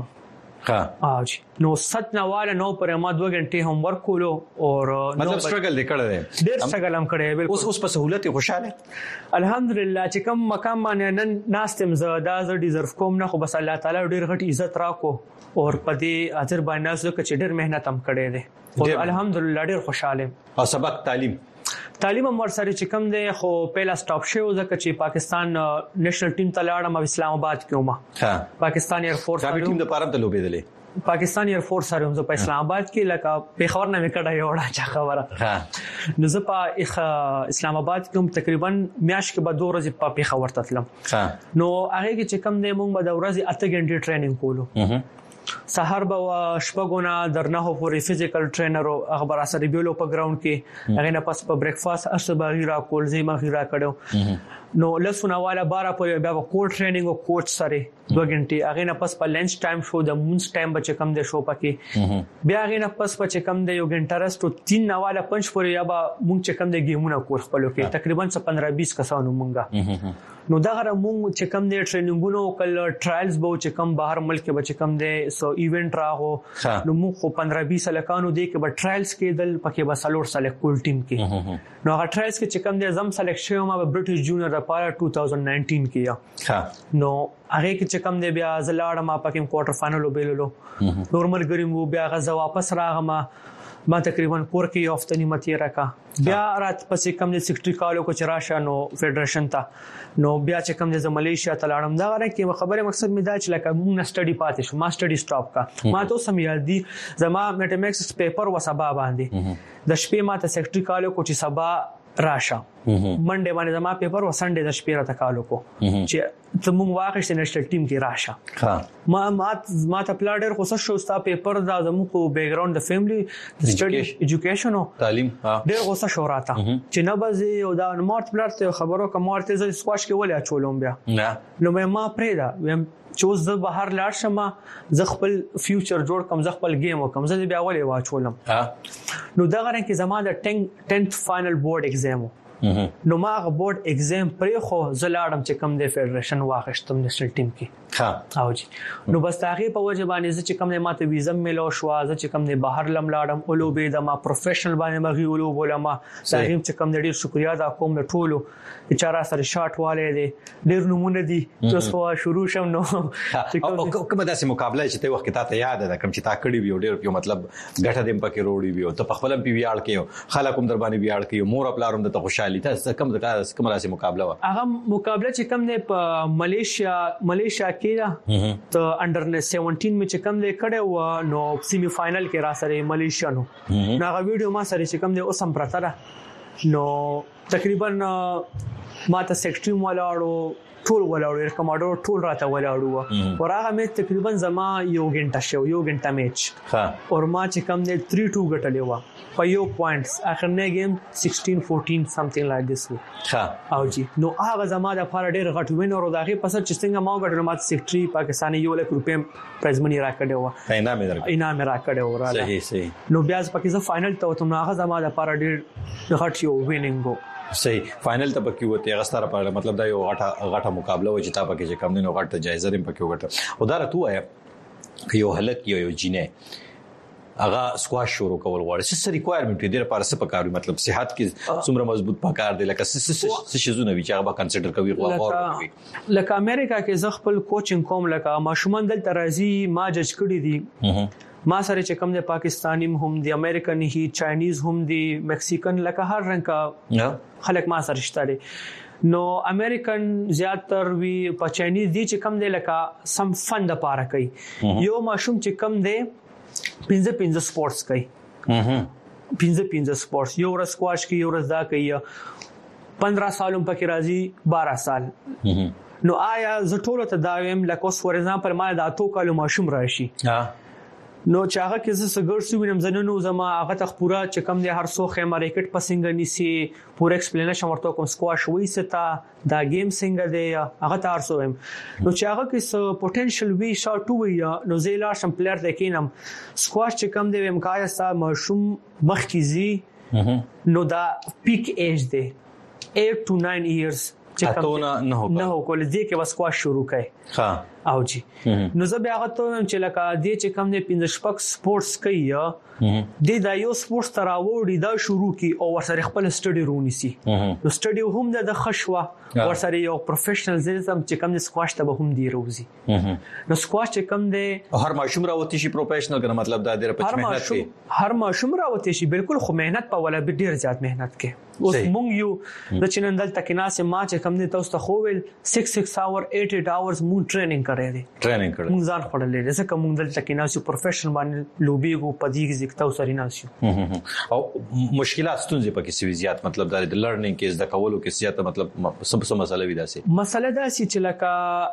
ها اج نو ست نواله نو پر ما دوه غنټه هوم ورک کولو او مطلب سټرګل وکړه دی ډېر سټرګل هم کړی بالکل اوس اوس په سہولت خوشاله الحمدلله چې کوم مقام باندې نن ناستم زدا ز ډیزرو کوم نه خو بس الله تعالی ډېر غټ عزت راکو او په دې اجر باندې زه چې ډېر مهنت هم کړی دی او الحمدلله ډېر خوشاله او سبق تعلیم تعلیم هم ورسره چې کم دی خو پهلا سټاپ شو ځکه چې پاکستان نېشنل ټیم ته لاړم او اسلام آباد کې ومه پاکستان ایر فورس دا ټیم د پاره ته لوبېدلې پاکستان ایر فورس سره هم په اسلام آباد کې لکه په خبر نه وکړه یو وړه چا خبره نو زه په اسلام آباد کې هم تقریبا میاش کې به دوه ورځې په خبر تتلم نو هغه کې چې کم دی مونږ به د ورځې اته غنټې ټریننګ کولو سحر به شپګونه درنه پورې فزیکل ټرینر او خبر سره بیولو په ګراوند کې هغه نه پس په بریکفاست اسبا غیرا کول زما غیرا کړو نو لسونه والا بارا په بیا کوچ ټریننګ او کوچ سره دوه غنټې هغه نه پس په لنچ ټایم شو د مونږ ټایم بچ کم د شو پکې بیا هغه نه پس په کم د یو غنټه رستو تین نواله پنځ پورې یا به مونږ چې کم د گیمونه کور خپلو کې تقریبا پندرہ بیس کسانو مونږه نو دا غره مونږ چې کم د ټریننګونو کل ټرایلز به چې کم بهر ملک بچ کم د سو ایونت راغو نو مونږ خو پندرہ بیس لکانو دی کې به ټرایلز کې دل پکې به سلور سلیکټ کول ټیم کې نو هغه ټرایلز کې چې کم د زم سلیکټ شوم ما برټش جونیئر لپاره دو هزار نولس کې یا نو هغه کې چې کم دی بیا زلاړه ما پکې کوارټر فائنل وبېللو نورمال ګریم وو بیا غزا واپس راغم ما تقریبا کور کې یو هفته نیمه تیر کا بیا رات پسې کم د سیکټری کالو کو چراشه نو فدریشن ته نو بیا چې کم د ملیشیا ته لاړم دا غره کې خبره مقصد می دا چې لکه موږ نه سټډي پاتې شو ما سټډي سټاپ کا ما ته سم یاد دي زما میټمیکس پیپر و سبا باندې د شپې ما ته سیکټری کالو کو چې سبا راشه منډه باندې زما پیپر و سنډه د شپې را تکالو کو چې ته مونږ واقعي نېشنل ټیم کې راشه ما ما ما ته پلاډر خو څه شو ستا پیپر دا زموږ کو بیک گراوند د فیملی د سټډي ایجوکیشن او تعلیم ډېر غوسه شو راته چې نه بزي او دا مارت پلاټ خبرو کوم مارت ز سکواش کې ولې اچولم بیا نو مې ما پرېدا چې زه بهر لاړ شم زه خپل فیوچر جوړ کوم زه خپل گیم وکم زه بیا ولې واچولم نو دا غره کې زما د ټینث فائنل بورډ ایگزام نو ما غ بورډ ایگزام پرې خو زلاړم چې کم د فدریشن واغښتم نېشنل ټیم کې ها او جی نو بس هغه په وجه باندې چې کم نه ماته ویزم ملو شو چې کم نه بهر لم لاړم اولو به د ما پروفیشنل باندې مغي اولو بولما صحیح چې کم ډیر شکریا دا کوم له ټولو چې را سره شاټ والے دي ډیر نمونه دي تاسو شروع شم نو او کومه داسې مقابله چې ته وخت ته یاد ده کوم چې تا کړی وی ډیر په مطلب ګټه دیم پکې روړی وی ته په خپل پی ویاړ کې خلک هم در باندې ویاړ کې مور خپلارم د خوشحالي ته کم د کوم راسي مقابله و هغه مقابله چې کم نه په ملیشیا ملیشیا کې ته انډر سیونټین می چې کم نه کړه و نو سیمی فائنل کې را سره ملیشیا نو هغه ویډیو ما سره چې کم نه اوسم پرته نو تقریبا ما ته سیکټریم ولاړو ټول ولاړو کماډور ټول راته ولاړو ورغه مې تقریبا زما یو غنټه شو یو غنټه میچ ها اور ما چې کم نه تھری ټو غټلې و په یو پوینټس اخر نه گیم سکسټین فورټین سمثینګ لایک دیس ها او جی نو هغه زما د فار ډېر غټ وینر او دغه پس چې څنګه ما غټل ما سیکټری پاکستاني یو لک روپیم پرایز منی راکړی و انعام درکړ انعام راکړی و را صحیح صحیح نو بیا پکې زه فائنل ته وته نو هغه زما د فار ډېر غټ یو وینینګ صحیح فائنل ته پکې وته غستاره په مطلب دا یو غټه غټه مقابله و چې تا پکې چې کم نه غټه جایزه ریم پکې وګټه او دا راته آیا یو هلک یو یو جینې هغه سکواش شروع کول غواړي څه ریکوایرمنت دی لپاره څه پکاري مطلب صحت کې څومره مضبوط پکار دی لکه څه څه شزونه وی چې هغه کنسیډر کوي غواړي لکه امریکا کې ز خپل کوچینګ کوم لکه ماشومان دلته راځي ما جج کړی دي ما سره چې کوم د پاکستانی هم دي امریکن هي چاینیز هم دي مکسیکن لکه هر رنګ کا خلک ما سره شته نو امریکن زیاتر وی په چاینیز دي چې کوم دی لکه سم فن د پاره کوي یو ماشوم چې کوم دی پنځه پنځه سپورتس کوي پنځه پنځه سپورتس یو ورځ سکواش کوي یو ورځ دا کوي پندرہ سالوم پکې راځي بارہ سال نو آیا زه ټول ته دا ویم لکه فور ایگزامپل ما دا تو کالو ماشوم راشي نو چې هغه کې زه سګر سو وینم زنه نو زما هغه ته پورا چې کم دی هر سو خیمه ریکټ پسنګ نیسی پورا ایکسپلینیشن ورته کوم سکواش وې ستا دا گیم څنګه دی هغه ته هر سو ویم نو چې هغه کې سو پوتنشل وی شاټ وی نو زیلا شم پلیئر د کینم سکواش چې کم دی ویم کای سا مشوم مخ کیږي نو دا پیک ایج دی ایٹ ټو نائن ایئرز چې کم نه هو نه هو کول دي کې وسکواش شروع کړي ها او جی نو زه بیا غوته چې لکه دې چې کم نه پینځه شپږ سپورتس کوي د دا یو سپورتس تراوړي دا شروع کی او ورسره خپل سټډي رونی سي نو سټډي هم د خشوه ورسره یو پروفیشنلزم چې کم د سکواش ته هم دی روزي نو سکواش چې کم دی هر ماشوم راوتی شي پروفیشنل کنه مطلب دا ډېر په مهنت کوي هر ماشوم راوتی شي بالکل خو مهنت په ولا به ډېر زیات مهنت کوي اوس مونږ یو د چنندل تکیناس ما چې کم دی تاسو ته خو ول سکس سکس اور ایٹ ایٹ اورز مون ټریننګ کړی دی ټریننګ کړی مونږ ځان خړلې ده ځکه مونږ دل تکیناس پروفیشنل باندې لوبي کو پدې کې تاسو سره ناسیو او مشکلات ستونزې پکې سوي زیات مطلب دا د لرنینګ کې د کولو کې زیات مطلب سب څه مسله وي داسې مسله دا چې لکه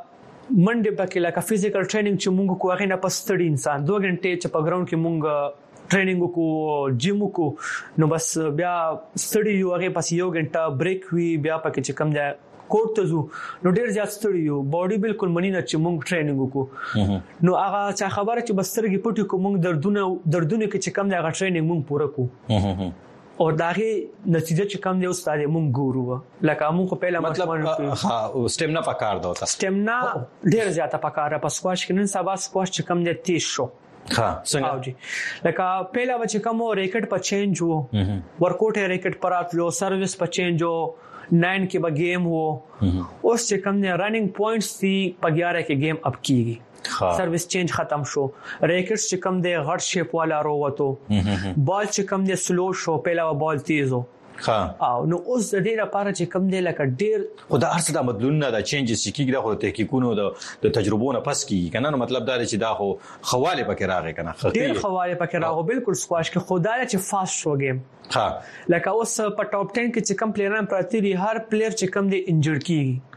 منډه پکې لکه فزیکل ټریننګ چې مونږ کوه نه پستړي انسان دوه غنټه چې په ګراوند کې مونږ ټریننګ کو جیم کو نو بس بیا ستړي یو هغه پس یو غنټه بریک وی بیا پکې چې کم ځای کوټ ته زو نو ډیر زیات ستړي یو باډي بالکل منی نه چې مونږ ټریننګ کو نو هغه چې خبره چې بسترګي پټي کو مونږ دردونه دردونه کې چې کم ځای هغه ټریننګ مونږ پوره کو او داغه نتیجه چې کم دی استاد مونږ ګورو لکه مونږ په پیله مطلب ها سټیمنا پکار دا سټیمنا ډیر زیاته پکاره په سکواش کې نن سبا سکواش چې کم دی تیز شو ها څنګه جی لکه پیلا و چې کوم ریکټ په چینج وو ورکوټ ریکټ پراتلو سرویس په چینج وو ناین کې به گیم وو اوس چې کوم نه رننګ پوینټس دی په یاره کې گیم اپ کیږي سرویس چینج ختم شو ریکټس چې کوم دی غټ شیپ والا وروته بال چې کوم دی سلو شو پیلا و بال تیزو ها او نو اوس د دې لپاره چې کم دی لکه ډیر خدای هرڅه د مدلونه د چینجز چې کیږي د تحقیقونو د تجربو نه پس کیږي کنه نو مطلب دا چې دا خو خواله پکې راغی کنه ډیر خواله پکې راغو بالکل سکواش کې خدای چې فاست شو گیم ها لکه اوس په ټاپ ټن کې چې کم پلیئران پراتی دي هر پلیئر چې کم دی انجر کیږي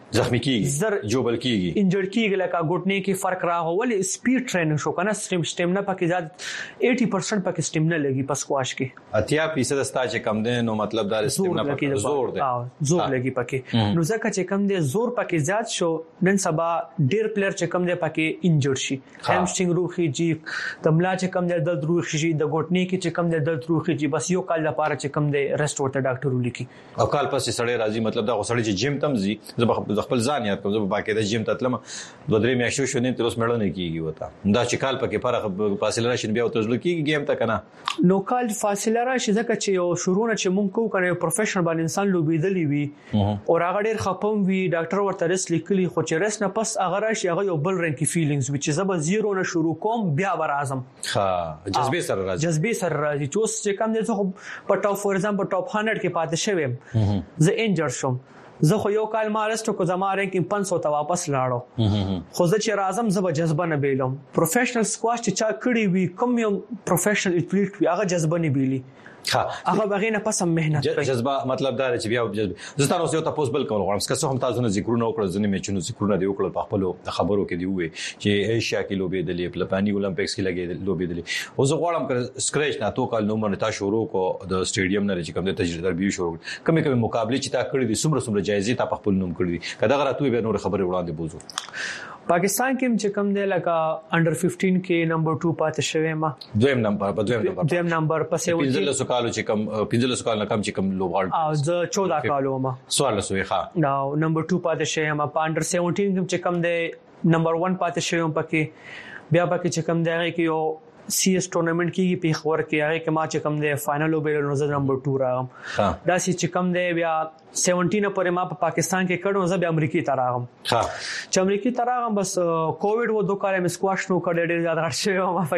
زخمی کیږي جوبل کیږي انجر کیږي لکه ګټنې کې فرق راغو ولې سپیډ ټریننګ شو کنه سټیم سټیمنا پکې زیات اسی پرسنټ پکې سټیمنا لګي په سکواش کې اتیا فیصد ستا چې کم دی نو مطلب دا سټیمنا پکې زور دی زور لګي پکې نو ځکه چې کم دی زور پکې زیات شو نن سبا ډیر پلیئر چې کم دی پکې انجر شي هامسترینګ روخي جی تملا چې کم دی درد روخي جی د ګټنې کې چې کم دی درد روخي جی بس یو کال لپاره چې کم دی ریسټ ورته ډاکټر ولیکي او کال پسې سړی راځي مطلب دا سړی چې جیم تم زی زه خپل ځان یاد کوم زه باقاعده جیم ته تلم دوه درې میاشتې شو نه تر اوسه مړ نه کیږي وته دا چې کال پکې فرق فاصله راشي بیا ته ځل کیږي گیم ته کنه نو کال فاصله راشي ځکه چې یو شروع نه چې مونږ کو کنه پروفیشنل باندې انسان لوبېدلی وي او هغه ډیر خپم وي ډاکټر ورته رس لیکلي خو چې رس نه پس هغه راشي هغه یو بل رنګ فیلینګز وي چې زب زیرو نه شروع کوم بیا ور اعظم ها جذبه سره راځي جذبه سره راځي چې اوس چې کم دي زه په ټاپ فور ایگزامپل ټاپ هنډرډ کې پاتې شوم زه انجر شوم زه خو یو کال ما رستو کو زما رینکینګ پانچ سو ته واپس لاړو خو زه چې راځم زه به جذبه نه بیلم پروفیشنل سکواش چې چا کړی وي کوم یو پروفیشنل ایتھلیټ وي هغه جذبه نه بیلی ها هغه بغینه پس مهنت کوي جذبه مطلب دا چې بیا زه تاسو یو تاسو بل کوم غواړم چې هم تاسو نه ذکرونه وکړل ځنه میچونو ذکرونه دی وکړل په خپل خبرو کې دی وې چې ایشیا کې لوبې دلې په پانی اولمپیکس کې لګې لوبې دلې او زه غواړم چې سکریچ نه تو کال نو منه تاسو شروع کو د سټیډیم نه چې کوم د تجربه تربیو شروع کمی کمی مقابله چې تا کړی دي سمره سمره جایزې تا په خپل نوم کړی دي کدا غره به نور خبرې وړاندې بوزو پاکستان کې چې کوم دی لکه انډر پنځه کې نمبر دو پاتې شوی ما دویم نمبر په دویم نمبر دویم نمبر پسې وځي پنځه سو کالو چې کم پنځه سو کال نه کم چې کم لوبغاړ او زه چودہ کالو ما سوال سوې ښه نو نمبر دو پاتې شوی ما په انډر سیونټین کې چې کم دی نمبر ون پاتې شوی پکې بیا پکې چې کم دی هغه کې یو سی اس ټورنمنت کې په خبر کې هغه کې ما چې کم دی فائنل وبېل نو زه نمبر دو راغم دا سی چې کم دی بیا سیونټین پورې ما په پاکستان کې کړو زه بیا امریکای ته راغم ها چې امریکای ته راغم بس کووډ و دوه کال مې سکواش نو کړې ډېر زیات راځي ما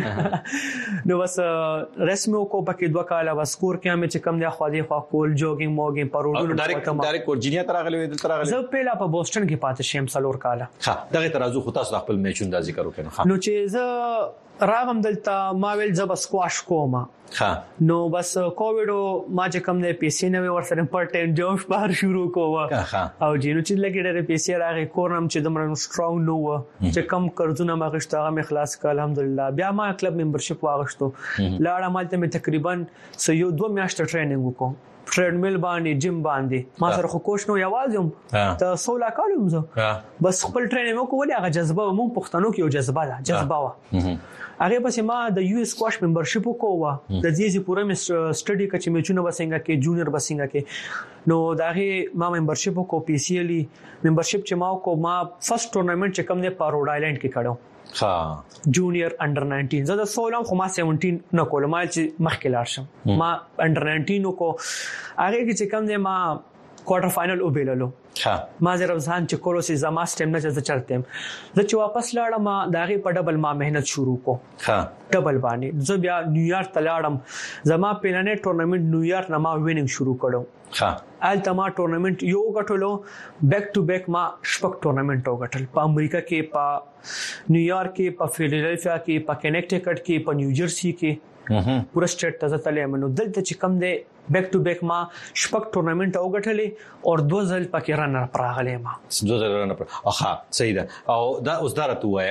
پکې نو بس رسمو کو پکې دوه کال بس کور کې مې چې کم دی خو دې خو کول جوګینګ موګینګ پرودو ډایرکټ ډایرکټ ورجینیا ته راغلی دلته راغلی زه پیلا په بوسټن کې پاتې شم سلور کال ها دغه ترازو خو تاسو خپل میچون دا ذکر وکړو نو چې زه راغم دلته ما ویل زب سکواش کوم ها نو بس کووډ ما چې کم دی پیسې نه ورسره پر ټایم جوب بار شروع کوه او جینو چې لګیډه ر پیسې راغی کورنم چې دمر سترونګ نو چې کم قرضونه ما غشته هغه مې خلاص کړ الحمدلله بیا ما کلب ممبرشپ واغشتو لاړه مالته مې تقریبا سيو دوه میاشتې ټریننګ وکړم ټریډمیل باندې جیم باندې ما سره خو کوچ نو یوازم ته سولا کالم زه بس خپل ټریننګ وکول هغه جذبه مون پښتنو کې یو جذبه ده جذبه وا هغه پس ما د یو اس سکواش ممبرشپ وکوه د دې چې پوره مې سټډي کچې میچونه بسنګا کې جونیئر بسنګا کې نو داغه ما ممبرشپ کو پی سی ال ممبرشپ چې ما کو ما فرست ټورنمنت چې کوم نه پاروډ آیلند کې کړو ها جونیئر انډر ناینټین زه د سولم خو ما سیونټین نه کولم ما چې مخکې لاړ شم ما انډر ناینټین کو هغه کې چې کوم نه ما کوارټر فائنل وبېللو ها ما زه ځان چې کولو سي زما سټیم نه چې چلتم زه چې واپس لاړم ما داغه په ډبل ما مهنت شروع کو ها ډبل باندې زه بیا نیویارک ته لاړم زما پلانې ټورنمنت نیویارک نه ما وینینګ شروع کړو ها الته ما ټورنمنت یو غټلو بیک ټو بیک ما شپږ ټورنمنت وغټل په امریکا کې په نیویارک کې په فیلادلفیا کې په کنیکټیکټ کې په نیو جرسی کې پورا سټیټ ته تللی منو دلته چې کم دی بیک ټو بیک ما شپږ ټورنمنت وغټلې او دوه ځل پکې رنر پراغلې ما دوه ځل رنر پر اخا صحیح ده او دا اوس درته وای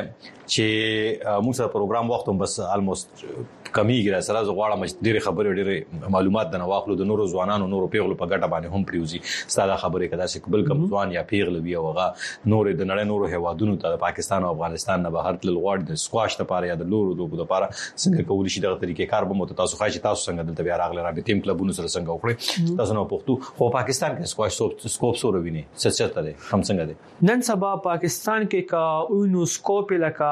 چې موږ سره پروګرام وخت هم بس الموست کمیږي را سره غواړم چې ډېر خبرې ډېر معلومات د نواخلو د نورو ځوانانو نورو پیغلو په ګټه باندې هم پریوزي ستاسو خبرې کدا چې قبل کوم ځوان یا پیغل وی اوغه نور د نړۍ نورو هوادونو ته پاکستان او افغانستان نه بهر تل غواړي د سکواش لپاره یا د لورو دوه لپاره څنګه کولی شي دغه طریقې کار به مو تاسو خای چې تاسو څنګه دلته بیا راغلی را به تیم کلبونو سره څنګه وکړي تاسو نو پښتو خو پاکستان کې سکواش سکوپ سره ویني څه څه ته هم څنګه دي نن سبا پاکستان کې کا وینو سکوپ لکه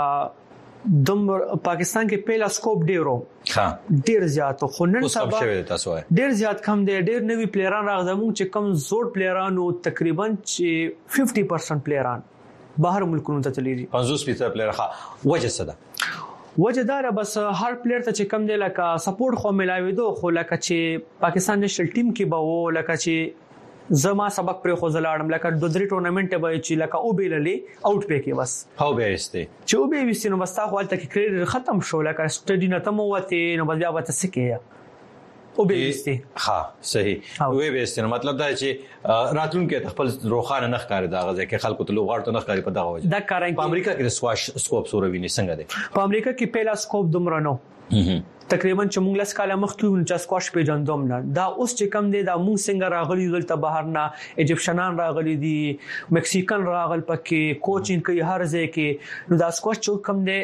دم پاکستان کې پهلا سکوپ ډیرو ها ډیر زیات خو نن سبا ډیر زیات کم دی ډیر نوی پلیران راغزمو چې کم زوړ پلیرانو تقریبا چې پنځه پرسنټ پلیران بهر ملکونو ته تللی دي پنځوس فیصد پلیر ښه وجه څه ده وجه دا بس هر پلیئر ته چې کم دی لکه سپورټ خو ملاوي دو خو لکه چې پاکستان نېشنل ټیم کې به وو لکه چې زما سبق پر خو زلاړم لکه د درې ټورنمنت به چې لکه او بیللې اوټ پې کې بس هاو به استه چې او به وسینو بس تا خو الته کې کریډ ختم شو لکه سټډي نه تم وته نو بس بیا وته سکه او به وستي ها صحیح وې وستي مطلب دا چې راتلونکو خپل روخانه نه ښکاري دا غځي کې خلکو ته لوغړ ته نه ښکاري په دغه وجه دا کاران په امریکا کې د سکواش سکوپ سورې ویني څنګه دی په امریکا کې پهلا سکوپ دومره نو تقریبا چې موږ لاس کاله مخکې چې سکواش پیژندوم نه دا اوس چې کم دی دا موږ څنګه راغلي دلته بهر نه ایجپشنان راغلي دي مکسیکن راغل پکې کوچینګ کوي هر ځای کې نو دا سکواش چې کم دی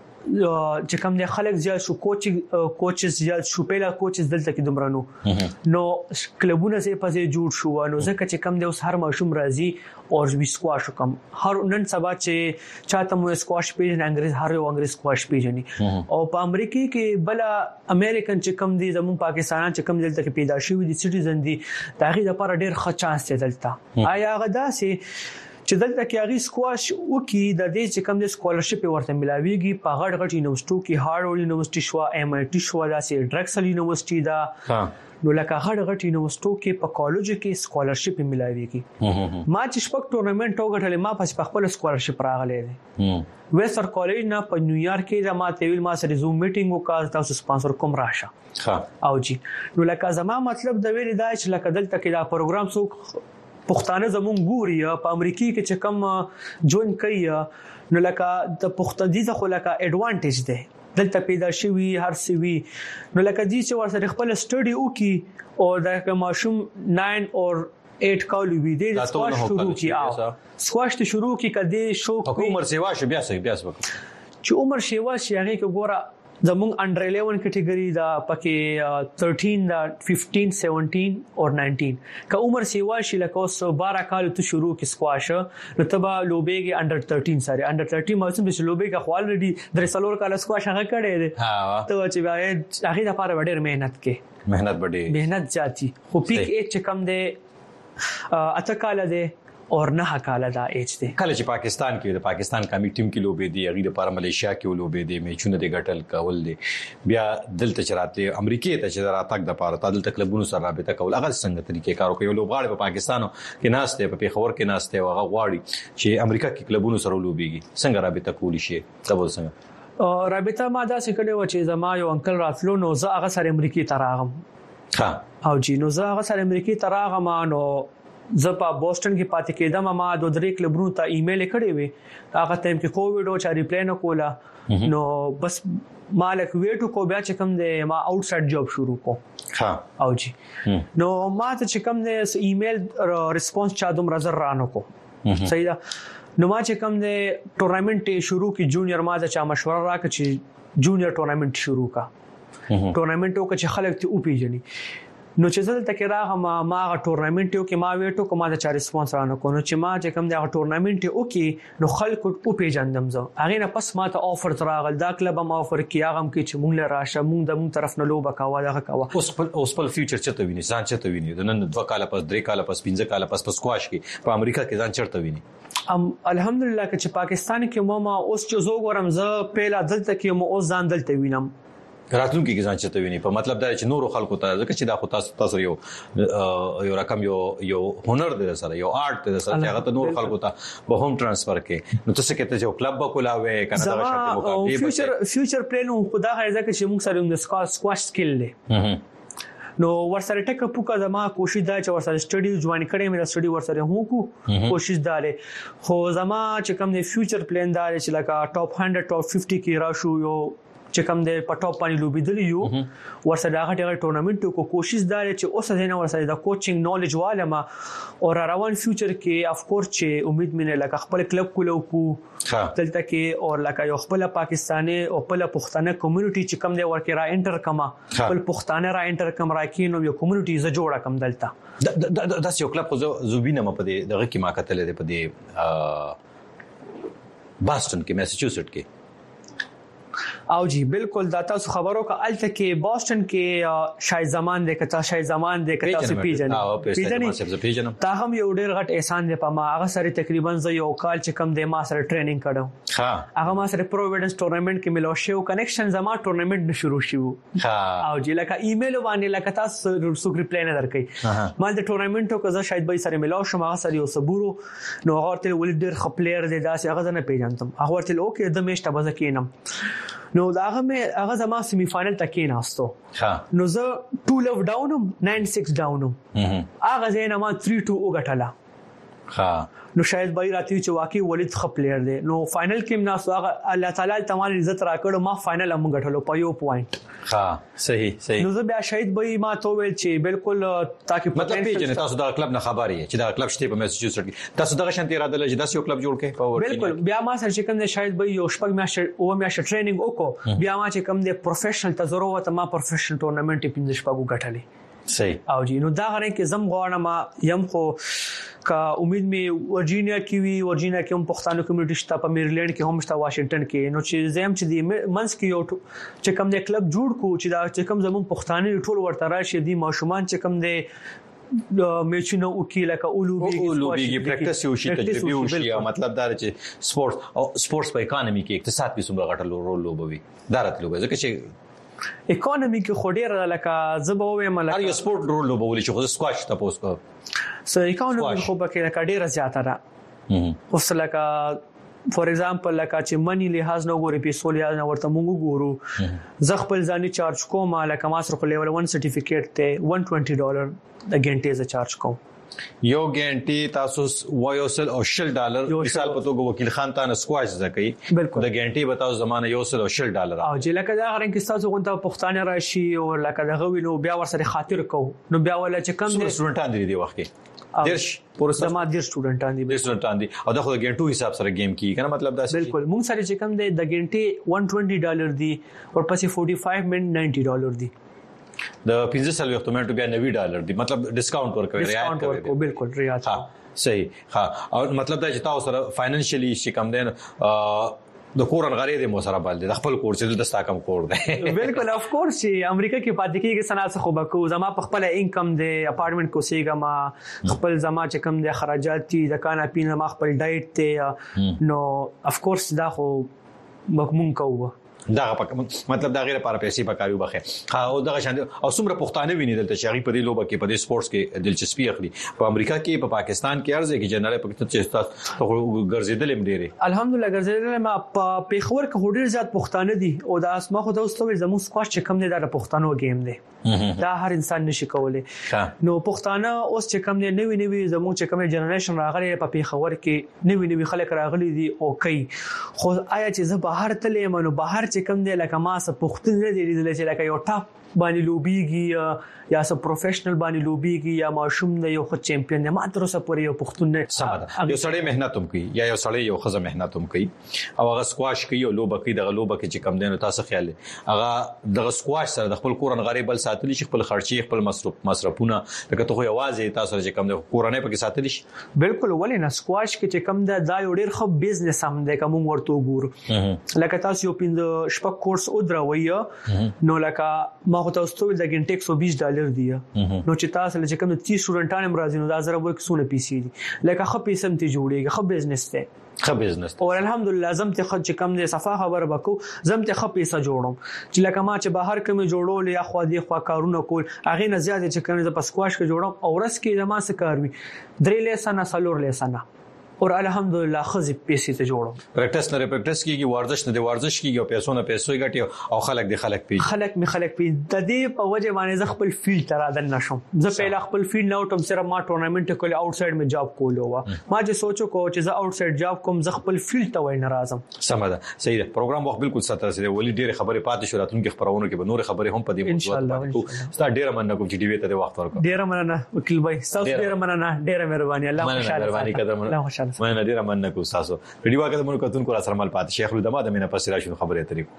چې کوم د خلک زیات شو کوچ کوچز زیات شو پیلا کوچز دلته کې دومره نو نو کلبونه زې پځې جوړ شو نو ځکه چې کوم د اوس هر ماشوم راځي او وی سکواش کوم هر نن سبا چې چاته مو سکواش پیژن انګريز هر یو انګريز سکواش پیژني او په امریکا کې بل امریکن چې کوم دي زمون پاکستانان چې کوم دلته کې پیدا شوی دي سټیزن دي دا غي د لپاره ډېر ښه چانس دی دلته آیا غدا سي چې دلته کې هغه سکواش وکي د دې چې کوم د سکولرشپ ورته ملاويږي په غړ غړ یونیورسيټو کې هارورډ یونیورسيټي شو ایم آی ټي شو داسې ډرکسل یونیورسيټي دا نو لکه غړ غړ یونیورسيټو کې په کالج کې سکولرشپ ملاويږي ما چې شپږ ټورنمنت وګټل ما پس په خپل سکولرشپ راغلی دی ویسر کالج نه په نیویارک کې ما ته ویل ما سره زوم میټینګ وکړ تاسو سپانسر کوم راشه او جی نو لکه زما مطلب د ویل دا چې لکه دلته کې دا پروګرام څوک پښتانه زمون ګوري په امریکا کې چې کم جوین کوي نو لکه د پښتون دي خو لکه ایڈوانټیج ده دلته پیدا شوی هر سی وی نو لکه دي چې ورسره خپل سټډي وکي او د ماشوم نو او آټ کال وی دي سکواش شروع کی او سکواش ته شروع کی کدي شو عمر سیوا شو بیا سي بیا سو چې عمر سیوا شي هغه کې ګوره زمون انډر الیون کټګوري دا پکې تھرٹین دا ففٹین سیونٹین اور نائنٹین کا عمر سیوا شي لکه اوس بارہ کال ته شروع کی سکواش نو تبا لوبېږي انډر تھرٹین سره انډر تھرٹین موسم به لوبېږي خو الریډي درې سلور کال سکواش هغه کړي دي ته چې بیا هغه د لپاره ډېر مهنت کې مهنت بډې مهنت زیاتی خو پیک ایج چې کم دی اته کال دی اور نه کاله دا ایج دی کله چې پاکستان کې د پاکستان کمی ټیم کې لوبې دي هغه لپاره ملیشیا کې لوبې دي میچونه د غټل کول دي بیا دلته چراته امریکای ته چې راتګ د پاره تل تکلبونو سره رابطه کول هغه څنګه طریقې کارو کوي لوبغاړي په پاکستان کې ناشته په پیښور کې ناشته او هغه غواړي چې امریکا کې کلبونو سره لوبېږي څنګه رابطه کولی شي تاسو څنګه رابطه ما دا څه کړو چې زما یو انکل راتلو نو زه هغه سره امریکای ته راغم ها او جی نو زه هغه سره امریکای ته راغم نو زه په بوسټن کې پاتې کېدم ما د درې کلبونو ته ایمیل کړی وی هغه ټایم کې کووډ او چا ریپلای نه کوله نو بس مالک ویټو کو بیا چې کوم د ما آوټ سایډ جاب شروع کو ها او جی نو ما ته چې کوم د ایمیل ریسپانس چا دوم رزر رانو کو صحیح ده نو ما چې کوم د ټورنمنت شروع کی جونیئر ما ته چا مشوره راکړه چې جونیئر ټورنمنت شروع کا ټورنمنت او چې خلک ته او پیژني نو چې زه تل کې راغم ما غا ټورنمنت یو کې ما ویټو کومه د چا ریسپانس رانه کو نو چې ما چې کوم د ټورنمنت یو کې نو خلکو او پیژندم زه هغه نه پس ما ته افر راغل دا کلب ما افر کیاغم کې چې مونږ له راشه مونږ د مونږ طرف نه لوبه کاوه دا کاوه اوس په اوس په فیوچر چته ویني ځان چته ویني د نن دوه کال پس درې کال پس پنځه کال پس په سکواش کې په امریکا کې ځان چرته ویني ام الحمدلله چې پاکستان کې مو ما اوس چې زه ګورم زه پیلا دلته کې مو اوس ځان دلته وینم راتلونکي کې ځان چته ویني په مطلب دا چې نورو خلکو ته ځکه چې دا خو تاسو تاسو یو یو رقم یو یو هنر دی سره یو آرت دی سره هغه ته نور خلکو ته به هم ترانسفر کې نو تاسو کې ته یو کلب وکولاوي کنه دا شرط مقابله فیوچر فیوچر پلان خدا هغه ځکه چې موږ سره د سکواش سکل دی نو ورسره ټک پوکا زما کوشش دا چې ورسره سټډي جوائن کړم مې سټډي ورسره هو کو کوشش داله خو زما چې کوم د فیوچر پلان دا چې لکه ټاپ هنډرډ ټاپ ففټي کې راشو یو چې کوم د پټاپ باندې لوبیدل یو ورسره هغه ټغه ټورنمنت کو کوشش دار چې اوس ځنه ورسره د کوچینګ نالج والما او روان فیوچر کې اف کورس چې امید مینه لکه خپل کلب کولو کو دلته کې او لکه یو خپل پاکستاني او خپل پښتنه کمیونټي چې کوم دی ورکه را انټر کما خپل پښتانه را انټر کم را کینو یو کمیونټي ز جوړه کم دلته دا یو کلب خو زوبینه په دې دغه کې ما کتل دی په دې باستون کې میساچوسټ کې او جی بالکل دا تاسو خبرو کا الته کې بوسټن کې شای زمان د کتا شای زمان د کتا سي پیژنې پیژنې تا هم یو ډېر غټ احسان دی په ما هغه سره تقریبا ز یو کال چې کم د ما سره ټریننګ کړو ها هغه ما سره پروویډنس ټورنمنت کې ملو شو کنیکشن زما ټورنمنت نه شروع شو ها او جی لکه ایمیل باندې لکه تاسو سو ریپلای نه درکې ما د ټورنمنت کو زه شاید به سره ملو شم هغه سره یو صبورو نو هغه ته ول ډېر خپلیر دی دا هغه نه پیژنم هغه ورته اوکې د میشته بزکینم نو دا هغه هغه زما سیمی فائنل تکې ناستو ها نو زه two love downم nine six downم هغه زه نه ما three two وګټله ها نو شاید به راته چې واقعي ولید خ پلیئر دی نو فائنل کې ناس هغه الله تعالی تمام عزت راکړو ما فائنل هم غټلو په یو پوینټ ها صحیح صحیح نو زه بیا شاید به ما تو ویل چې بالکل تاکي مطلب پیژنې تاسو دا کلب نه خبري چې دا کلب شته په میساچوسټس کې تاسو دغه شانتي اراده لرئ چې دا یو کلب جوړ کړئ په بالکل بیا ما سره چې کوم دی شاید به یو شپږ میاشتې او میاشتې ټریننګ وکړو بیا ما چې کوم دی پروفیشنل تجربه وته ما پروفیشنل ټورنمنت په پنځه شپږو غټلې صحیح او جی نو دا غره کې زم غواړم ما يم خو کا امید می ورجینیا کې وی ورجینیا کې هم پښتانه کمیونټي شته په میریلند کې هم شته واشنگټن کې نو چې زم چې دی منس کې یو چې کوم دی کلب جوړ کو چې دا چې کوم زمون پښتانه ټول ورته راشي دی ماشومان چې کوم دی میچونو وکي لکه اولوبي اولوبي پریکټس یو شي تجربه یو شي مطلب دا چې سپورت او سپورتس په اکانومي کې اقتصاد په څومره غټه رول لوبوي دا راتلو به ځکه چې اکانومي کې خډیر لکه زبوي ملک هر یو سپورت رول لوبول چې خو سکواش تاسو کو سو اکانومي خو به کې لکه ډیر زیاته ده اوس لکه فور ایگزامپل لکه چې منی لحاظ نه ګوري پیسو لحاظ نه ورته مونږ ګورو زه خپل ځاني چارج کوم لکه ما سره لیول one سرټیفیکیټ ته one hundred twenty ډالر د غنټې ز چارج کوم یو غنټي تاسو وایوسل او شل ډالر مثال په توګه وکیل خان ته سکواش زکې د غنټي بتاو زمانه یو سل او شل ډالر او چې لکه دا غرن کې تاسو غونډه پښتانه راشي او لکه دغه وینو بیا ور سره خاطر کو نو بیا ولا چې کم دي سټوډنټان دي دی وخت کې درش پورسه ما ډیر سټوډنټان دي ډیر سټوډنټان دي او دغه غنټو حساب سره گیم کی کنه مطلب دا بالکل مونږ سره چې کم دی د غنټي one hundred twenty ډالر دي او پسې forty-five منټ ninety ډالر دي د پنځه سل وخت منټ بیا نوي ډالر دي مطلب ډیسکاونټ ورکوي رعایت کوي بالکل رعایت ها صحیح ها او مطلب دا چې تاسو سره فاینانشلی شي کم دین د کورن غری د مو سره بل د خپل کور چې د ستا کم کور دی بالکل اف کورس چې امریکا کې پاتې کېږي سنات خو بکو زما په خپل انکم دی اپارټمنټ کو سیګه ما خپل زما چې کم دی خراجات دي د کانا پینا ما خپل ډایټ ته نو اف کورس دا خو مکمون کوو دا مطلب دا غیر لپاره پیسې پکایو بخې او دا شان او څومره پښتانه ویني دلته شغي په دې لوبه کې په دې سپورتس کې دلچسپي اخلي په امریکا کې په پاکستان کې ارزه کې جنرال پکې چې تاسو ګرځیدل هم ډیره الحمدلله ګرځیدل ما په پیښور کې هډیر زیات پښتانه دي او دا اسما خو دا اوسه زمو سکواش چې کم نه دا پښتنو گیم دی دا هر انسان نشي کولای نو پښتانه اوس چې کم نه نوی نوی زمو چې کم جنریشن راغلي په پیښور کې نوی نوی خلک راغلي دي او کوي خو آیا چې زه بهر تلې منو بهر چې کم دی لکه ما سه پښتون نه دی لیدل چې لکه یو ټاپ باندې لوبيږي یا سه پروفیشنل باندې لوبيږي یا ماشوم نه یو خو چمپیون نه ما تر اوسه پورې یو پښتون نه ساده یو سړی مهنت هم کوي یا یو سړی یو خزه مهنت هم کوي او هغه سکواش کوي او لوبه کوي دغه لوبه کې چې کم دین تاسو خیال هغه دغه سکواش سره د خپل کورن غریب بل ساتلی شي خپل خرچي خپل مصرف مصرفونه لکه ته یو واځي تاسو چې کم د کورنۍ پکې ساتلی شي بالکل ولې نه سکواش کې چې کم د دا یو ډیر ښه بزنس هم دی کوم ورته ګور لکه تاسو یو پیند شپږ کورس او دروي نو لکه ما خو تاسو ته د ګنټیک one hundred twenty ډالر دی نو چې تاسو لږ کم thirty سټوډنټان هم راځي نو دا زره وای کسونه پیسې دي لکه خو پیسې ته جوړیږي خو بزنس ته خو بزنس او الحمدلله زم ته خد چې کم دي صفه خبر وکاو زم ته خو پیسې جوړوم چې لکه ما چې بهر کوم جوړول یا خو دې خو کارونه کول اغه نه زیات چې کم د پسکواش کې جوړوم او رس کې زما سره کار وي درې لیسنه سلور لیسنه اور الحمدلله خزي پیسې ته جوړوم پریکټس نه پریکټس کیږي ورزش نه دی ورزش کیږي او پیسو نه پیسو ګټي او خلک دی خلک پی خلک می خلک پی د دې په وجه باندې ز خپل فیلډ تر اذن نشم زه पहिला خپل فیلډ نه وټم سره ما ټورنمنت کول آوټ ساید می جاب کولو وا ما چې سوچو کو چې ز آوټ ساید جاب کوم ز خپل فیلډ ته وای ناراضم سم ده صحیح ده پروګرام وخت بالکل ستاسو سره ولې ډېر خبره پاتې شو راتونکو خبرونو کې به نور خبره هم پدې موضوع ستاسو ډېر مننه کوم چې ډیوی ته وخت ورکړ ډېر مننه وکیل بھائی تاسو ډېر مننه ډېر مهرباني الله خوشاله مهرباني کړم الله خوشاله مننه ډېر مننه کو تاسو ویډیو واکه مونږ کتون کو سره مل پات شیخ الدما د مینه پسې راشي خبره طریقو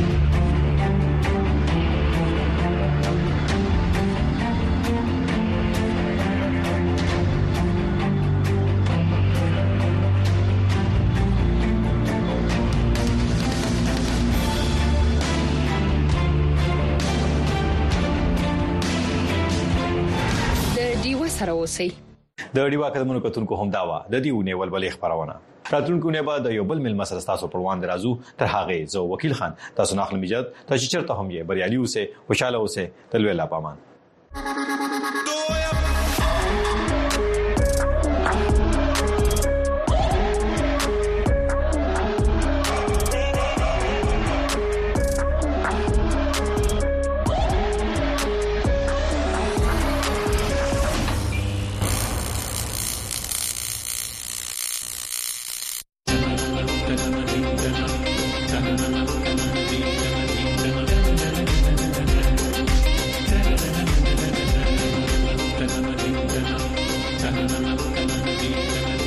د ډیو سره اوسئ د ډیوا کډمونو کتونکو هم داوا د دیونه ولولې خبرونه راتلونکو نه بعد یو بل مل مسله تاسو پروان درازو تر هغه زو وکیل خان تاسو ناخل میجات تاسو چرته هم یې بریالي اوسه خوشاله اوسه تل ویلا پامان Thank you.